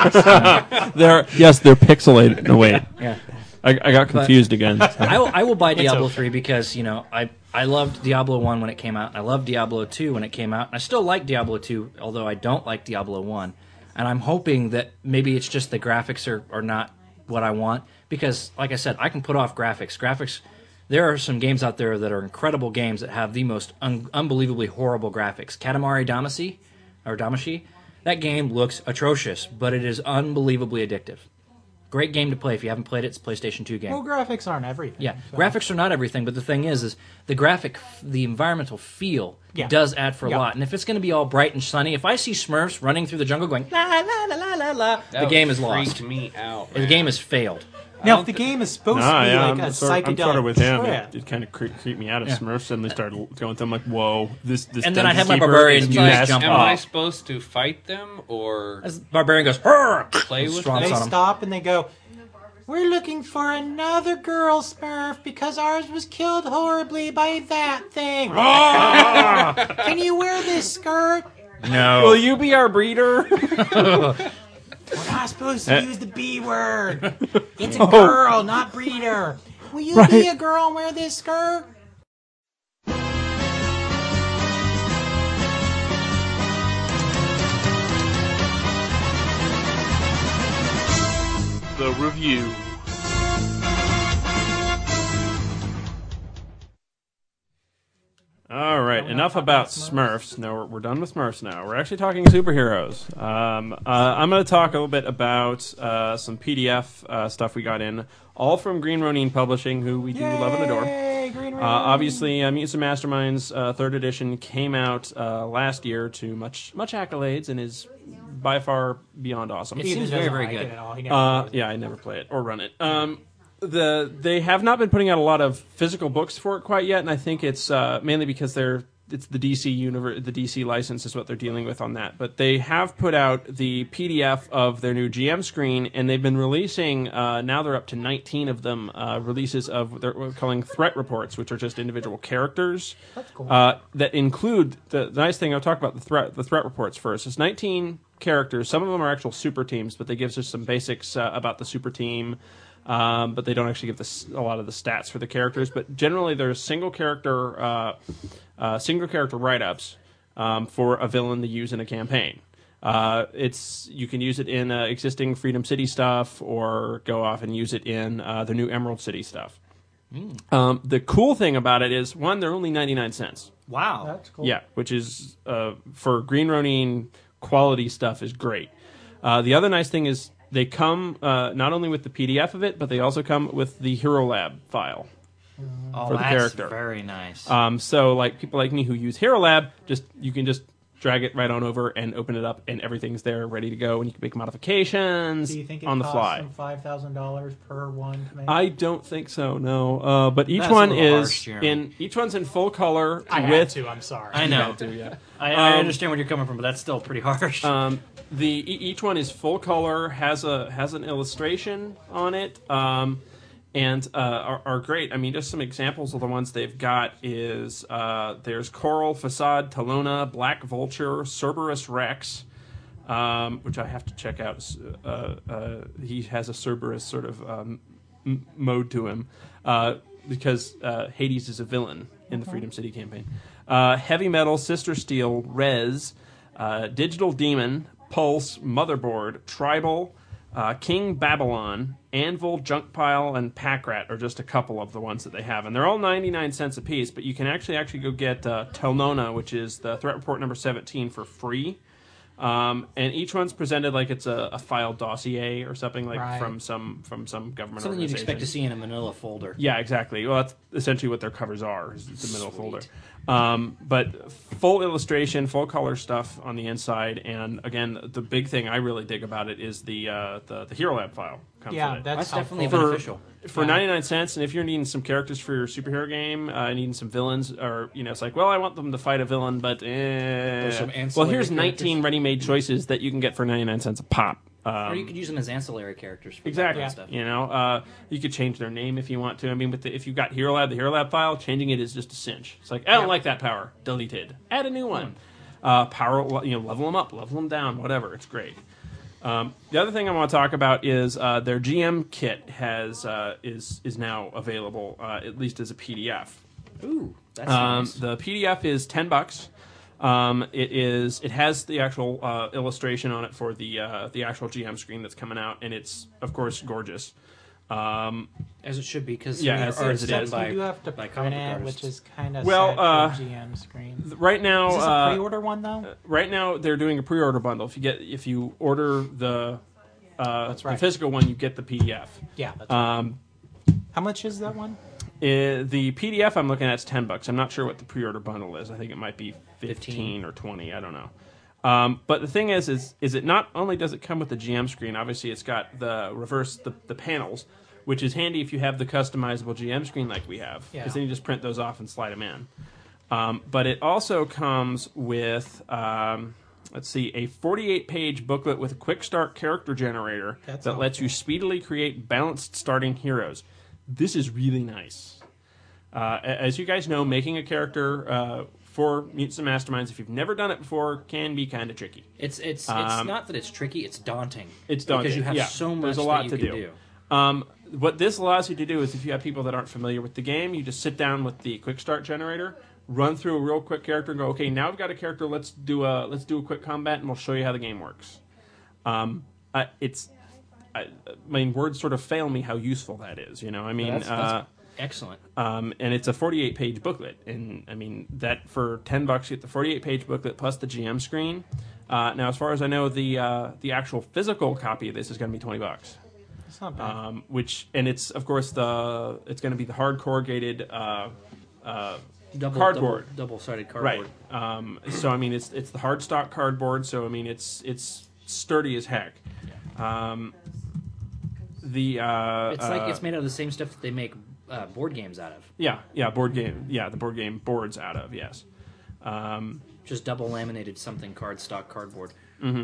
They're yes, they're pixelated. No wait, yeah. I, I got confused again. I will, I will buy Diablo okay. three because you know I I loved Diablo one when it came out. And I loved Diablo two when it came out. And I still like Diablo two, although I don't like Diablo one. And I'm hoping that maybe it's just the graphics are, are not what I want because, like I said, I can put off graphics. Graphics. There are some games out there that are incredible games that have the most un- unbelievably horrible graphics. Katamari Damacy or Damacy, that game looks atrocious, but it is unbelievably addictive. Great game to play if you haven't played it. It's a PlayStation two game. Well, graphics aren't everything. Yeah, so. graphics are not everything, but the thing is, is the graphic, the environmental feel Yeah. does add for a Yeah. lot. And if it's going to be all bright and sunny, if I see Smurfs running through the jungle going la la la la la la, the game is lost. Freaked me out. The man. game has failed. Now, if the game is supposed Nah, to be yeah, like I'm, a sort, I'm psychedelic sort of with him. trip, It, it kind of creep, creeped me out. If Yeah. Smurfs suddenly started going through, I'm like, whoa, this this. And then I'd have Dungeon my Keeper barbarian is do messed his jump Am up. I supposed to fight them or As the barbarian goes, "Hurr!" play with Stomps they them? on 'em. stop and they go, "We're looking for another girl Smurf because ours was killed horribly by that thing. Can you wear this skirt? No. Will you be our breeder? We're not supposed to use the B word. It's Oh. a girl, not breeder. Will you be a girl and wear this skirt?" The review. All right, enough about Smurfs. No, we're, we're done with Smurfs now. We're actually talking superheroes. Um, uh, I'm going to talk a little bit about uh, some P D F uh, stuff we got in, all from Green Ronin Publishing, who we do love and adore. Yay, Green Uh, Raven. obviously, uh, Mutants and Masterminds uh, third edition came out uh, last year to much much accolades and is by far beyond awesome. It Ethan seems doesn't very, very like good. it at all. He never Uh, plays it. yeah, I never play it or run it. Um, the they have not been putting out a lot of physical books for it quite yet, and I think it's uh, mainly because they're it's the D C universe, the D C license is what they're dealing with on that. But they have put out the P D F of their new G M screen, and they've been releasing. Uh, now they're up to nineteen of them uh, releases of what they're calling threat reports, which are just individual characters. That's cool. Uh, that include the, the nice thing. I'll talk about the threat the threat reports first. It's nineteen characters. Some of them are actual super teams, but they give us some basics uh, about the super team. Um, but they don't actually give this, a lot of the stats for the characters. But generally, there's single character, uh, uh, single character write-ups um, for a villain to use in a campaign. Uh, it's you can use it in uh, existing Freedom City stuff, or go off and use it in uh, the new Emerald City stuff. Mm. Um, the cool thing about it is, one, they're only ninety-nine cents. Wow, That's cool. Yeah, which is uh, for Green Ronin quality stuff is great. Uh, the other nice thing is, they come uh, not only with the P D F of it, but they also come with the Hero Lab file oh, for the that's character. Very nice. Um, so, like people like me who use Hero Lab, just you can just drag it right on over and open it up, and everything's there ready to go, and you can make modifications Do you think it on the costs fly. them five thousand dollars per one to make? I don't think so. No, uh, but each That's a one little is harsh, Jeremy. in each one's in full color I had with. to. I'm sorry. I know. To, yeah. I, I Um, understand where you're coming from, but that's still pretty harsh. Um, the e- each one is full color, has a has an illustration on it, um, and uh, are, are great. I mean, just some examples of the ones they've got is uh, there's Coral, Facade, Talona, Black Vulture, Cerberus Rex, um, which I have to check out. Uh, uh, he has a Cerberus sort of um, m- mode to him uh, because uh, Hades is a villain in the Freedom City campaign. Uh, Heavy Metal, Sister Steel, Rez, uh, Digital Demon, Pulse, Motherboard, Tribal, uh, King Babylon, Anvil, Junk Pile, and Packrat are just a couple of the ones that they have. And they're all ninety-nine cents a piece, but you can actually actually go get uh, Telnona, which is the threat report number seventeen, for free. Um, and each one's presented like it's a, a filed dossier or something, like Right. from some from some government Something you'd organization. expect to see in a manila folder. Yeah, exactly. Well, that's essentially what their covers are, is the middle folder. Um, but full illustration, full color stuff on the inside, and again, the big thing I really dig about it is the uh, the, the Hero Lab file. Comes Yeah, with it. that's, That's definitely helpful. beneficial. For Yeah. ninety-nine cents, and if you're needing some characters for your superhero game, uh, needing some villains, or, you know, it's like, well, I want them to fight a villain, but eh. some Well, ancillary here's characters. nineteen ready-made choices that you can get for ninety-nine cents a pop. Um, Or you could use them as ancillary characters. For Exactly. that stuff. You know, uh, you could change their name if you want to. I mean, but the, if you've got Hero Lab, the Hero Lab file, changing it is just a cinch. It's like, I don't like that power. Deleted. Add a new one. Uh, power, you know, level them up, level them down, whatever. It's great. Um, the other thing I want to talk about is uh, their G M kit has uh, is is now available, uh, at least as a P D F. Ooh, that's Um, nice. the P D F is ten bucks. Um, it is. It has the actual uh, illustration on it for the uh, the actual G M screen that's coming out, and it's of course gorgeous. Um, As it should be, because Yeah, we as- are as it done is. by, You do have to by print comic it, artists. which is kind of Well, sad uh, for G M screen. right now, Is this a uh, pre-order one though? right now they're doing a pre-order bundle. If you get if you order the uh, That's the right. physical one, you get the P D F. Yeah. That's Um, How much is that one? Uh, the P D F I'm looking at is ten bucks. I'm not sure what the pre-order bundle is. I think it might be fifteen, fifteen. or twenty. I don't know. Um, but the thing is, is, is it not only does it come with the G M screen? Obviously, it's got the reverse the, the panels, which is handy if you have the customizable G M screen like we have, because Yeah. then you just print those off and slide them in. Um, but it also comes with, um, let's see, a forty-eight page booklet with a quick start character generator That's that lets you speedily create balanced starting heroes. This is really nice. Uh, a- as you guys know, making a character uh, for Mutants and Masterminds, if you've never done it before, can be kind of tricky. It's it's it's Um, not that it's tricky. It's daunting. It's daunting. because you have yeah. so much There's a lot that to you do. can do. Um, what this allows you to do is, if you have people that aren't familiar with the game, you just sit down with the quick start generator, run through a real quick character, and go, okay, now I've got a character. Let's do a let's do a quick combat, and we'll show you how the game works. Um, uh, it's, I, I mean, words sort of fail me how useful that is. You know, I mean, That's, that's uh, excellent. um, and it's a forty-eight page booklet, and I mean that for ten bucks you get the forty-eight page booklet plus the G M screen. Uh, now, as far as I know, the uh, the actual physical copy of this is going to be twenty bucks. It's not bad. Um, which and it's of course the it's going to be the hard corrugated uh, uh, Double, cardboard. double sided right. cardboard. Um, so I mean it's it's the hard stock cardboard. So I mean it's it's sturdy as heck. Um, the uh, It's like uh, it's made out of the same stuff that they make uh, board games out of. yeah yeah board game yeah the board game boards out of yes. Um, Just double laminated something cardstock cardboard.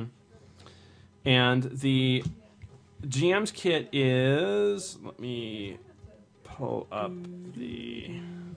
and the G M's kit is, let me pull up the,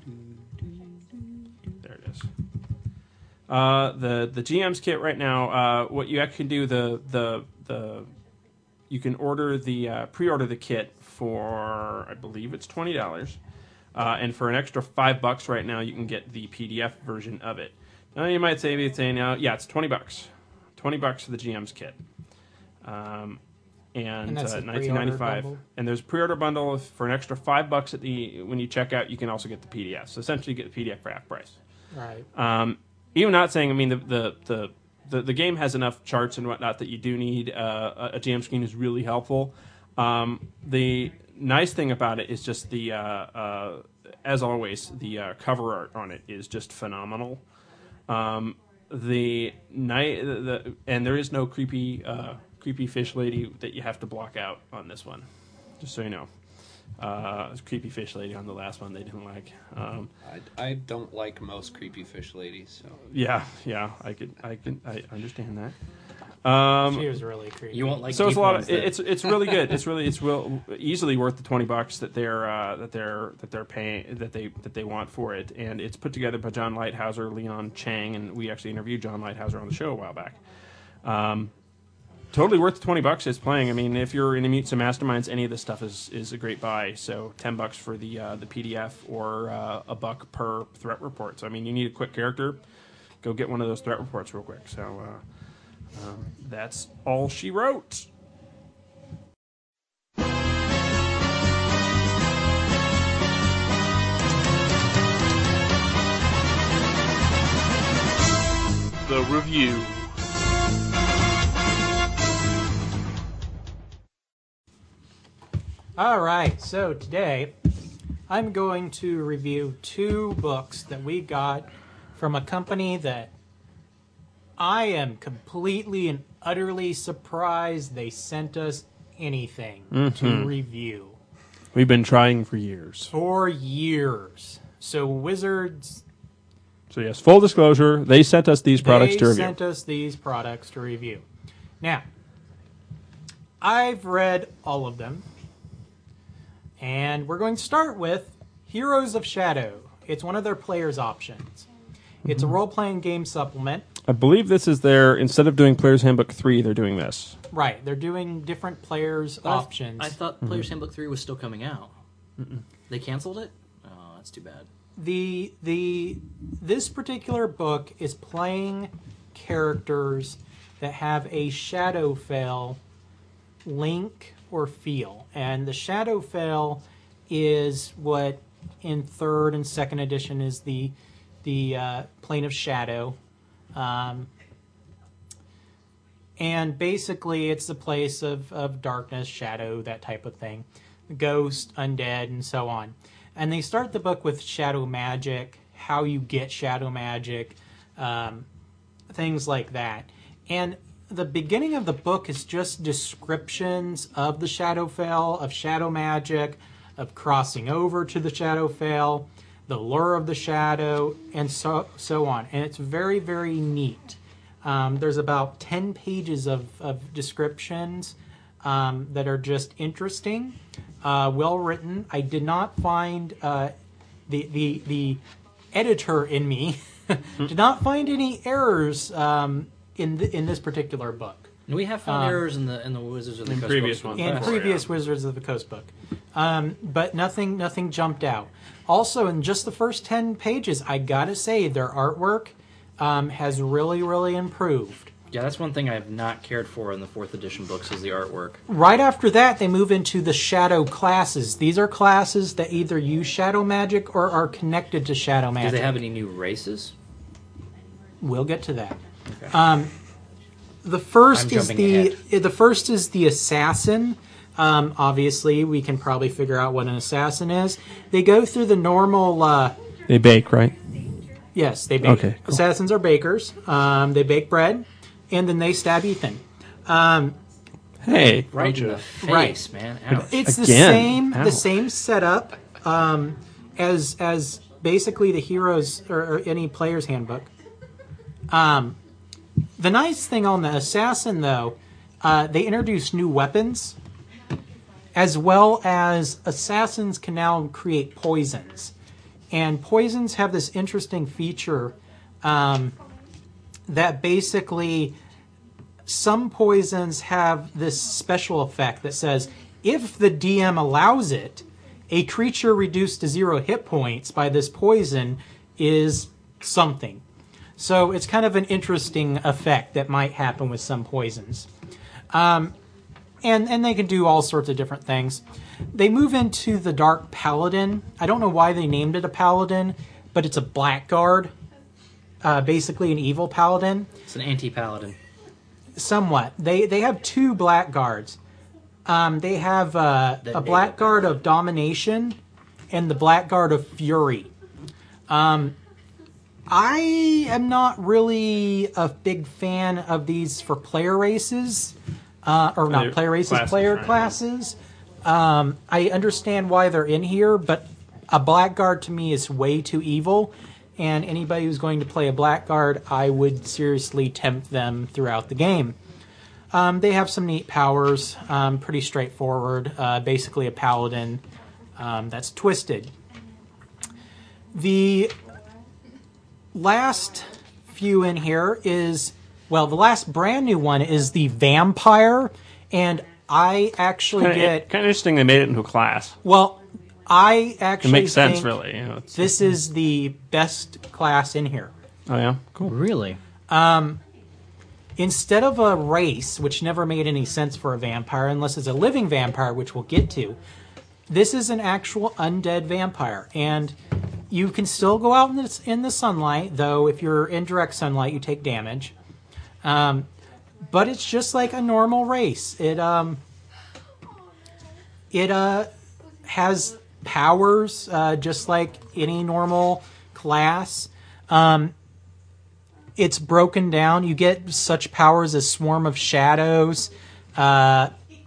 there it is. Uh, the the G M's kit right now, uh, what you actually can do, the the the you can order the uh, pre-order the kit for, I believe it's twenty dollars, uh, and for an extra five bucks right now, you can get the P D F version of it. Now you might say, be saying, uh, yeah, it's twenty bucks, twenty bucks for the G M's kit, um, and, And that's uh, the nineteen ninety five. pre-order bundle? And there's a pre-order bundle for an extra five bucks at the when you check out. You can also get the P D F. So essentially, you get the P D F for half price. Right. Um, even not saying, I mean, the the, the the the game has enough charts and whatnot that you do need uh, a, a G M screen is really helpful. Um, the nice thing about it is just the, uh, uh, as always, the uh, cover art on it is just phenomenal. Um, the night, the, the and there is no creepy uh, creepy fish lady that you have to block out on this one, just so you know. Uh, creepy fish lady on the last one they didn't like. Um, I, I don't like most creepy fish ladies. So yeah, yeah, I could, I can, I understand that. Um, She was really creepy. You won't like so it's deep a lot ones of, it- then. it's it's really good. It's really it's real easily worth the twenty bucks that they're uh, that they're that they're paying that they that they want for it, and it's put together by John Lighthouser, Leon Chang, and we actually interviewed John Lighthouser on the show a while back. Um, totally worth the twenty bucks it's playing. I mean, if you're into Mutants and Masterminds, any of this stuff is, is a great buy. So ten bucks for the uh, the P D F or uh, a buck per threat report. So I mean, you need a quick character, go get one of those threat reports real quick. So uh, um, that's all she wrote. The review. All right, so today I'm going to review two books that we got from a company that I am completely and utterly surprised they sent us anything to review We've been trying for years. for years. So Wizards, So yes, full disclosure, they sent us these products they to review. sent us these products to review. Now, I've read all of them. And we're going to start with Heroes of Shadow. It's one of their players' options. It's a role-playing game supplement. I believe this is their, instead of doing Player's Handbook three, they're doing this. Right, they're doing different players' But I- options. I, thought Player's Handbook three was still coming out. They canceled it? Oh, that's too bad. the the this particular book is playing characters that have a Shadowfell link or feel, and the Shadowfell is what in third and second edition is the the uh, plane of shadow, um, and basically it's the place of, of darkness, shadow, that type of thing, ghost, undead, and so on. And they start the book with shadow magic, how you get shadow magic, um, things like that. And the beginning of the book is just descriptions of the Shadowfell, of shadow magic, of crossing over to the Shadowfell, the lure of the shadow, and so so on. And it's very, very neat. Um, there's about ten pages of, of descriptions um, that are just interesting, uh, well written. I did not find uh, the, the, the editor in me did not find any errors um, in the, in this particular book. We have found Um, errors in the in the Wizards of the in Coast previous books ones. before, In Before, previous yeah. Wizards of the Coast book, um, but nothing nothing jumped out. Also, in just the first ten pages, I gotta say their artwork um, has really really improved. Yeah, that's one thing I have not cared for in the fourth edition books is the artwork. Right after that, they move into the shadow classes. These are classes that either use shadow magic or are connected to shadow Do magic. they have any new races? We'll get to that. Okay. Um, the first I'm is jumping the ahead. the first is the assassin. Um, obviously, we can probably figure out what an assassin is. They go through the normal. Uh, They bake, right? yes, they bake. Okay, cool. Assassins are bakers. Um, they bake bread, and then they stab Ethan. Um, Hey. Right in the face, Right. man. Ouch. it's the Again. same Ow. the same setup um, as as basically the heroes or, or any player's handbook. Um, the nice thing on the assassin, though, uh, they introduced new weapons, as well as assassins can now create poisons. And poisons have this interesting feature um, that basically some poisons have this special effect that says if the D M allows it, a creature reduced to zero hit points by this poison is something. So it's kind of an interesting effect that might happen with some poisons. Um, and, and they can do all sorts of different things. They move into the Dark Paladin. I don't know why they named it a Paladin, but it's a blackguard. Uh, basically an evil paladin. It's an anti-paladin. Somewhat. They they have two blackguards. Um, they have uh, a blackguard of domination and the blackguard of fury. Um, I am not really a big fan of these for player races, uh, or not player races, classes, player right. classes. Um, I understand why they're in here, but a blackguard to me is way too evil. And anybody who's going to play a blackguard, I would seriously tempt them throughout the game. Um, they have some neat powers, um, pretty straightforward. Uh, basically a paladin um, that's twisted. The last few in here is, well, the last brand new one is the vampire. And I actually Kinda, get... kind of interesting they made it into a class. Well... I actually It makes sense, think really. You know, it's, this is the best class in here. oh, yeah? Cool. Really? Instead of a race, which never made any sense for a vampire, unless it's a living vampire, which we'll get to, this is an actual undead vampire. And you can still go out in the, in the sunlight, though if you're in direct sunlight, you take damage. Um, but it's just like a normal race. It, um, it uh, has... powers, uh, just like any normal class. Um, it's broken down. You get such powers as Swarm of Shadows, uh,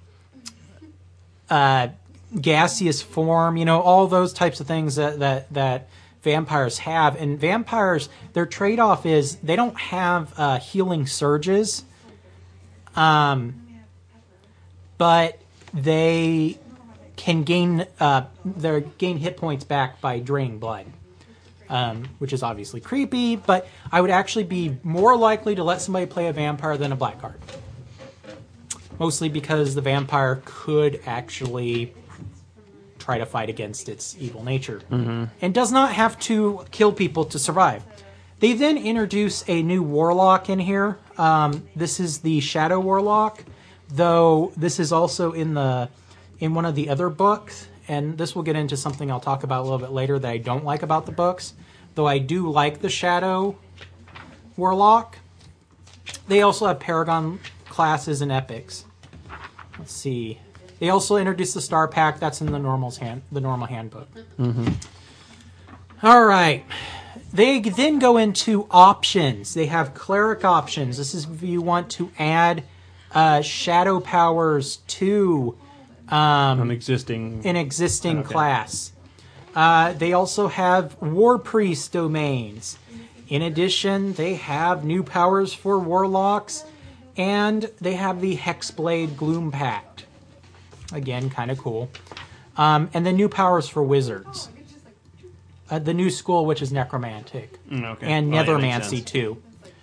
uh, Gaseous Form, you know, all those types of things that, that, that vampires have. And vampires, their trade-off is they don't have uh, healing surges, um, but they... can gain uh, their gain hit points back by draining blood, um, which is obviously creepy. But I would actually be more likely to let somebody play a vampire than a blackguard, mostly because the vampire could actually try to fight against its evil nature mm-hmm. and does not have to kill people to survive. They then introduce a new warlock in here. Um, this is the Shadow Warlock, though this is also in the in one of the other books, and this will get into something I'll talk about a little bit later that I don't like about the books, though I do like the Shadow Warlock. They also have Paragon classes and epics. Let's see. They also introduced the Star Pack. That's in the normal's hand, the normal handbook. Mm-hmm. All right. They then go into options. They have cleric options. This is if you want to add uh, shadow powers to um, An existing... an existing okay. class. Uh, they also have War Priest domains. In addition, they have new powers for warlocks, and they have the Hexblade Gloom Pact. Again, kind of cool. Um, and then new powers for wizards. Uh, the new school, which is necromantic. Mm, okay. And Well, yeah, makes nethermancy, sense. too.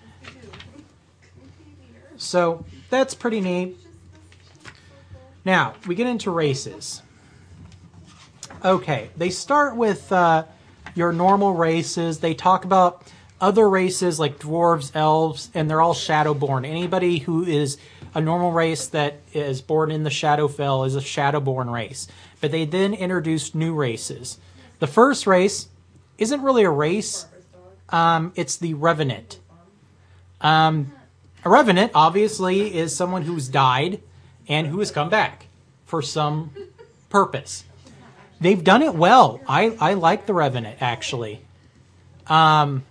So, that's pretty neat. Now, we get into races. Okay, they start with uh, your normal races. They talk about other races like dwarves, elves, and they're all shadowborn. Anybody who is a normal race that is born in the Shadowfell is a shadowborn race. But they then introduced new races. The first race isn't really a race. Um, it's the Revenant. Um, a Revenant, obviously, is someone who's died and who has come back for some purpose. They've done it well. I, I like the Revenant, actually. Um,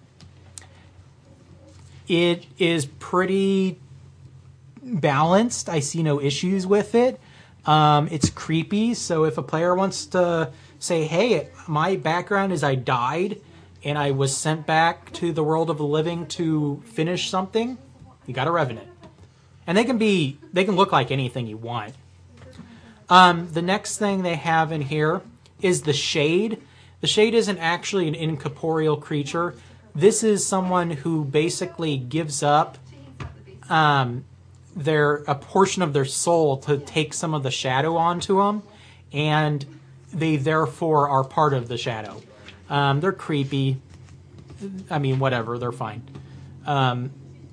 it is pretty balanced. I see no issues with it. Um, it's creepy, so if a player wants to say, hey, my background is I died, and I was sent back to the world of the living to finish something, you got a Revenant. And they can be, they can look like anything you want. Um, the next thing they have in here is the Shade. The Shade isn't actually an incorporeal creature. This is someone who basically gives up um, their a portion of their soul to take some of the shadow onto them, and they therefore are part of the shadow. Um, they're creepy. I mean, whatever. They're fine. Um,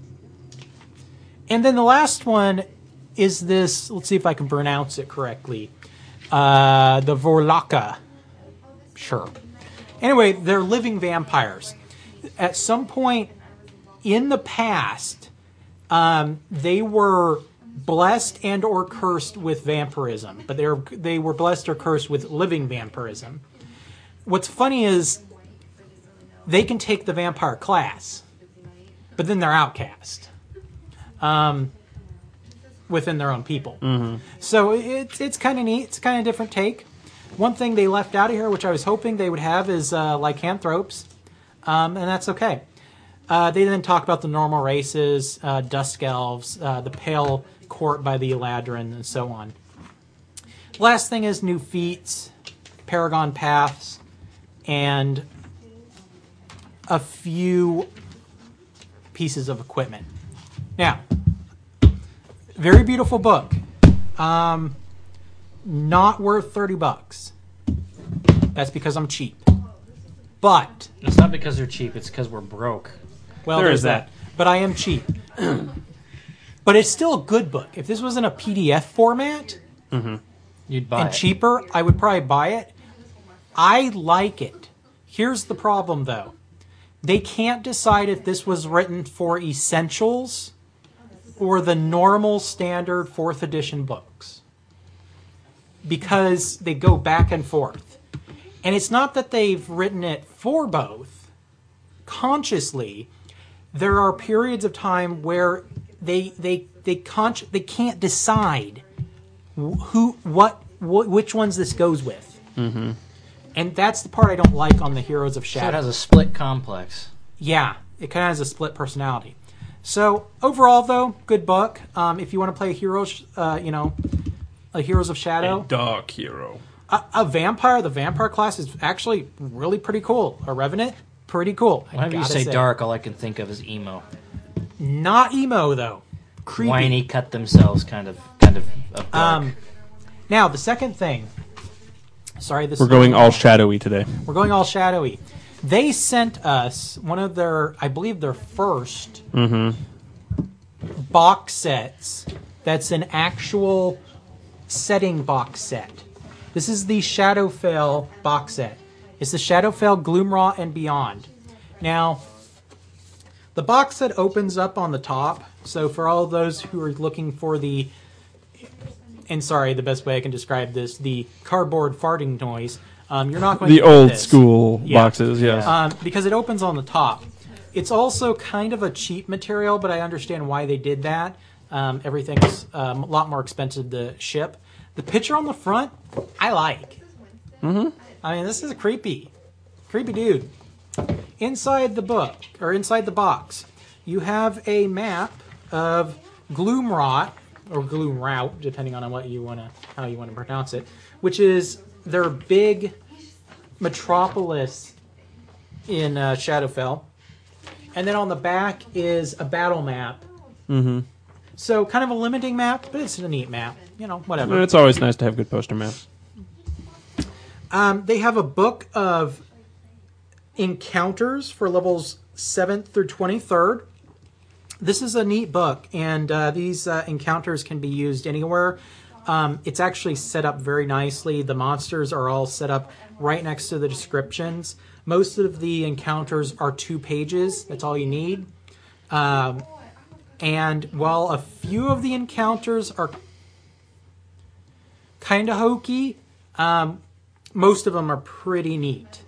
and then the last one is this. Let's see if I can pronounce it correctly. Uh, the Vorlaka. Sure. Anyway, they're living vampires. At some point in the past, um, they were blessed and or cursed with vampirism, but they were they were blessed or cursed with living vampirism. What's funny is they can take the vampire class, but then they're outcast um, within their own people. Mm-hmm. So it's it's kind of neat. It's kind of different take. One thing they left out of here, which I was hoping they would have, is uh, lycanthropes, um, and that's okay. Uh, they then talk about the normal races, uh, dusk elves, uh, the pale court by the Eladrin, and so on. Last thing is new feats, Paragon paths, and a few pieces of equipment. Now, very beautiful book. Um, not worth thirty bucks. That's because I'm cheap. But It's not because they're cheap. It's because we're broke. well, There there's is that. that. But I am cheap. But it's still a good book. If this was in a P D F format You'd buy and it. cheaper, I would probably buy it. I like it. Here's the problem, though. They can't decide if this was written for essentials or the normal standard fourth edition books, because they go back and forth. And it's not that they've written it for both consciously. There are periods of time where they they they con- they can't decide who what, what which ones this goes with. Mm-hmm. And that's the part I don't like on the Heroes of So it Shadow. has a split complex. Yeah, it kind of has a split personality. So overall, though, good book. Um, if you want to play Heroes, uh, you know, a Heroes of Shadow, A dark hero. a, a vampire. The vampire class is actually really pretty cool. A Revenant, pretty cool. I Whenever you gotta say dark, all I can think of is emo. not emo though. Creepy. Whiny, cut themselves, kind of, kind of, of dark. Um, now the second thing. Sorry, this We're is going all shadowy today. We're going all shadowy. They sent us one of their, I believe, their first box sets. That's an actual setting box set. This is the Shadowfell box set. It's the Shadowfell, Gloomraw, and Beyond. Now, the box set opens up on the top. So for all those who are looking for the, and sorry, the best way I can describe this, the cardboard farting noise, um, you're not going The to get old this. school Yeah. boxes, yes. Um, because it opens on the top. It's also kind of a cheap material, but I understand why they did that. Um, everything's um, a lot more expensive to ship. The picture on the front, I like. Mm-hmm. I mean, this is a creepy, creepy dude. Inside the book, or inside the box, you have a map of Gloomrot, or Gloomrout, depending on what you want to, how you want to pronounce it, which is their big metropolis in uh, Shadowfell. And then on the back is a battle map. Mm-hmm. So kind of a limiting map, but it's a neat map. You know, whatever. It's always nice to have good poster maps. Um, they have a book of encounters for levels seventh through twenty-third. This is a neat book, and uh, these uh, encounters can be used anywhere. Um, it's actually set up very nicely. The monsters are all set up right next to the descriptions. Most of the encounters are two pages. That's all you need. Um, and while a few of the encounters are kind of hokey, um, most of them are pretty neat.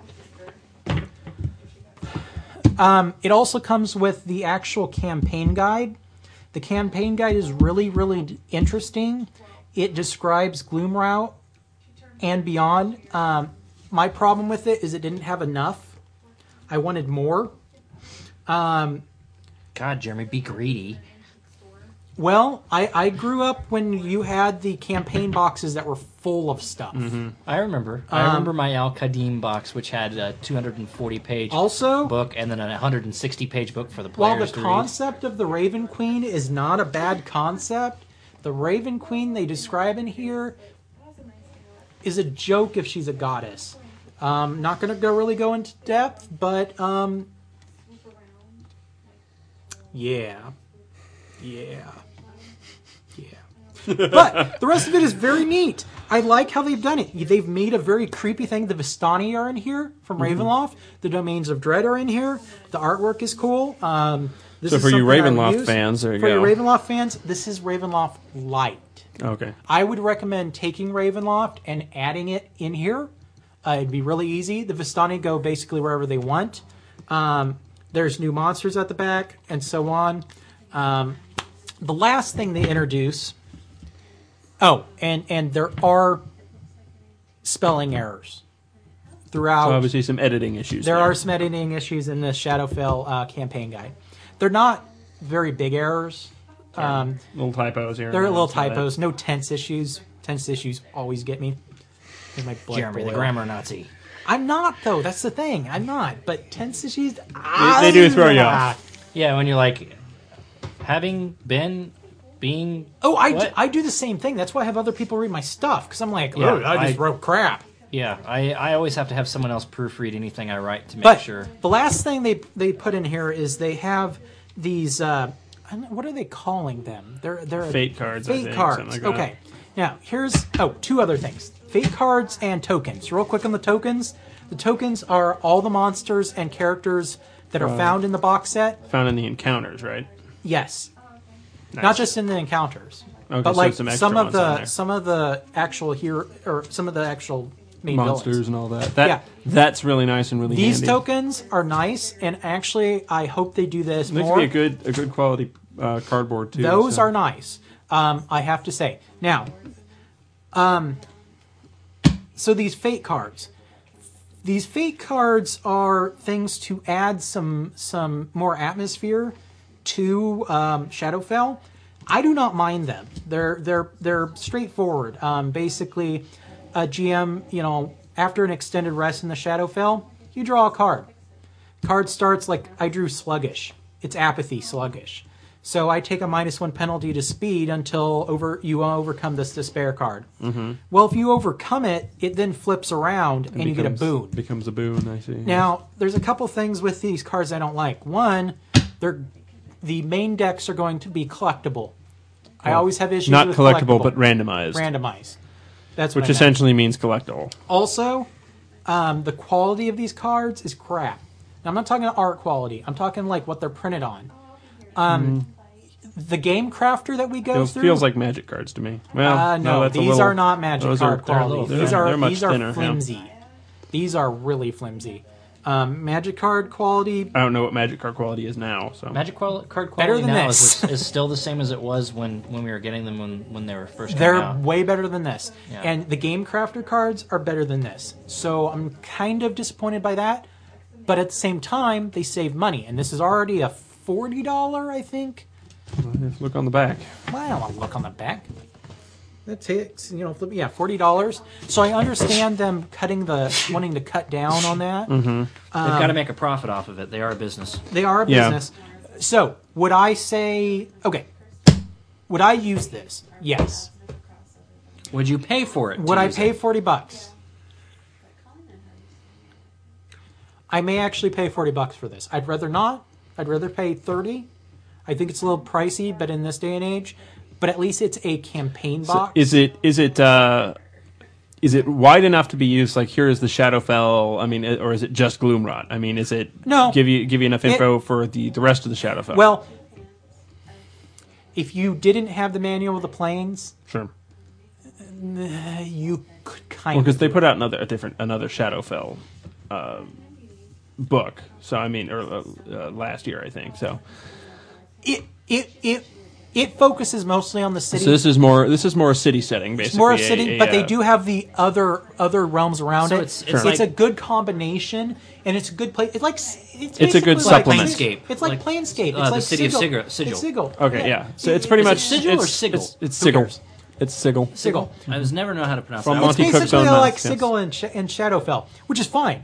Um, it also comes with the actual campaign guide. The campaign guide is really, really interesting. It describes Gloomrout and Beyond. Um, my problem with it is it didn't have enough. I wanted more. Um, God, Jeremy, be greedy. well, I, I grew up when you had the campaign boxes that were full of stuff. I remember. I remember my Al Qadim box, which had a two hundred forty page Also, book and then a one hundred sixty page book for the while players the to read. concept of the Raven Queen is not a bad concept, the Raven Queen they describe in here is a joke if she's a goddess. Um, not going to go really go into depth, but um, yeah, yeah, yeah. But the rest of it is very neat. I like how they've done it. They've made a very creepy thing. The Vistani are in here from Ravenloft. The Domains of Dread are in here. The artwork is cool. Um, this So is for you something I would Ravenloft use. fans, there you for go. your Ravenloft fans, this is Ravenloft Light. Okay. I would recommend taking Ravenloft and adding it in here. Uh, it'd be really easy. The Vistani go basically wherever they want. Um, there's new monsters at the back and so on. Um, the last thing they introduce... Oh, and, and there are spelling errors throughout. So obviously some editing issues. There are some editing issues in the Shadowfell uh, campaign guide. They're not very big errors. Um, little typos here. There are and little stuff like that. typos. No tense issues. Tense issues always get me. Make my blood Jeremy, the boil. grammar Nazi. I'm not, though. That's the thing. I'm not. But tense issues... They, they do throw you off. Yeah, when you're like, having been, being... Oh, I, What? d- I do the same thing. That's why I have other people read my stuff. Because I'm like, Yeah, oh, I just I- wrote crap. Yeah, I, I always have to have someone else proofread anything I write to make But sure. the last thing they they put in here is they have these... Uh, I don't know, what are they calling them? They're they're Fate cards, I Fate think, cards. something like that. Okay. Now here's oh two other things: fate cards and tokens. Real quick on the tokens. The tokens are all the monsters and characters that are found in the box set. Found in the encounters, right? Yes, Nice. not just in the encounters, Okay, but so like some extra some of ones on the there. some of the actual hero or some of the actual main Monsters villains. and all that. That Yeah. That's really nice and really These handy. tokens are nice, and actually, I hope they do this They more. could be a good a good quality uh, cardboard too. Those so. are nice. Um, I have to say. Now, um, so these fate cards. These fate cards are things to add some some more atmosphere to um, Shadowfell. I do not mind them. They're they're they're straightforward. Um, basically, a G M, you know, after an extended rest in the Shadowfell, you draw a card. Card starts like I drew sluggish. It's apathy sluggish. So I take a minus one penalty to speed until over you overcome this despair card. Mm-hmm. Well, if you overcome it, it then flips around and you get a Becomes- boon. Becomes a boon. I see. Now, there's a couple things with these cards I don't like. One, they're the main decks are going to be collectible. I always have issues not with collectible, but randomized, randomized. That's what which I meant. essentially means collectible. Also, um, the quality of these cards is crap. Now, I'm not talking art quality. I'm talking like what they're printed on. Um, The game crafter that we go Feels, through feels like magic cards to me. Well, Uh, no, that's a these little- are not magic those card are, they're a quality. little These thin. are They're much these are thinner, yeah. flimsy. These are really flimsy. Um, magic card quality. I don't know what magic card quality is now. So Magic qual- card Better quality than now this. is, is still the same as it was when, when we were getting them when, when they were first coming They're out. way better than this. Yeah. And the game crafter cards are better than this. So I'm kind of disappointed by that. But at the same time, they save money. And this is already a forty dollars, I think. look on the back. Well, I don't want to look on the back. That takes, you know, flip- yeah, forty dollars. So I understand them cutting the, wanting to cut down on that. Mm-hmm. They've got to make a profit off of it. They are a business. They are a Yeah. business. So would I say, okay, would I use this? Yes. Would you pay for it? to Would I use pay it? forty bucks? I may actually pay forty bucks for this. I'd rather not. I'd rather pay thirty. I think it's a little pricey, but in this day and age, but at least it's a campaign box. Is it is it uh, is it wide enough to be used? Like here is the Shadowfell. I mean, or is it just Gloomrot? I mean, is it No. give you give you enough It- info for the the rest of the Shadowfell? Well, if you didn't have the manual of the planes, sure. uh, you could kind Well, of. because they put out another a different another Shadowfell uh, book. So I mean, or uh, uh, last year I think. So it it it it focuses mostly on the city. So this is more this is more a city setting, basically. It's more a city, a, a, but they uh, do have the other other realms around So it. it's- it's it's like- a good combination, and it's a good place. It's like it's, It's a good basically supplement. Like, Planescape. it's like, Like, Planescape. It's uh, the like city of Sigil. Sigil- Sigil. It's Sigil. Okay, yeah. So it's pretty Is it much Sigil or it's, Sigil? It's, it's Who Sigil. cares? It's Sigil. Sigil. I was never know how to pronounce From that. Monty It's Cook's basically own like mouth, Sigil yes. and, Sh- and Shadowfell, which is fine.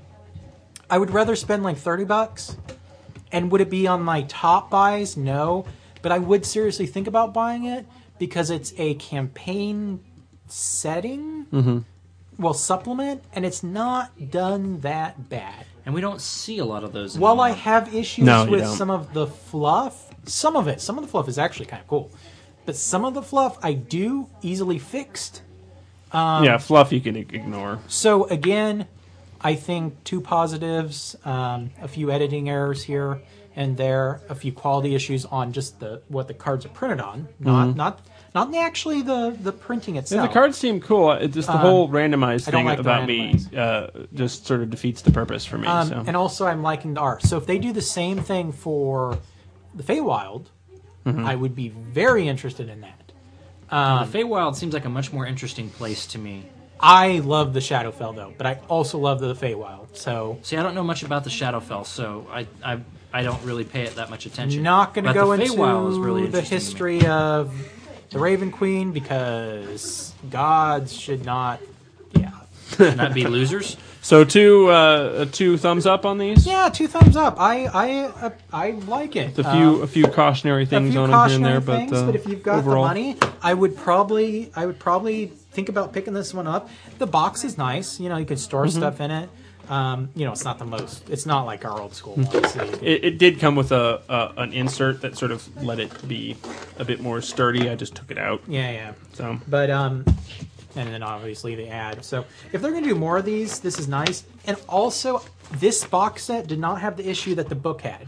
I would rather spend like thirty bucks. And would it be on my top buys? No. But I would seriously think about buying it because it's a campaign setting, Mm-hmm. well, supplement, and it's not done that bad. And we don't see a lot of those. While I anymore. have issues No, you with don't. some of the fluff, some of it, some of the fluff is actually kind of cool. But some of the fluff I do easily fixed. yeah, fluff you can ig- ignore. So again, I think two positives, um, a few editing errors here and there, a few quality issues on just the what the cards are printed on, not not not the, actually the the printing Yeah, itself. the cards seem cool. It just the whole randomized I don't thing like the about me uh, just sort of defeats the purpose for me. Um, so. And also, I'm liking the art. So if they do the same thing for the Feywild, Mm-hmm. I would be very interested in that. the Feywild seems like a much more interesting place to me. I love the Shadowfell though, but I also love the Feywild. So See, I don't know much about the Shadowfell, so I I, I don't really pay it that much attention. not going to But go the into Feywild is really the interesting to me. history of the Raven Queen because gods should not. Yeah, Should not be losers. So two uh, two thumbs up on these. yeah. Two thumbs up. I I uh, I like it. A few Um, a few cautionary a things few on them here and cautionary there, but, things, uh, but if you've got overall, the money, I would probably I would probably think about picking this one up. The box is nice. You know, you can store Mm-hmm. stuff in it. Um, you know, it's not the most. It's not like our old school ones. So you can- It, it did come with a, a an insert that sort of let it be a bit more sturdy. I just took it out. yeah, yeah. So But um, and then obviously the ad. So if they're gonna do more of these, this is nice. And also, this box set did not have the issue that the book had,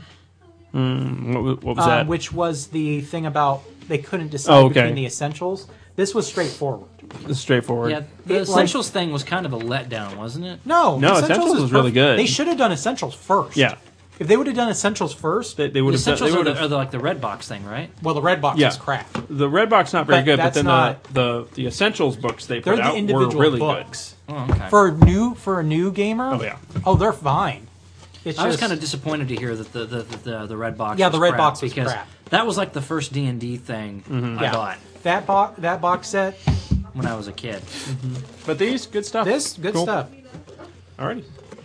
what, wa- what was um, that? which was the thing about they couldn't decide Oh, okay. between the essentials. This was straightforward. It's straightforward. Yeah, the It, like- Essentials thing was kind of a letdown, wasn't it? No, No, Essentials is was really perfect. good. They should have done essentials first. Yeah. If they would have done essentials first, They, they The would have. Essentials They are, would the, are have. the, like the red box thing, right? well, the red box Yeah. is crap. The red box not very But good, but that's then not- the, the the essentials books they They're put the out were individual really books. Oh, okay. For a new for a new gamer. Oh, yeah. Oh, they're fine. It's I was just- kind of disappointed to hear that the the, the, the, the red box. Yeah, was the red crap, box was because crap. that was like the first D and D thing I yeah. bought That box that box set. when I was a kid. good. But these good stuff. This good Cool. stuff. Alrighty.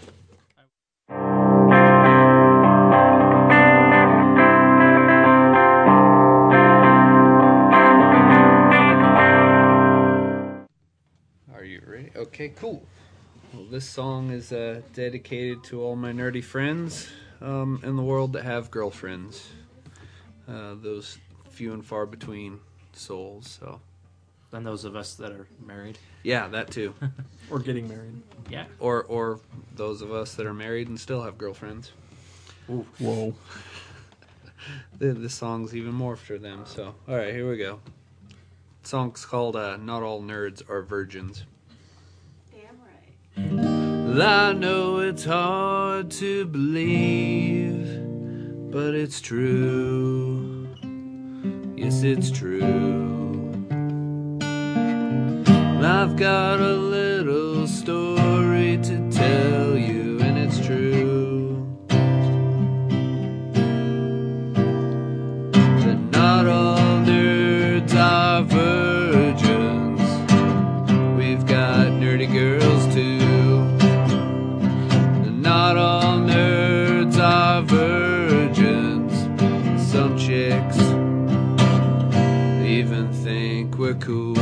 Are you ready? Okay, cool. Well, this song is uh, dedicated to all my nerdy friends um, in the world that have girlfriends. Uh, those few and far between souls. So, Than those of us that are married. yeah, that too. Or getting married. Yeah. or or those of us that are married and still have girlfriends. Whoa. Th- This song's even more for them. So, all right, here we go. The song's called uh, "Not All Nerds Are Virgins." Damn right. I know it's hard to believe, but it's true. Yes, it's true. I've got a little story to tell you, and it's true. That not all nerds are virgins. We've got nerdy girls too. Not all nerds are virgins. Some chicks even think we're cool.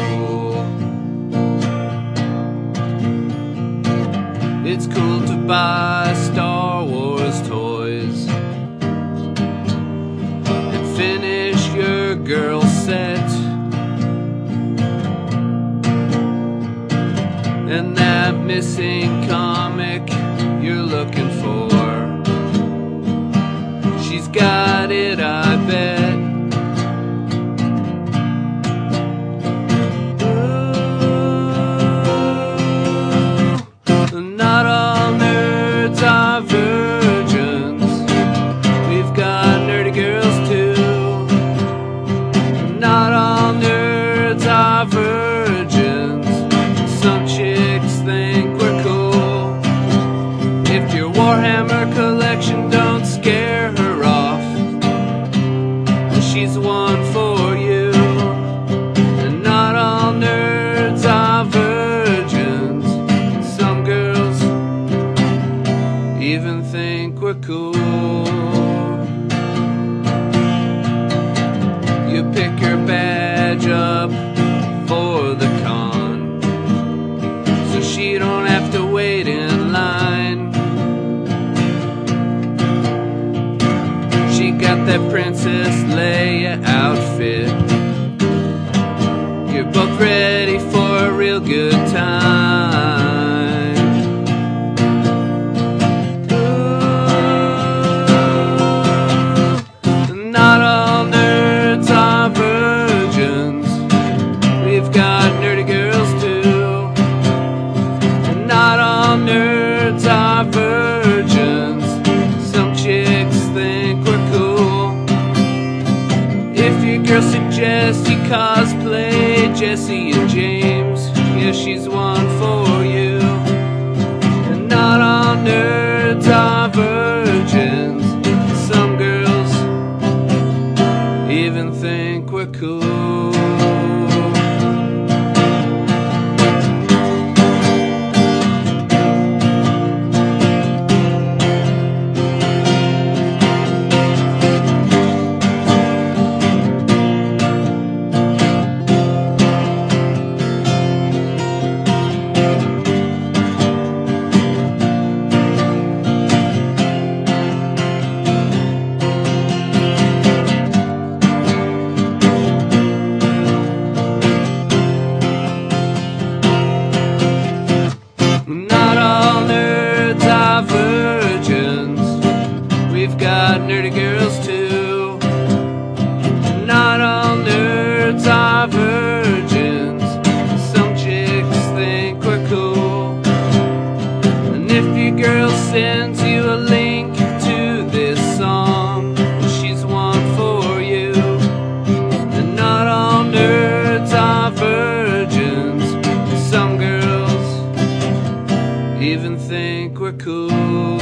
It's cool to buy Star Wars toys and finish your girl set. And that missing comic you're looking for, she's got it, I bet. Ooh, not all nerds are virgins. We've got nerdy girls too. Not if your Warhammer collection don't scare her off, well, she's the one for you. And not all nerds are virgins. Some girls even think we're cool. You pick her badge up for the con, so she don't have to wait in line. She got that Princess Leia outfit. You're both ready for a real good time. Ooh, not all nerds are virgins. We've got nerdy girls too. And not all nerds are virgins. Some chicks think we're cool. If your girl suggests you cosplay Jesse and James, yeah, she's one for you. And not all nerds are virgins. Some girls even think we're cool. Not all nerds are virgins. We've got nerdy girls too. Not all nerds are virgins. Some chicks think we're cool. And if your girl sends you a link to this song, she's one for you. And not all nerds are virgins. Some girls even think we're cool.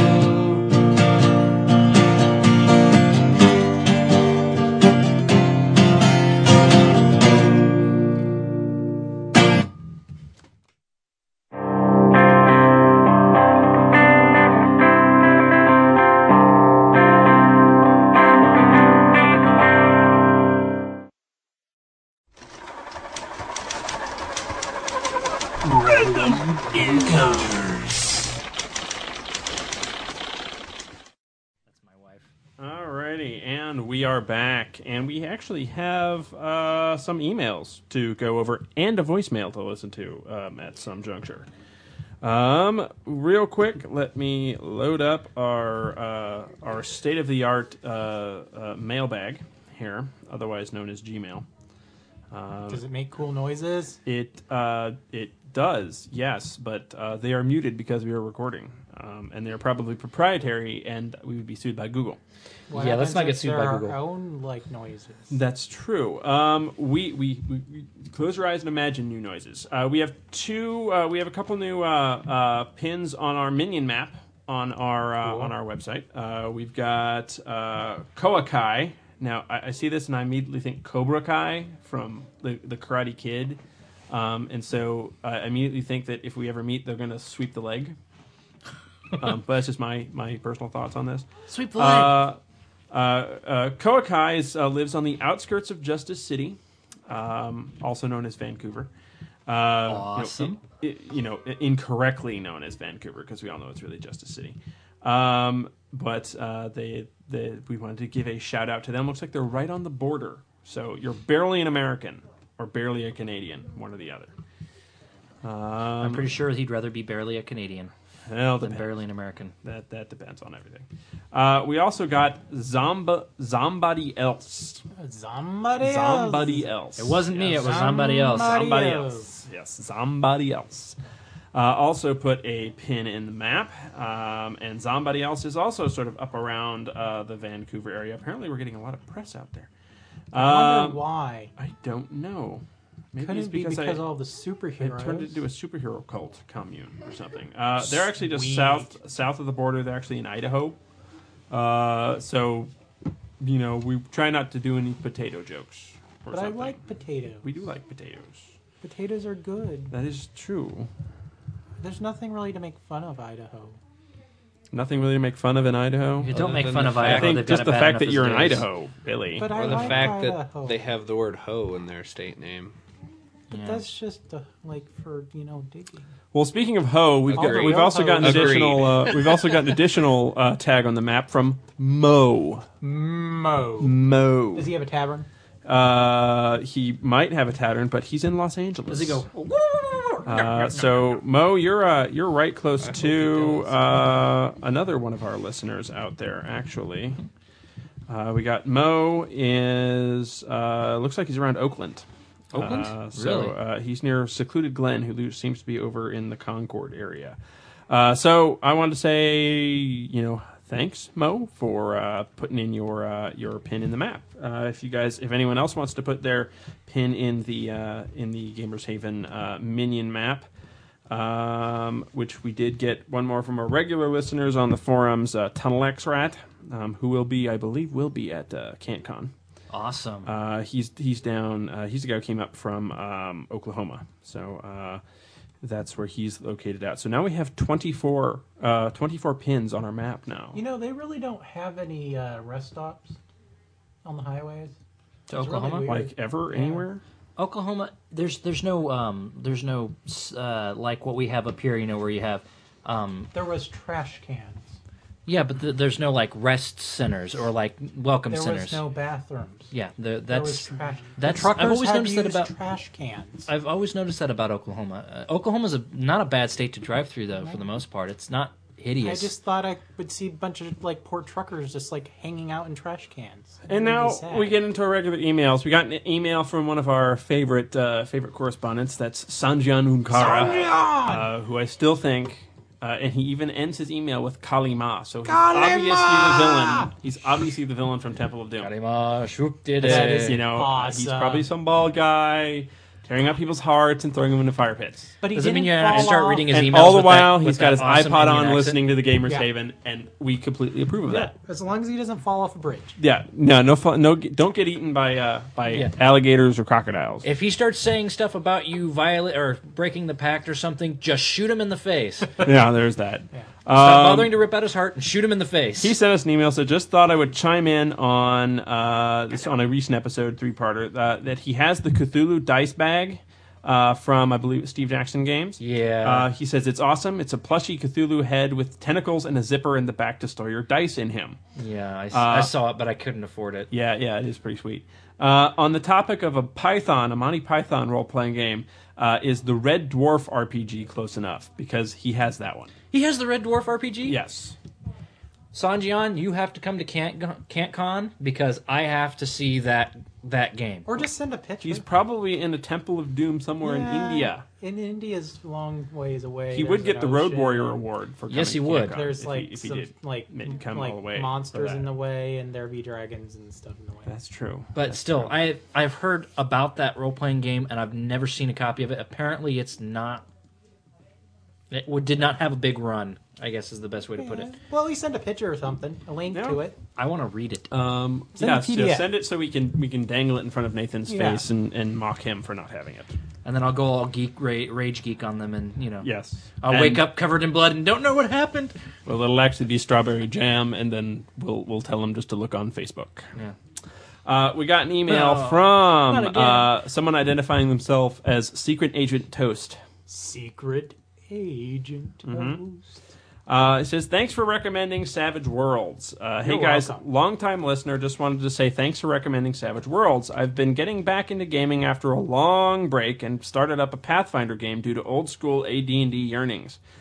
Alrighty, and we are back, and we actually have uh, some emails to go over and a voicemail to listen to um, at some juncture. Um, real quick, let me load up our uh, our state of the art uh, uh, mailbag here, otherwise known as Gmail. Um, Does it make cool noises? It uh, it does, yes, but uh, they are muted because we are recording, um, and they are probably proprietary, and we would be sued by Google. What Yeah, let's happens not get if sued there by are Google. Our own like noises. That's true. Um, we, we, we, we close your eyes and imagine new noises. Uh, we have two. Uh, we have a couple new uh, uh, pins on our minion map on our uh, Cool. on our website. Uh, we've got uh, Koa Kai. Now I, I see this and I immediately think Cobra Kai from the, the Karate Kid, um, and so I immediately think that if we ever meet, they're going to sweep the leg. um, but that's just my my personal thoughts on this. Sweep the leg. Uh, uh, uh, Koa Kai is, uh, lives on the outskirts of Justice City, um, also known as Vancouver. Uh, Awesome. You know, i- i- you know, i- incorrectly known as Vancouver because we all know it's really Justice City. Um, but uh, they, they, we wanted to give a shout out to them. Looks like they're right on the border. So you're barely an American or barely a Canadian, one or the other. Um, I'm pretty sure he'd rather be barely a Canadian well, than depends. barely an American. That that depends on everything. Uh, we also got Zomba Zombody Else. Somebody else. Somebody else. It wasn't me, Yes. it was somebody else. Somebody Somebody else. else. Yes, somebody else. Uh, also put a pin in the map, um, and somebody else is also sort of up around uh, the Vancouver area. Apparently, we're getting a lot of press out there. I wonder Um, why. I don't know. Maybe Couldn't it's be because because I, of all the I superheroes. turned it into a superhero cult commune or something. Uh, they're actually just Sweet. south south of the border. They're actually in Idaho. Uh, so, you know, we try not to do any potato jokes. Or But I something. like potatoes. We do like potatoes. Potatoes are good. That is true. There's nothing really to make fun of Idaho. Nothing really to make fun of in Idaho. You don't Other make than fun the of fact- Idaho. I think they've got just it the bad fact enough that as you're it in is. Idaho, Billy. But I Or the like fact Idaho. that they have the word hoe in their state name. But Yeah. that's just uh, like for you know digging. Well, speaking of hoe, we've got, Agreed. we've also got an Agreed. additional uh, we've also got an additional uh, tag on the map from Mo. Mo. Mo. Does he have a tavern? Uh, he might have a tavern, but he's in Los Angeles. Does he go? Uh, so Mo, you're uh, you're right close hope to he does. uh, another one of our listeners out there. Actually, uh, we got Mo is uh, looks like he's around Oakland. Oakland? Uh, so Really? uh, he's near Secluded Glen, who lo- seems to be over in the Concord area. Uh, so I wanted to say, you know, thanks, Mo, for uh, putting in your uh, your pin in the map. Uh, if you guys, if anyone else wants to put their pin in the uh, in the Gamers Haven uh, minion map, um, which we did get one more from our regular listeners on the forums, uh, Tunnel X Rat, um, who will be, I believe, will be at uh, CantCon. Awesome. Uh, he's he's down. Uh, he's the guy who came up from um, Oklahoma, so uh, that's where he's located at. So now we have twenty-four, uh, twenty-four pins on our map now. You know they really don't have any uh, rest stops on the highways. To It's really Oklahoma? weird. Like ever, Yeah. anywhere? Oklahoma, there's there's no um there's no uh like what we have up here, you know, where you have um There was trash cans. yeah, but th- there's no like rest centers or like welcome There centers. was no bathrooms. yeah, the, There was that's trash. that's- the truckers I've always had noticed to that use about- trash cans. I've always noticed that about Oklahoma. Uh, Oklahoma's a not a bad state to drive through though, for the most part. It's not I hideous. just thought I would see a bunch of like poor truckers just like hanging out in trash cans. It And made me now sad. we get into our regular emails. We got an email from one of our favorite uh, favorite correspondents. That's Sanjan Unkara, uh, who I still think. Uh, and he even ends his email with Kalima. So he's obviously the villain. He's obviously the villain from Temple of Doom. Karima, shoop did That it. is You know, uh, he's awesome. probably some bald guy tearing up people's hearts and throwing them into fire pits. But he Does it mean didn't you have to fall start off. reading his And emails all the with while, that, he's with got his that awesome iPod Indian on, accent? listening to the Gamers Yeah. Haven, and we completely approve of Yeah, that. as long as he doesn't fall off a bridge. Yeah, no, no, fu- no, don't get eaten by uh, by Yeah. alligators or crocodiles. If he starts saying stuff about you violate or breaking the pact or something, just shoot him in the face. Stop Yeah, there's that. Um, bothering to rip out his heart and shoot him in the face. He sent us an email, so just thought I would chime in on uh, this on a recent episode, three-parter, uh, that he has the Cthulhu dice bag uh, from, I believe, Steve Jackson Games. Yeah. Uh, he says it's awesome. It's a plushy Cthulhu head with tentacles and a zipper in the back to store your dice in him. yeah, I, s- uh, I saw it, but I couldn't afford it. Yeah, yeah, it is pretty sweet. Uh, on the topic of a Python, a Monty Python role-playing game, uh, is the Red Dwarf R P G close enough? Because he has that one. He has the Red Dwarf R P G? Yes. Sanjian, you have to come to Cant- CantCon because I have to see that that game. Or just send a picture. He's probably in a Temple of Doom somewhere Yeah, in India. In India's a long ways away. He There's would get an the Road ocean. Warrior Award for coming Yes, he to would. CantCon There's if like he, if he some did like ma- come like all the way for monsters that. in the way, and there be dragons and stuff in the way. That's true. But That's still, true. I I've heard about that role playing game and I've never seen a copy of it. Apparently, it's not. It would, did not have a big run. I guess is the best way to put it. Well, at least send a picture or something, a link Yeah. to it. I want to read it. Um, Send yeah, a so P D F. send it so we can we can dangle it in front of Nathan's Yeah. face and, and mock him for not having it. And then I'll go all geek, ra- rage geek on them, and you know, Yes, I'll And- wake up covered in blood and don't know what happened. Well, it'll actually be strawberry jam, and then we'll we'll tell him just to look on Facebook. Yeah. Uh, we got an email No, from not again. uh, someone identifying themselves as Secret Agent Toast. Secret agent. Mm-hmm. Toast. Uh, it says, thanks for recommending Savage Worlds. Uh, hey You're guys, welcome. longtime listener, just wanted to say thanks for recommending Savage Worlds. I've been getting back into gaming after a long break and started up a Pathfinder game due to old school A D and D yearnings.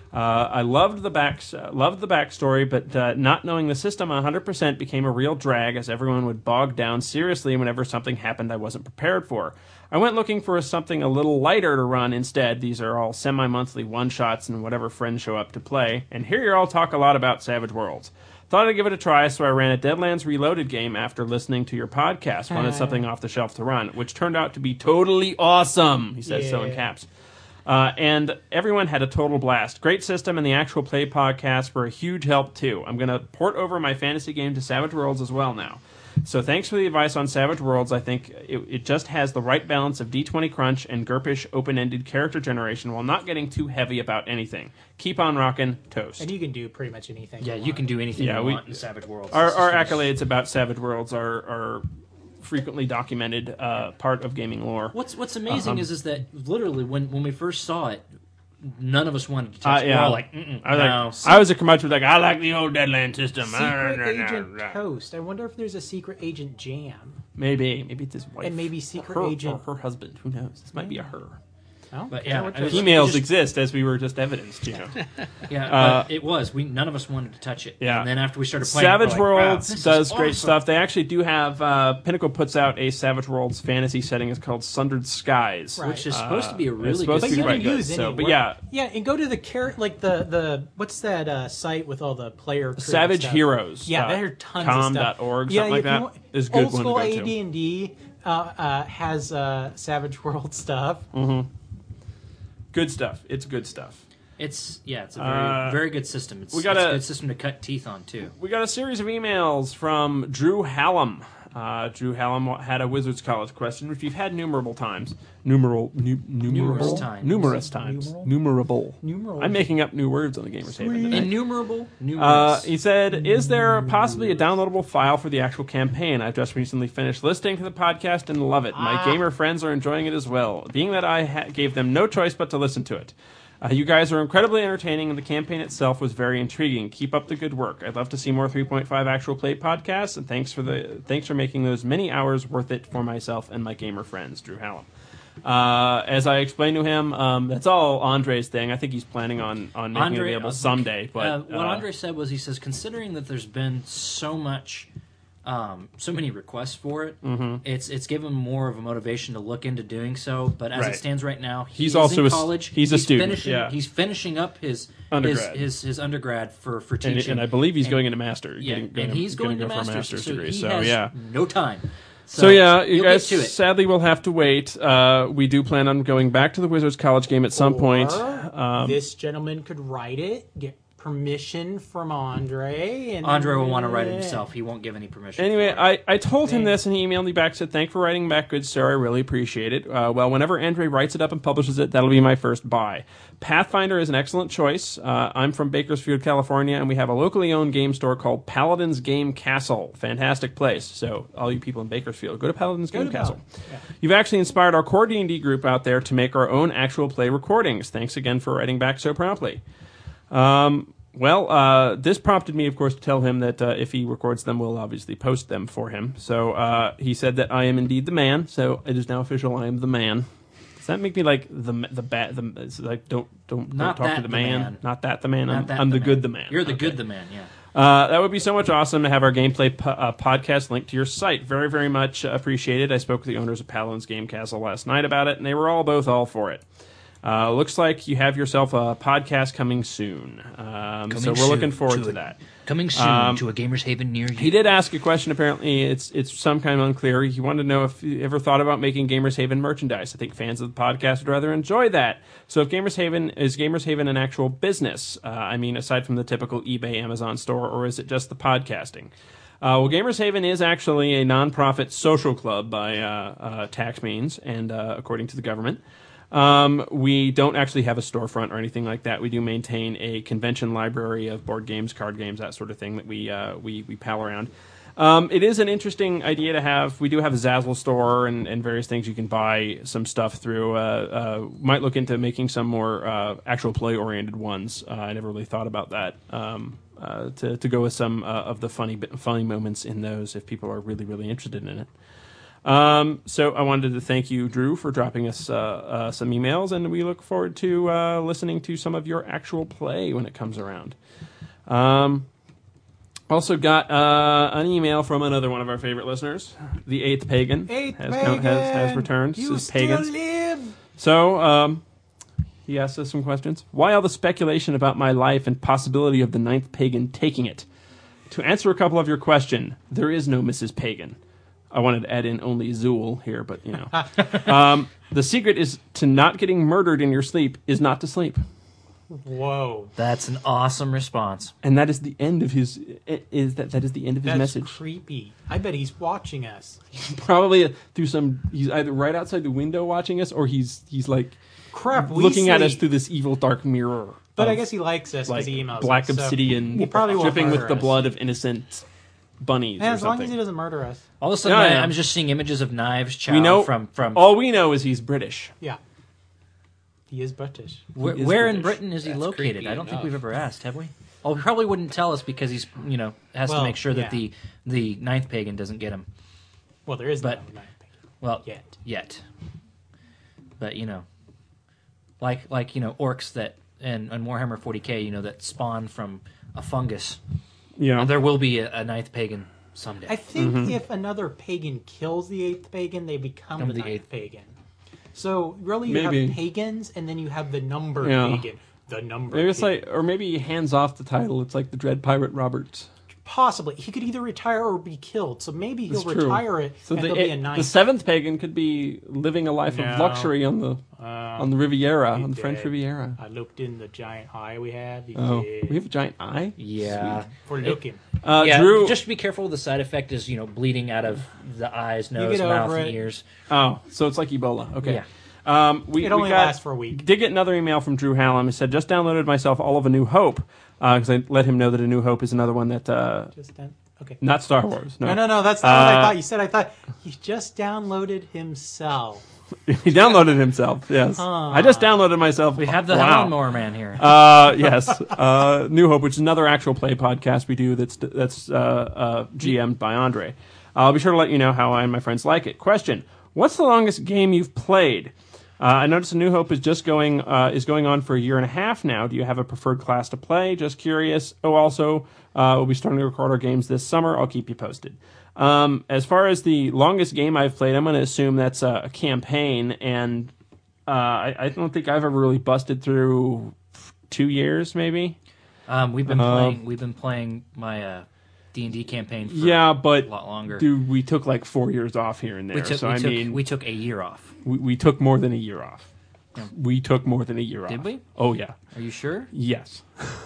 Uh, I loved the back, uh, loved the backstory, but uh, not knowing the system one hundred percent became a real drag, as everyone would bog down seriously whenever something happened I wasn't prepared for. I went looking for something a little lighter to run instead. These are all semi-monthly one-shots and whatever friends show up to play. And here you all talk a lot about Savage Worlds. Thought I'd give it a try, so I ran a Deadlands Reloaded game after listening to your podcast. Wanted something off the shelf to run, which turned out to be totally awesome. He says so in Yeah. caps. Uh, and everyone had a total blast. Great system, and the actual play podcasts were a huge help too. I'm going to port over my fantasy game to Savage Worlds as well now. So thanks for the advice on Savage Worlds. I think it, it just has the right balance of D twenty crunch and GURPish open-ended character generation while not getting too heavy about anything. Keep on rockin', Toast. And you can do pretty much anything. Yeah, you, you want. can do anything Yeah, you we- want in Savage Worlds. Our, It's our just- accolades about Savage Worlds are, are frequently documented uh, part of gaming lore. What's What's amazing Um, is is that literally when when we first saw it, none of us wanted to Uh, touch it. yeah. We're all like, Mm-mm, I was, no. like, I was a curmudgeon, like, I like the old Deadland system. Secret Agent Toast. I wonder if there's a Secret Agent Jam. Maybe. Maybe it's his wife. And maybe Secret her, Agent- Or her husband. Who knows? This might be a her. Oh, But yeah, what I was- the- Females just- exist, as we were just evidenced, you know. Yeah, Uh, but it was. We none of us wanted to touch it. Yeah. And then after we started playing, Savage we're like, wow, Worlds this is does great awesome. stuff. They actually do have, uh, Pinnacle puts out a Savage Worlds fantasy setting. It's called Sundered Skies. Right. which is supposed to be a Uh, it's really supposed good to be you quite can good. use So, but anywhere. yeah, Yeah, and go to the car like the the what's that uh, site with all the player created Savage stuff? Heroes. Yeah, uh, there are tons com of stuff. dot org, yeah, something like if you that. want- Is a good old one to school go A to. D and D uh, uh, has uh, Savage World stuff. Good stuff. It's good stuff. It's yeah, it's a very Uh, very good system. It's, we gotta- it's a good system to cut teeth on too. We got a series of emails from Drew Hallam. Uh, Drew Hallam had a Wizards College question, which we've had numerable times. Numeral, nu- numerable, Numerous times. numerous times, Numeral? numerable. Numeral. I'm making up new words on the Gamers Haven today. Innumerable, Uh, numerous. he said, "Is there possibly a downloadable file for the actual campaign? I've just recently finished listening to the podcast and love it. My gamer friends are enjoying it as well. Being that I ha- gave them no choice but to listen to it. Uh, you guys are incredibly entertaining, and the campaign itself was very intriguing. Keep up the good work. I'd love to see more three point five actual play podcasts, and thanks for the thanks for making those many hours worth it for myself and my gamer friends." Drew Hallam. Uh, as I explained to him, um, that's all Andre's thing. I think he's planning on on making Andre- it available someday. But uh, what uh, Andre said was, he says, considering that there's been so much, um, so many requests for it, Mm-hmm. it's it's given more of a motivation to look into doing so. But as Right. it stands right now, he He's is also in a s- college. he's a student, Finishing, yeah. He's finishing up his Undergrad. his, his his undergrad for for and, teaching. and I believe he's And- going into master. yeah, getting- and gonna- he's going gonna to go for a master's, master's so degree. he So has yeah. no time. So, yeah, you you'll guys get to it. sadly will have to wait. Uh, we do plan on going back to the Wizards College game at some point. Or Um, this gentleman could write it, get permission from Andre, and Andre will want to write it himself. He won't give any permission. Anyway, for it. I, I told him this, and he emailed me back, said, "Thank for writing back, good sir. I really appreciate it. Uh, well, whenever Andre writes it up and publishes it, that'll be my first buy. Pathfinder is an excellent choice. Uh, I'm from Bakersfield, California, and we have a locally owned game store called Paladin's Game Castle. Fantastic place. So, all you people in Bakersfield, go to Paladin's Game to Castle. Paladin. You've actually inspired our core D and D group out there to make our own actual play recordings. Thanks again for writing back so promptly." Um, well, uh, this prompted me, of course, to tell him that uh, if he records them, we'll obviously post them for him. So uh, he said that I am indeed the man. So it is now official. I am the man. Does that make me like the the bad? The, it's like don't don't Not don't talk to that the the man. man. Not that the man. Not I'm, that I'm the, man. good the man. You're the Okay. good the man. Yeah. Uh, that would be so much awesome to have our gameplay po- uh, podcast linked to your site. Very, very much uh, appreciated. I spoke with the owners of Paladin's Game Castle last night about it, and they were all both all for it. Uh, looks like you have yourself a podcast coming soon. Um, so we're soon looking forward to to it. that. Coming soon Um, to a Gamers Haven near you. He did ask a question. Apparently, it's it's some kind of unclear. He wanted to know if you ever thought about making Gamers Haven merchandise. I think fans of the podcast would rather enjoy that. So, if Gamers Haven is Gamers Haven an actual business? Uh, I mean, aside from the typical eBay, Amazon store, or is it just the podcasting? Uh, well, Gamers Haven is actually a nonprofit social club by uh, uh, tax means and uh, according to the government. Um, we don't actually have a storefront or anything like that. We do maintain a convention library of board games, card games, that sort of thing that we uh, we we pal around. Um, it is an interesting idea to have. We do have a Zazzle store and, and various things you can buy some stuff through. Uh, uh, might look into making some more uh, actual play oriented ones. Uh, I never really thought about that. Um, uh, to to go with some uh, of the funny funny moments in those if people are really really interested in it. Um, so I wanted to thank you, Drew, for dropping us uh, uh, some emails, and we look forward to uh, listening to some of your actual play when it comes around. Um, also got uh, an email from another one of our favorite listeners, the Eighth Pagan. Eighth has, Pagan, has, has returned. you This is still Pagans. live. So um, he asked us some questions. Why all the speculation about my life and possibility of the Ninth Pagan taking it? To answer a couple of your question, there is no Missus Pagan. I wanted to add in only Zool here, but you know. um, the secret is to not getting murdered in your sleep is not to sleep. Whoa. That's an awesome response. And that is the end of his is that that is the end of his That's message. creepy. I bet he's watching us. Probably through some he's either right outside the window watching us or he's he's like Crap, we looking at us sleep. through this evil dark mirror. But of, I guess he likes us because like he emails black us. so obsidian he probably won't dripping with murder the us. blood of innocent bunnies And or as long something. as he doesn't murder us. All of a sudden, Yeah, I, yeah. I'm just seeing images of knives chow we know from from. all we know is he's British. Yeah. He is British. where is where in British. Britain is he That's located? creepy I don't think enough. we've ever asked, have we? Oh, he probably wouldn't tell us because he's you know has Well, to make sure that yeah. the the ninth pagan doesn't get him. Well, there is But- no Ninth Pagan Well, yet. yet. But you know, like like you know orcs that and, and Warhammer forty K, you know that spawn from a fungus. Yeah. There will be a, a ninth pagan someday. I think Mm-hmm. if another pagan kills the eighth pagan, they become Become the, the ninth eighth. pagan. So really, you Maybe. have pagans, and then you have the number Yeah. pagan. The number. Maybe it's pagan. like, or maybe he hands off the title. It's like the Dread Pirate Roberts. Possibly he could either retire or be killed. So maybe he'll It's true. retire it, So and the, there'll be a it- ninth. the seventh pagan could be living a life No. of luxury on the Uh, on the Riviera, he on the French did. Riviera. I looked in the giant eye we have. He Oh, did. we have a giant eye. yeah. For looking. Uh, yeah, Drew. just be careful. The side effect is, you know, bleeding out of the eyes, nose, get mouth, over and it. ears. Oh, so it's like Ebola. Okay. Yeah. Um, we, It we only got- lasts for a week. Did get another email from Drew Hallam. He said, just downloaded myself all of A New Hope because I let him know that A New Hope is another one that uh, Just then. Okay. not Star Wars. No, No, no, no. That's not what I Uh, thought you said. I thought he just downloaded himself. he downloaded himself. Yes, I just downloaded myself. We have the wow. lawnmower man here. Uh, yes, uh, New Hope, which is another actual play podcast we do. That's that's uh, uh, G M'd by Andre. I'll be sure to let you know how I and my friends like it. Question: what's the longest game you've played? Uh, I noticed A New Hope is just going uh, is going on for a year and a half now. Do you have a preferred class to play? Just curious. Oh, also, uh, we'll be starting to record our games this summer. I'll keep you posted. Um, as far as the longest game I've played, I'm going to assume that's a, a campaign, and uh, I, I don't think I've ever really busted through two years, maybe. Um, we've been uh, playing. We've been playing my uh, D and D campaign for Yeah, but a lot longer. dude, we took like four years off here and there. we took. so we I took. mean, we took a year off. we, we took more than a year off. Yeah. We took more than a year off. Did we? Oh yeah. Are you sure? Yes.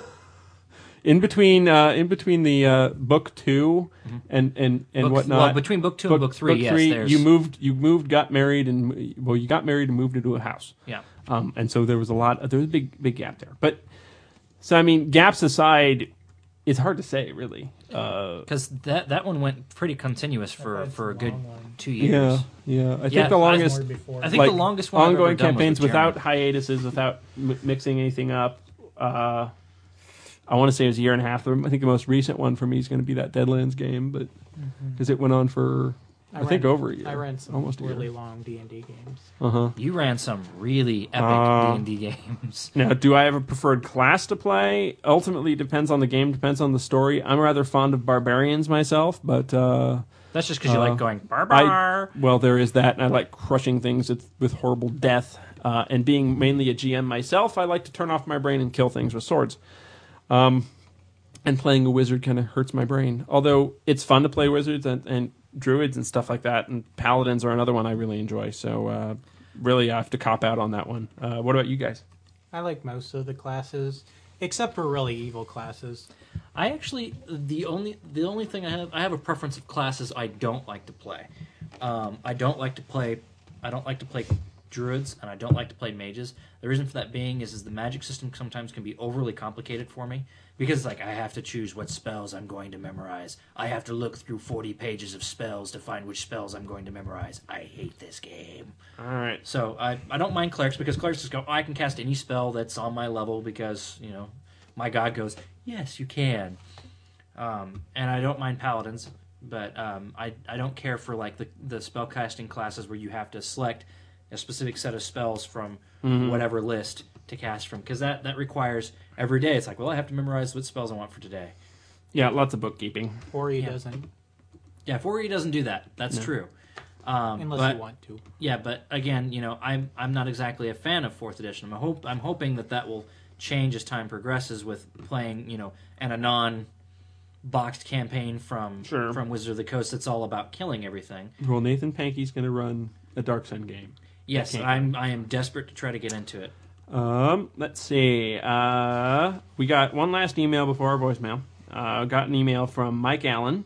in between, uh, in between the uh, book two and and and Book- whatnot. well, between book two and book three, yes, there's- you moved, you moved, got married, and well, you got married and moved into a house. Yeah. Um, and so there was a lot. There was a big, big gap there. But so I mean, gaps aside, it's hard to say really. Uh, Because that that one went pretty continuous for That's for a a good long one. two years. yeah, yeah. I think Yeah, the I- longest. More before. I think like, the longest one I've ongoing ever done was campaigns with without Jeremy. hiatuses, without m- mixing anything up. Uh, I want to say it was a year and a half. I think the most recent one for me is going to be that Deadlands game, but because it went on for I, ran- think over a year. I ran some almost a really year. long D and D games. Uh huh. You ran some really epic Uh, D and D games. Now, do I have a preferred class to play? Ultimately, it depends on the game, depends on the story. I'm rather fond of barbarians myself, but uh, That's just because you Uh, like going bar I bar. well, there is that, and I like crushing things with, with horrible death. Uh, and being mainly a G M myself, I like to turn off my brain and kill things with swords. Um, and playing a wizard kind of hurts my brain. Although it's fun to play wizards and, and druids and stuff like that, and paladins are another one I really enjoy. So uh, really, I have to cop out on that one. Uh, what about you guys? I like most of the classes, except for really evil classes. I actually the only the only thing I have I have a preference of classes I don't like to play. Um, I don't like to play I don't like to play druids and I don't like to play mages. The reason for that being is is the magic system sometimes can be overly complicated for me because like I have to choose what spells I'm going to memorize. I have to look through forty pages of spells to find which spells I'm going to memorize. I hate this game. All right. So I, I don't mind clerics because clerics just go, oh, I can cast any spell that's on my level because, you know, my god goes, yes, you can. Um, and I don't mind paladins but um, I I don't care for like the the spellcasting classes where you have to select a specific set of spells from Mm-hmm. whatever list to cast from, because that that requires every day. It's like, well, I have to memorize what spells I want for today. Yeah, lots of bookkeeping. Or he Yeah. doesn't, Yeah, four E doesn't do that. That's true. Um, unless but, you want to. Yeah, but again, you know, I'm I'm not exactly a fan of fourth edition. I'm hope I'm hoping that that will change as time progresses with playing, you know, and a non boxed campaign from Sure. from Wizard of the Coast that's all about killing everything. Well, Nathan Pankey's going to run a Dark Sun game. Yes, can't- I'm I am desperate to try to get into it. Um, let's see. Uh, we got one last email before our voicemail. Uh, got an email from Mike Allen.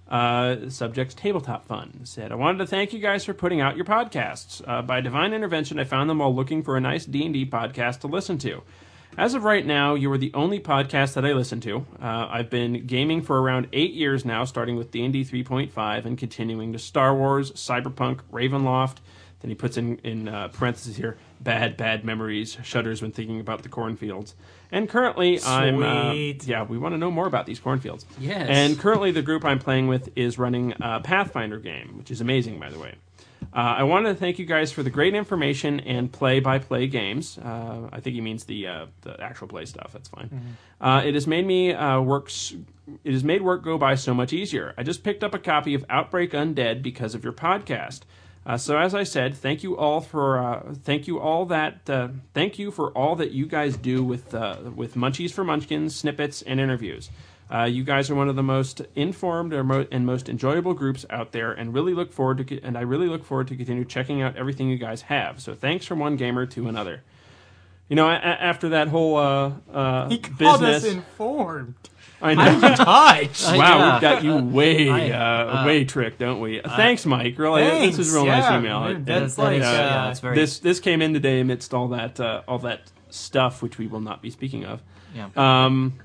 Uh, subject's Tabletop Fun. Said, I wanted to thank you guys for putting out your podcasts. Uh, by divine intervention, I found them while looking for a nice D and D podcast to listen to. As of right now, you are the only podcast that I listen to. Uh, I've been gaming for around eight years now, starting with D and D three point five and continuing to Star Wars, Cyberpunk, Ravenloft. Then he puts in, in uh, parentheses here, bad, bad memories, shudders when thinking about the cornfields. And currently, I'm... Uh, Sweet. yeah, we want to know more about these cornfields. Yes. And currently, the group I'm playing with is running a Pathfinder game, which is amazing, by the way. Uh, I wanted to thank you guys for the great information and play-by-play games. Uh, I think he means the uh, the actual play stuff. That's fine. Mm-hmm. Uh, it has made me uh, works. It has made work go by so much easier. I just picked up a copy of Outbreak Undead because of your podcast. Uh, so as I said, thank you all for uh, thank you all that uh, thank you for all that you guys do with uh, with Munchies for Munchkins, snippets, and interviews. Uh, you guys are one of the most informed or mo- and most enjoyable groups out there, and really look forward to co- and I really look forward to continue checking out everything you guys have. So thanks from one gamer to another. You know, a- a- after that whole uh, uh, He called business, us informed. I know. I'm touched. Wow, yeah. we've got you way, I- uh, uh, way tricked, don't we? Thanks, Mike. Really, Thanks, this is a real yeah, nice email. man, It- that's it- like, uh, uh, it's very this this came in today amidst all that uh, all that stuff, which we will not be speaking of. yeah. Um,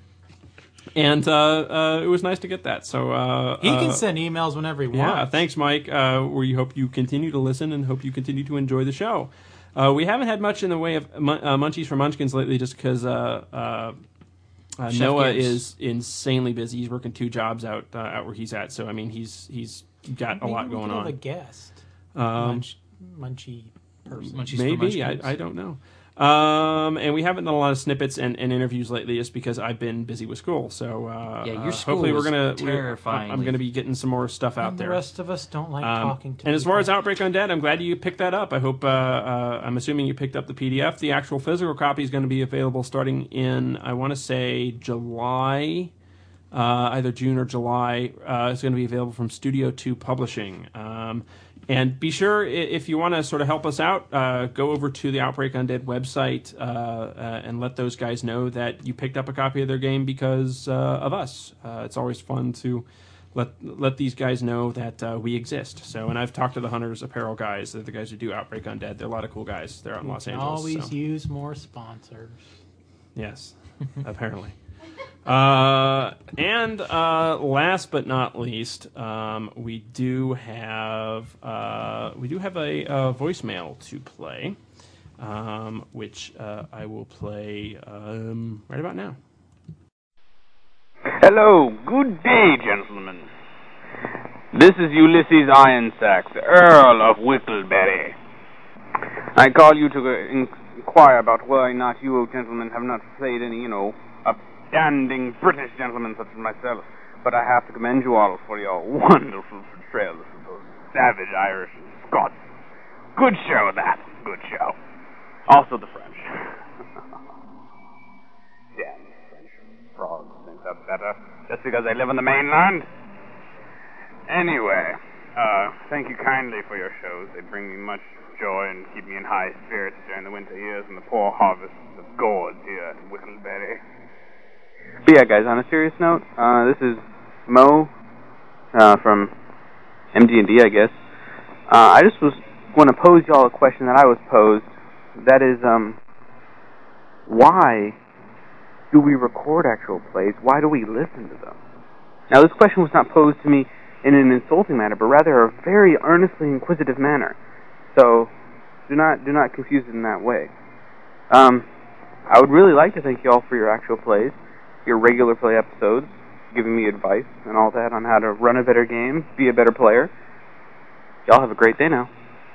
and uh, uh, it was nice to get that. So uh, He can uh, send emails whenever he wants. yeah, thanks, Mike. Uh, we hope you continue to listen and hope you continue to enjoy the show. Uh, we haven't had much in the way of mun- uh, Munchies for Munchkins lately, just because uh, uh, uh, Chef Noah Games. is insanely busy. He's working two jobs out uh, out where he's at. So I mean, he's he's got a Maybe lot we going could have on. a guest, Um, Munch, munchy person. Munchies for Maybe I, Munchkins. I don't know. Um, and we haven't done a lot of snippets and, and interviews lately, just because I've been busy with school. So uh, Yeah, your uh, school hopefully we're is gonna we're- terrifyingly- I'm gonna be getting some more stuff out And there. the rest of us don't like Um, talking to and as far people. as Outbreak Undead, I'm glad you picked that up. I hope, uh, uh, I'm assuming you picked up the P D F. The actual physical copy is going to be available starting in, I want to say, July, uh, either June or July. Uh, it's going to be available from Studio two Publishing. Um, and be sure, i- if you want to sort of help us out, uh, go over to the Outbreak Undead website uh, uh, and let those guys know that you picked up a copy of their game because uh, of us. Uh, it's always fun to let let these guys know that uh, we exist. So, and I've talked to the Hunters Apparel guys, they're the guys who do Outbreak Undead. They're a lot of cool guys. They're out in Los We can Angeles. always so. use more sponsors. Yes, apparently. Uh, and uh, last but not least, um, we do have uh, we do have a, uh voicemail to play, um, which uh, I will play um, right about now. Hello, good day, gentlemen. This is Ulysses Ironsack, the Earl of Whittleberry. I call you to uh, inquire about why not you gentlemen have not played any, you know, upstanding British gentlemen such as myself. But I have to commend you all for your wonderful portrayals of those savage Irish and Scots. Good show, that. Good show. Also the French. Damn French frogs think they're better just because they live on the mainland. Anyway, uh, thank you kindly for your shows. They bring me much joy and keep me in high spirits during the winter years and the poor harvests of gourds here at Whittleberry. But yeah, guys, on a serious note, uh, this is Mo uh, from M D and D, I guess. Uh, I just was going to pose y'all a question that I was posed. That is, um, why do we record actual plays? Why do we listen to them? Now, this question was not posed to me in an insulting manner, but rather a very earnestly inquisitive manner. So, do not do not confuse it in that way. Um, I would really like to thank you all for your actual plays, your regular play episodes, giving me advice and all that on how to run a better game, be a better player. Y'all have a great day now.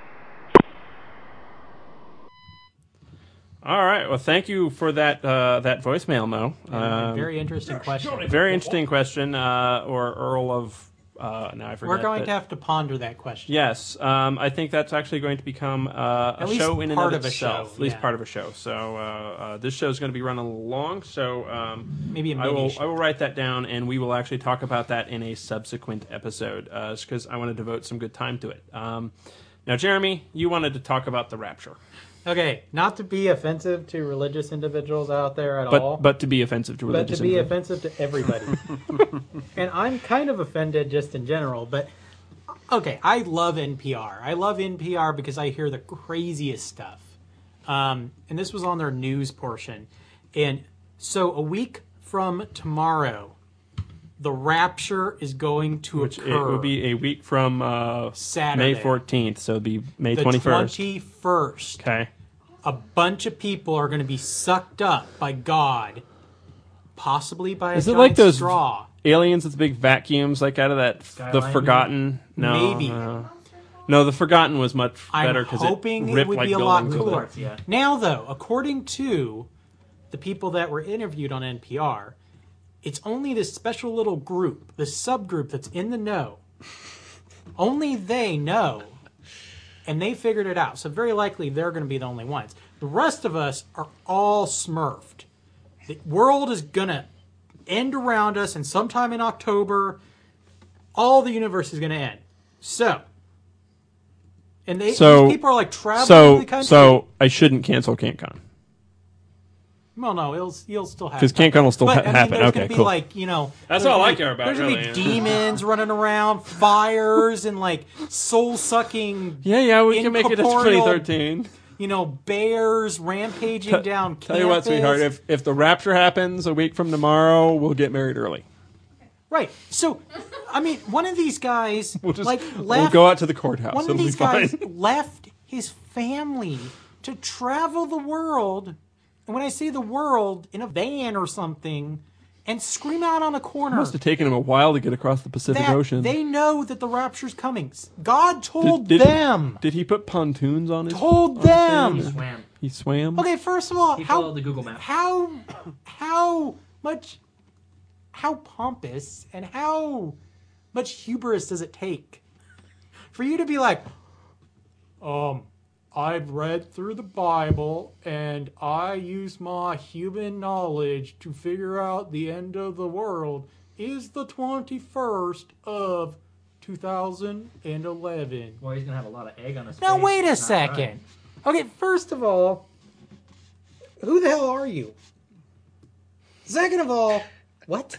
All right. Well, thank you for that uh, that voicemail, Mo. Um, Very interesting question. very interesting question. Uh, or Earl of uh, now I forget. We're going but- to have to ponder that question. Yes, um, I think that's actually going to become uh, a At least show in and part of of a itself. show, At least yeah. part of a show. So uh, uh, this show is going to be running long. So um, Maybe a I will mini I will write that down, and we will actually talk about that in a subsequent episode, because I want to devote some good time to it. Um, now, Jeremy, you wanted to talk about the Rapture, Okay, not to be offensive to religious individuals out there at but all, but to be offensive to but religious to be individuals. offensive to everybody. And I'm kind of offended just in general, but okay, I love N P R. I love N P R because I hear the craziest stuff. Um, and this was on their news portion. And so a week from tomorrow, the rapture is going to Which it occur. will be a week from uh, Saturday. May fourteenth, so it'll be May the twenty-first. twenty-first. Okay. A bunch of people are going to be sucked up by God, possibly by a Is it giant like those straw. aliens with big vacuums, like out of that the Skyline Forgotten? No, Maybe. no, no. The Forgotten was much I'm better because hoping it it ripped would like be a lot buildings with cooler. it. Yeah. Now, though, according to the people that were interviewed on N P R, it's only this special little group, this subgroup that's in the know. Only they know, and they figured it out. So very likely they're going to be the only ones. The rest of us are all smurfed. The world is going to end around us, and sometime in October, all the universe is going to end. So, and they So- these people are like traveling So, the country. so I shouldn't cancel CanCon Well, no, it'll you'll still have because CanCon will still But ha- I mean, happen. there's Okay, gonna be cool. like you know, That's there's all gonna I be- care about, There's gonna really. be demons running around, fires, and like soul sucking. yeah, yeah, we can make it a incorporeal, twenty thirteen. You know, bears rampaging down. Tell you what, campus. sweetheart, if if the rapture happens a week from tomorrow, we'll get married early. Right. So, I mean, one of these guys We'll just like we'll left. go out to the courthouse. one of It'll these be fine. guys left his family to travel the world. And when I say the world, in a van or something, and scream out on a corner. It must have taken him a while to get across the Pacific that Ocean. they know that the rapture's coming. God told Did- did- them. Did he put pontoons on his? Told on his them. thing? Swam. He swam. Okay, first of all, He how followed the Google map. how how much how pompous and how much hubris does it take for you to be like, um, I've read through the Bible and I use my human knowledge to figure out the end of the world is the twenty-first of two thousand eleven. Well, he's gonna have a lot of egg on his Now face. wait a Not second. right. Okay, first of all, who the hell are you? Second of all, what?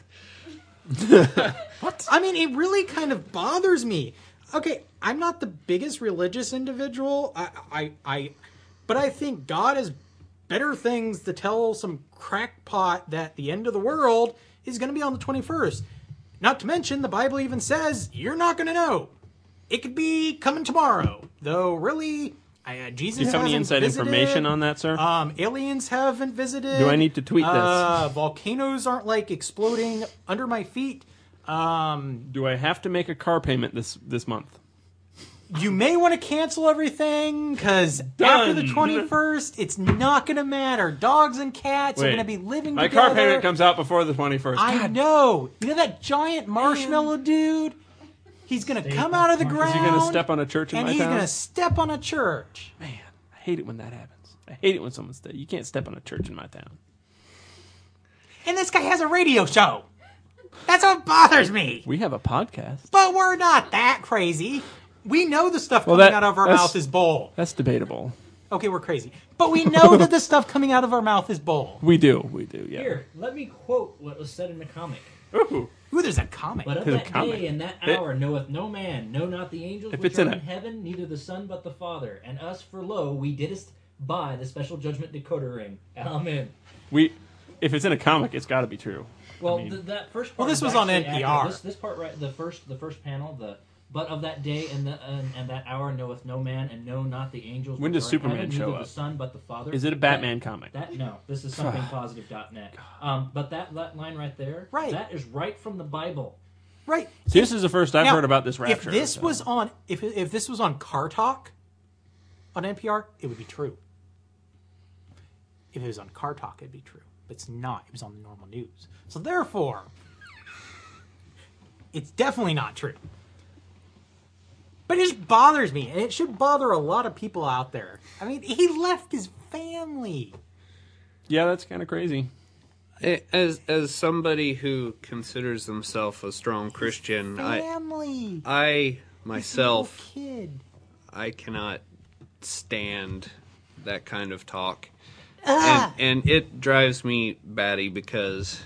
What? I mean, it really kind of bothers me. Okay, I'm not the biggest religious individual. I, I, I, but I think God has better things to tell some crackpot that the end of the world is going to be on the twenty-first. Not to mention, the Bible even says you're not going to know. It could be coming tomorrow, though. Really, I, uh, Jesus. Do you have any hasn't inside visited. information on that, sir? Um, aliens haven't visited. Do I need to tweet this? Uh, volcanoes aren't like exploding under my feet. Um, Do I have to make a car payment this this month? you may want to cancel everything because after the twenty-first, it's not going to matter. Dogs and cats are Wait. going to be living My together. car payment comes out before the twenty-first. I know. You know that giant marshmallow dude? He's going to come out of the ground. Is he going to step on a church in and my he's town? going to step on a church. Man, I hate it when that happens. I hate it when someone ste- You can't step on a church in my town. And this guy has a radio show. That's what bothers me. We have a podcast. But we're not that crazy. We know the stuff Well, coming that- out of our that's- mouth is bull. That's debatable. Okay, we're crazy. But we know that the stuff coming out of our mouth is bull. We do. We do. Yeah. Here, let me quote what was said in the comic. Ooh. Ooh, there's a comic. But of There's a that comic. day and that It- hour knoweth no man, no not the angels If which it's are in in, a- heaven, neither the Son but the Father. And us for lo, we didst buy the special judgment decoder ring. Amen. We. If it's in a comic, it's got to be true. Well, I mean- th- that first part. Well, this is was on actually N P R. accurate. This, this part, right? The first, the first panel, the But of that day and, the, and, and that hour knoweth no man, and no not the angels. When which does are in Superman heaven, show neither up? The Son, but the Father. Is it a Batman comic? That no, this is something positive dot net. Um, but that, that line right there, Right. that is right from the Bible. Right. See, this is the first I've Now, heard about this rapture. If this so. was on, if if this was on Car Talk, on N P R, it would be true. If it was on Car Talk, it'd be true. But it's not. It was on the normal news. So therefore, it's definitely not true. But it just bothers me, and it should bother a lot of people out there. I mean, he left his family. Yeah, that's kind of crazy. As as somebody who considers himself a strong Christian, I Family. I myself His little kid. I cannot stand that kind of talk. Ah. And, and it drives me batty because,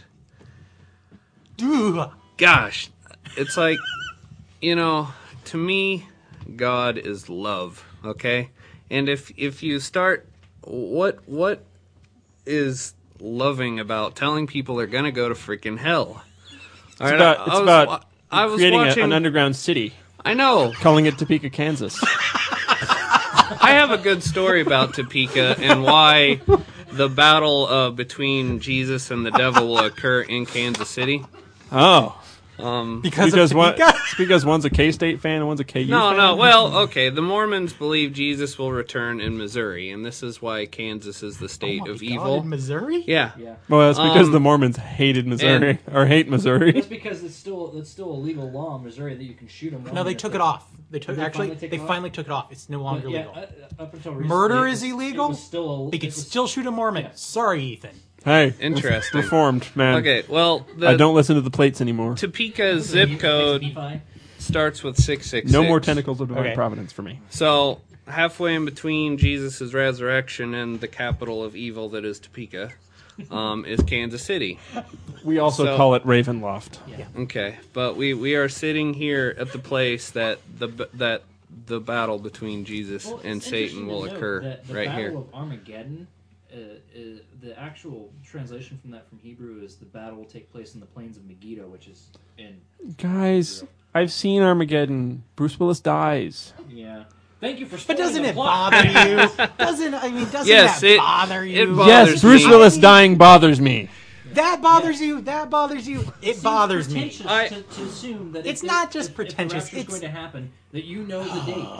Ugh. gosh, it's like, you know, to me, God is love, okay? And if if you start, what what is loving about telling people they're going to go to freaking hell? It's right, about, it's about wa- I was creating watching, a, an underground city, I know. calling it Topeka, Kansas. I have a good story about Topeka and why the battle uh, between Jesus and the devil will occur in Kansas City. Oh. Um, Because, Because of one, Topeka? it's because one's a K-State fan and one's a K U no, fan? no. Well, okay. The Mormons believe Jesus will return in Missouri, and this is why Kansas is the state Oh my of God, evil. in Missouri? Yeah. Yeah. Well, that's because Um, the Mormons hated Missouri, or hate Missouri. That's because it's still it's still a legal law in Missouri that you can shoot them. No, they took it off. They took Did they actually. finally take They it off? finally took it off. It's no longer yeah, legal. uh, up until recently, Murder it is was- illegal? It was still a, They it could was- still shoot a Mormon. Yeah. Sorry, Ethan. Hey, Interesting. reformed, man. Okay. Well, the I don't listen to the plates anymore. Topeka zip code Nephi. starts with six six six. No more tentacles of divine Okay. providence for me. So halfway in between Jesus' resurrection and the capital of evil that is Topeka, um, is Kansas City. We also So- call it Ravenloft. Okay, but we, we are sitting here at the place that the that the battle between Jesus Well, and it's Satan interesting will to note occur that the right Battle here. of Armageddon, uh, uh, the actual translation from that from Hebrew is the battle will take place in the plains of Megiddo, which is in Guys, I've seen Armageddon. Bruce Willis dies. yeah. Thank you for. But spoiling doesn't the it plot. bother you? Doesn't I mean? Doesn't Yes, that it- bother it you? bothers Yes, Bruce me. Willis dying bothers me. That bothers you. That bothers you. It Seems bothers me. pretentious I- to, to assume that It's if, not if- just if, pretentious, If the rapture's it's- going to happen, that you know the date.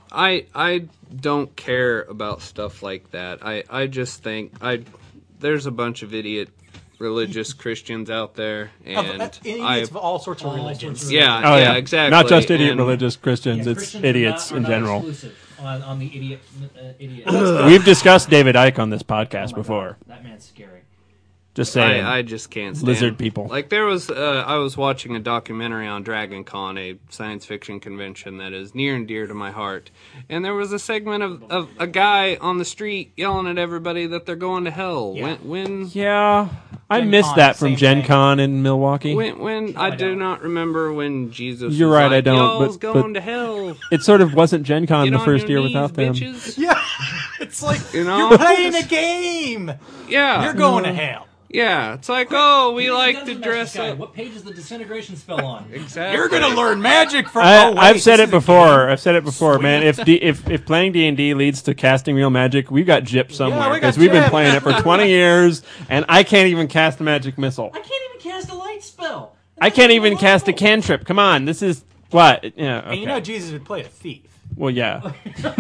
I I don't care about stuff like that. I, I just think I there's a bunch of idiot religious Christians out there, Of, and uh, I idiots of all sorts of All religions. sorts of yeah Oh, yeah, yeah. exactly. Not just idiot And religious Christians, Yeah, it's Christians are idiots not- are in not general. exclusive On, on the idiot, uh, idiot. We've discussed David Icke on this podcast Oh my before. God, that man's scary. Just saying. I, I just can't stand Lizard people. Like there was, uh, I was watching a documentary on Dragon Con, a science fiction convention that is near and dear to my heart. And there was a segment of, of a guy on the street yelling at everybody that they're going to hell. Yeah. When when yeah, I Gen missed Con, that from same Gen thing. Con in Milwaukee. when, when I, I do don't. not remember when Jesus. You're was right, like, I don't, Y'all's but- going but- to hell. It sort of wasn't Gen Con Get the on first your year knees, without them. bitches. Yeah, it's like You know? you're playing a game. Yeah, You're going to hell. yeah. It's like, oh, we Read the like to Dungeon dress Master's Guide. up. What page is the disintegration spell on? Exactly. You're gonna learn magic from. I, oh, wait, I've said this it is a before. game. I've said it before, man. If D, if if playing D and D leads to casting real magic, we've got gypped somewhere we got because we've been gypped. playing it for twenty years, and I can't even cast a magic missile. I can't even cast a light spell. I can't even cast a cantrip. Come on, this is what? Yeah. And you Okay. know Jesus would play a thief. Well, yeah.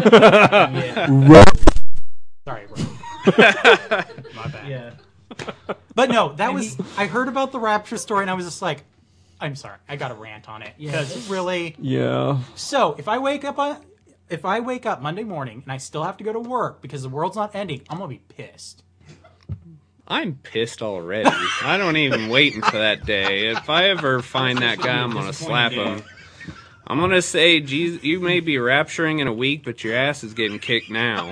Sorry, bro. My bad. Yeah. But no, that was. I heard about the rapture story, and I was just like, I'm sorry, I got to rant on it Yeah, because it's- really. Yeah. So if I wake up on, if I wake up Monday morning and I still have to go to work because the world's not ending, I'm gonna be pissed. I'm pissed already. I don't even wait until that day. If I ever find that guy, I'm gonna slap him. I'm gonna say, Jesus, you may be rapturing in a week, but your ass is getting kicked now.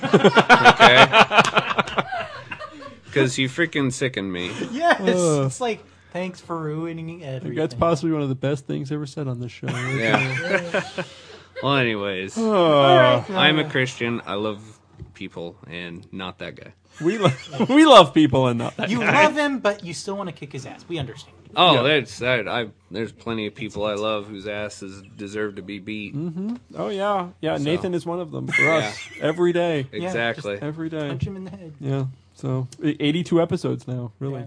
Okay? Because you freaking sicken me. Yes, Ugh. it's like thanks for ruining everything. That's possibly one of the best things ever said on this show. Yeah. Well, anyways, Oh. I'm a Christian. I love people and not that guy. We lo- we love people and not that You guy. love him, but you still want to kick his ass. We understand. Oh, Yeah. there's that. I there's plenty of people I love whose asses deserve to be beat. Mm-hmm. Oh yeah, yeah. So. Nathan is one of them for us every day. Yeah, Exactly. Every day. Punch him in the head. Yeah. So eighty-two episodes now, really.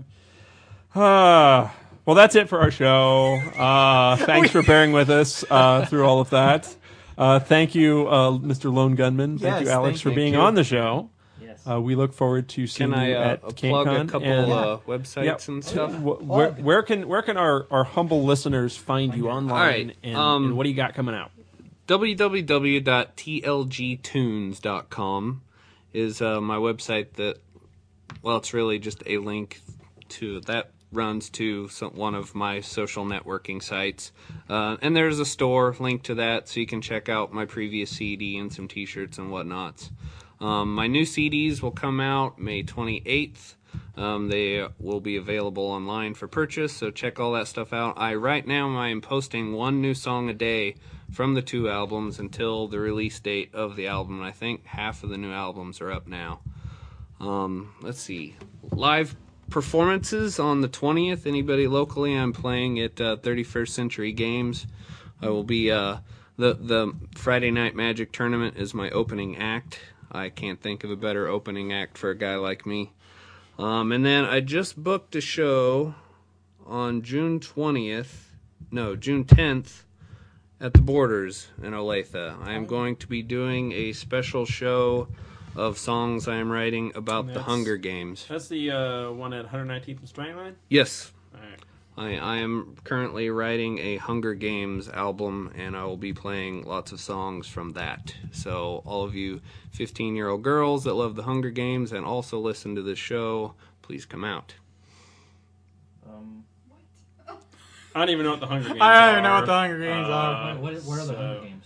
Ah. Well, that's it for our show. Uh, thanks for bearing with us uh, through all of that. Uh, thank you, uh, Mister Lone Gunman. Thank Yes, you, Alex, thank for you. being Thank you. on the show. Yes. Uh, we look forward to seeing Can I you uh, at plug CampCon. a couple and, uh, websites Yep. and stuff? Wh- where, where can where can our, our humble listeners find you online? All right, And, um, and what do you got coming out? w w w dot t l g tunes dot com is uh, my website that, well, it's really just a link to that runs to some, one of my social networking sites. Uh, and there's a store link to that, so you can check out my previous C D and some t-shirts and whatnots. Um, my new C Ds will come out May twenty-eighth. Um, they will be available online for purchase, so check all that stuff out. I right now I am posting one new song a day from the two albums until the release date of the album. And I think half of the new albums are up now. Um, let's see. Live performances on the twentieth. Anybody locally, I'm playing at uh, thirty-first Century Games. I will be, uh, the, the Friday Night Magic Tournament is my opening act. I can't think of a better opening act for a guy like me. Um, and then I just booked a show on June twentieth, no, June tenth, at the Borders in Olathe. I am going to be doing a special show of songs I am writing about the That's- Hunger Games. That's the uh, one at one nineteenth and Strangline? Yes, All right. I, I am currently writing a Hunger Games album, and I will be playing lots of songs from that. So all of you fifteen-year-old girls that love the Hunger Games and also listen to this show, please come out. Um, I don't even know what the Hunger Games I don't are. even know what the Hunger Games Uh, are. what, what are the so- Hunger Games?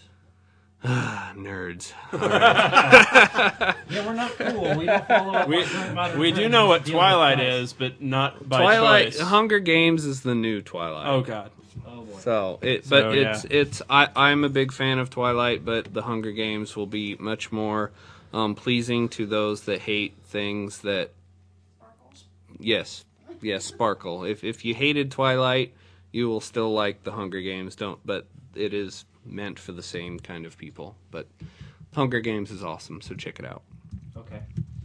Nerds. Yeah, we're not cool. We don't follow up We, on current modern we do trends. know what Deal with Twilight Christ. is, but not by Twilight, choice. Hunger Games is the new Twilight. Oh, God. Oh boy. So it, So, but it's yeah. it's I I'm a big fan of Twilight, but the Hunger Games will be much more um, pleasing to those that hate things that. Yes, yes, sparkle. If if you hated Twilight, you will still like the Hunger Games. Don't, but it is meant for the same kind of people. But Hunger Games is awesome, so check it out. Okay.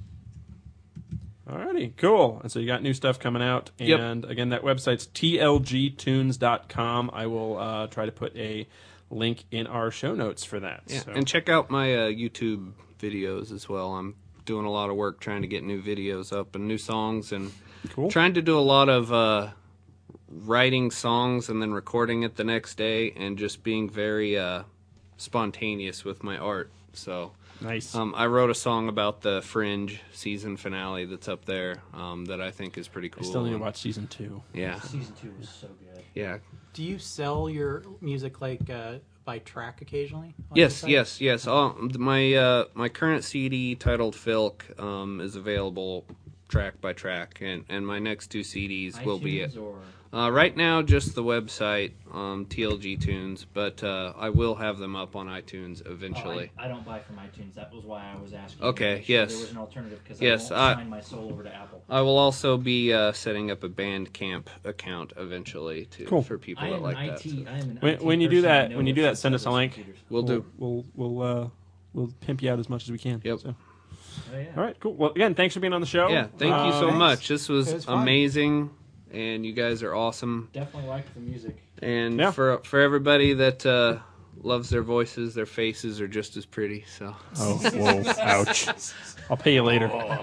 Alrighty, cool. And so you got new stuff coming out. Yep. And again, that website's t l g tunes dot com. I will uh, try to put a link in our show notes for that. Yeah, So. and check out my uh, YouTube videos as well. I'm doing a lot of work trying to get new videos up and new songs, and Cool. trying to do a lot of uh, writing songs and then recording it the next day, and just being very uh, spontaneous with my art. So Nice. um, I wrote a song about the Fringe season finale that's up there um, that I think is pretty I cool. still need to watch season two. Yeah, Season two was so good. yeah. Do you sell your music like uh, by track occasionally? on Yes, your site? yes, yes. Oh, my uh, my current C D titled Filk um, is available track by track, and, and my next two C Ds will be iTunes or uh, right now just the website um, T L G Tunes, but uh, I will have them up on iTunes eventually. Oh, I, I don't buy from iTunes. That was why I was asking. Okay, to make sure yes. There was an alternative because Yes, I I- won't sign my soul over to Apple. I will also be uh, setting up a Bandcamp account eventually to Cool. for people I that am like an that. I T. so. I am an When- I T when you do person. I that- know when you do what that, send us a those link. computers. We'll do. We'll we'll uh, we'll pimp you out as much as we can. Yep. So. Oh, yeah. All right, cool. Well, again, thanks for being on the show. Yeah, thank you so Um, much. This was, It was fun. amazing, and you guys are awesome. Definitely liked the music. And Yeah. for for everybody that uh, loves their voices, their faces are just as pretty. So Oh, whoa, ouch. I'll pay you later. All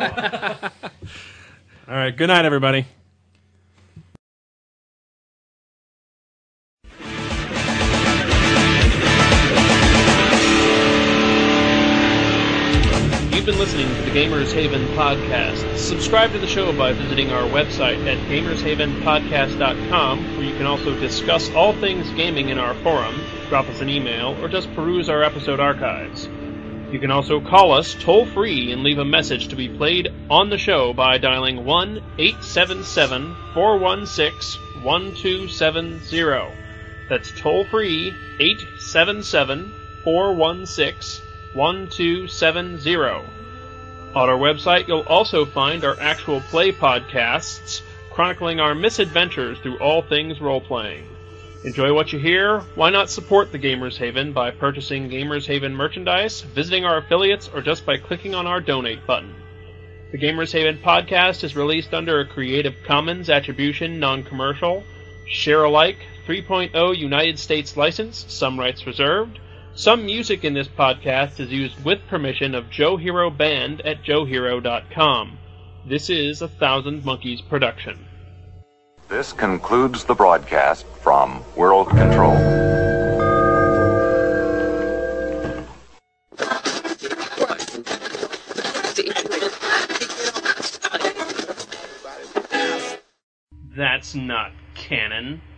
right, good night, everybody. You've been listening to the Gamers Haven podcast. Subscribe to the show by visiting our website at gamers haven podcast dot com, where you can also discuss all things gaming in our forum, drop us an email, or just peruse our episode archives. You can also call us toll-free and leave a message to be played on the show by dialing one eight seven seven, four one six, one two seven zero. That's toll-free eight seven seven, four one six, one two seven zero. On our website, you'll also find our actual play podcasts, chronicling our misadventures through all things role-playing. Enjoy what you hear? Why not support the Gamers Haven by purchasing Gamers Haven merchandise, visiting our affiliates, or just by clicking on our donate button? The Gamers Haven podcast is released under a Creative Commons Attribution Non-Commercial, Share-alike three point oh United States license, some rights reserved. Some music in this podcast is used with permission of Joe Hero Band at joe hero dot com. This is a Thousand Monkeys production. This concludes the broadcast from World Control. That's not canon.